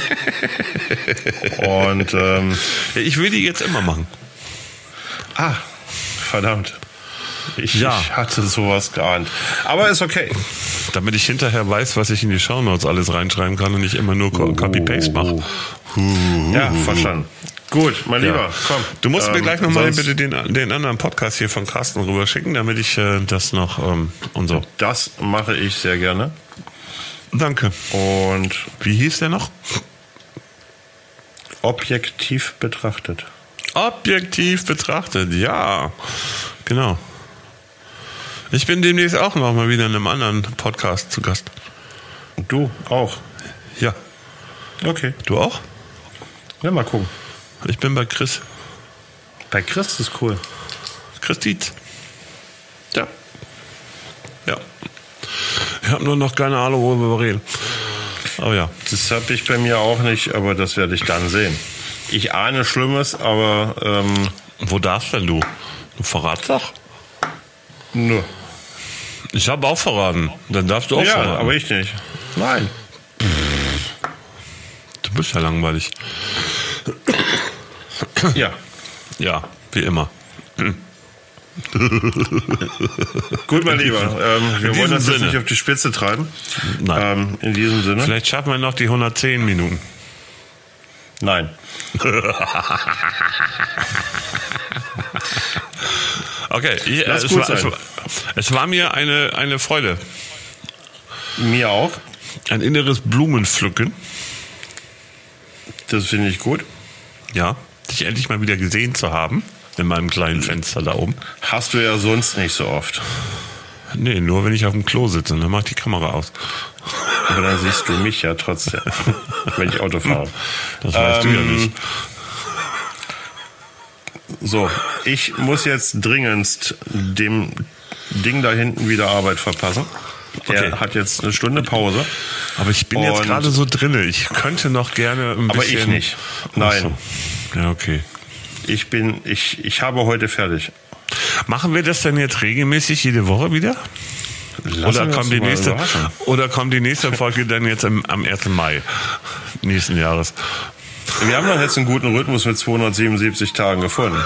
Und ähm, ich will die jetzt immer machen. ah, verdammt. Ich, Ja. ich hatte sowas geahnt. Aber ist okay. Damit ich hinterher weiß, was ich in die Shownotes alles reinschreiben kann und nicht immer nur Co- Copy-Paste mache. Ja, verstanden. Gut, mein Ja. Lieber, komm. Du musst mir Ähm, gleich nochmal sonst- bitte den, den anderen Podcast hier von Carsten rüber schicken, damit ich äh, das noch ähm, und so. Das mache ich sehr gerne. Danke. Und Wie hieß der noch? objektiv betrachtet. Objektiv betrachtet, ja. Genau. Ich bin demnächst auch noch mal wieder in einem anderen Podcast zu Gast. Du auch. Ja. Okay. Du auch? Ja, mal gucken. Ich bin bei Chris. Bei Chris ist cool. Chris Dietz. Ja. Ja. Ich habe nur noch keine Ahnung, worüber wir reden. Aber ja. Das habe ich bei mir auch nicht, aber das werde ich dann sehen. Ich ahne Schlimmes, aber ähm, Wo darfst denn du? Du verratst doch. nur. Ich habe auch verraten. Dann darfst du auch Ja, verraten. aber ich nicht. Nein. Du bist ja langweilig. Ja. Ja, wie immer. Gut, mein Lieber. Ähm, wir In wollen diesem das jetzt Sinne. nicht auf die Spitze treiben. Nein. Ähm, in diesem Sinne. Vielleicht schaffen wir noch die hundertzehn Minuten. Nein. Okay, ich, Lass es, gut war, es, sein. war, es war mir eine, eine Freude. Mir auch. Ein inneres Blumenpflücken. Das finde ich gut. Ja, dich endlich mal wieder gesehen zu haben. In meinem kleinen Fenster da oben. Hast du ja sonst nicht so oft. Nee, nur wenn ich auf dem Klo sitze. Und dann mach ich die Kamera aus. Aber dann siehst du mich ja trotzdem, wenn ich Auto fahre. Das weißt ähm, du ja nicht. So, ich muss jetzt dringendst dem Ding da hinten wieder Arbeit verpassen. Der Okay. hat jetzt eine Stunde Pause. Aber ich bin jetzt Und- gerade so drinne. Ich könnte noch gerne ein Aber bisschen... ich nicht. Nein. Ach so. Ja, okay. Ich bin, ich, ich habe heute fertig. Machen wir das denn jetzt regelmäßig jede Woche wieder? Lassen Oder wir uns kommt, die mal nächste, überraschen. oder kommt die nächste Folge dann jetzt am, am ersten Mai nächsten Jahres? Wir haben doch jetzt einen guten Rhythmus mit zweihundertsiebenundsiebzig Tagen gefunden.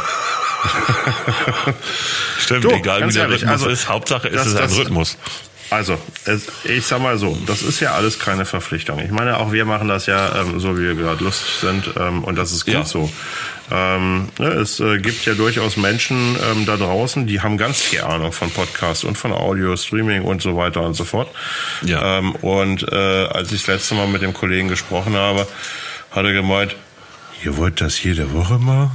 Stimmt, Du, egal wie ganz der ehrlich, Rhythmus also, ist. Hauptsache ist das- es ein das- Rhythmus. Also, es, ich sag mal so, das ist ja alles keine Verpflichtung. Ich meine, auch wir machen das ja ähm, so, wie wir gerade lustig sind, ähm, und das ist gut Ja. so. Ähm, ne, es äh, gibt ja durchaus Menschen ähm, da draußen, die haben ganz viel Ahnung von Podcast und von Audio, Streaming und so weiter und so fort. Ja. Ähm, und äh, als ich das letzte Mal mit dem Kollegen gesprochen habe, hat er gemeint, ihr wollt das jede Woche mal?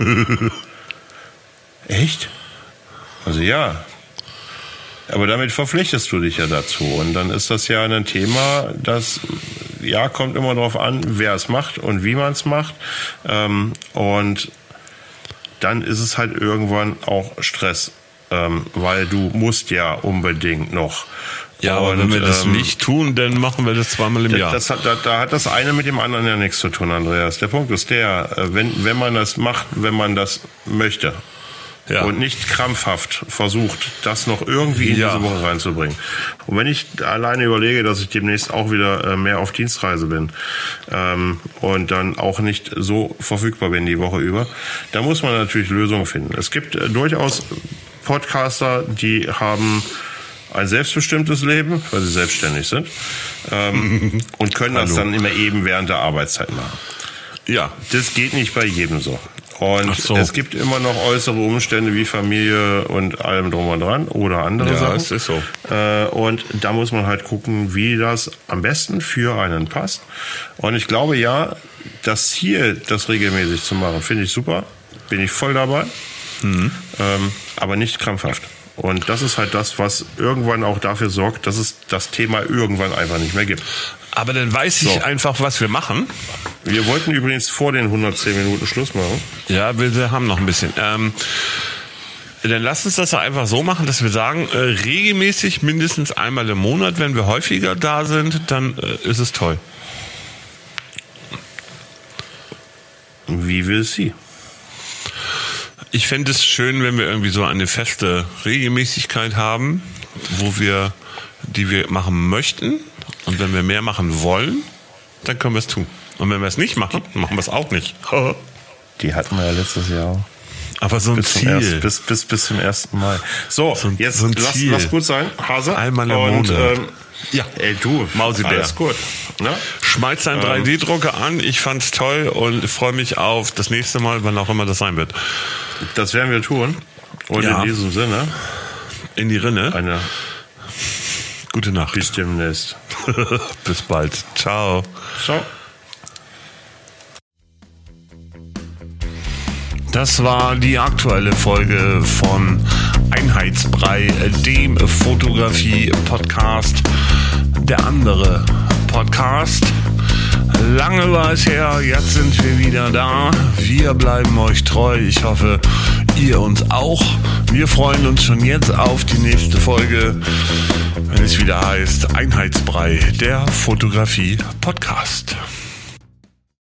Echt? Also ja. Aber damit verpflichtest du dich ja dazu. Und dann ist das ja ein Thema, das, ja, kommt immer darauf an, wer es macht und wie man es macht. Ähm, und dann ist es halt irgendwann auch Stress. Ähm, weil du musst ja unbedingt noch. Ja, aber und, wenn wir das ähm, nicht tun, dann machen wir das zweimal im Jahr. Das hat, da, da hat das eine mit dem anderen ja nichts zu tun, Andreas. Der Punkt ist der, äh, wenn, wenn man das macht, wenn man das möchte, Ja. und nicht krampfhaft versucht, das noch irgendwie in Ja. diese Woche reinzubringen. Und wenn ich alleine überlege, dass ich demnächst auch wieder äh, mehr auf Dienstreise bin ähm, und dann auch nicht so verfügbar bin die Woche über, da muss man natürlich Lösungen finden. Es gibt äh, durchaus Podcaster, die haben ein selbstbestimmtes Leben, weil sie selbstständig sind ähm, und können das Hallo. dann immer eben während der Arbeitszeit machen. Ja. Das geht nicht bei jedem so. Und Ach so. es gibt immer noch äußere Umstände wie Familie und allem drum und dran oder andere Ja, Sachen. es ist so. Äh, und da muss man halt gucken, wie das am besten für einen passt. Und ich glaube ja, das Ziel, das regelmäßig zu machen, finde ich super. Bin ich voll dabei. Mhm. Ähm, aber nicht krampfhaft. Und das ist halt das, was irgendwann auch dafür sorgt, dass es das Thema irgendwann einfach nicht mehr gibt. Aber dann weiß ich So. einfach, was wir machen. Wir wollten übrigens vor den hundertzehn Minuten Schluss machen. Ja, wir haben noch ein bisschen. Ähm, dann lass uns das doch einfach so machen, dass wir sagen, äh, regelmäßig mindestens einmal im Monat, wenn wir häufiger da sind, dann äh, ist es toll. Wie will sie? Ich fände es schön, wenn wir irgendwie so eine feste Regelmäßigkeit haben, wo wir, die wir machen möchten. Und wenn wir mehr machen wollen, dann können wir es tun. Und wenn wir es nicht machen, machen wir es auch nicht. Die hatten wir ja letztes Jahr auch. Aber so ein Bis zum, Ziel. erst, bis, bis, bis zum ersten Mai. So, So ein- jetzt so ein lass, Ziel. lass gut sein, Hase. Einmal im Und, Monat. Ähm, Ja. ey, du, Mausibär. alles gut. Ne? Schmeiß deinen drei D Drucker an. Ich fand's toll und freue mich auf das nächste Mal, wann auch immer das sein wird. Das werden wir tun. Und Ja. in diesem Sinne, In die Rinne. eine Gute Nacht. bis demnächst. Bis bald. Ciao. Ciao. Das war die aktuelle Folge von Einheitsbrei, dem Fotografie-Podcast. Der andere Podcast. Lange war es her, jetzt sind wir wieder da. Wir bleiben euch treu. Ich hoffe, ihr uns auch. Wir freuen uns schon jetzt auf die nächste Folge, wenn es wieder heißt Einheitsbrei, der Fotografie-Podcast.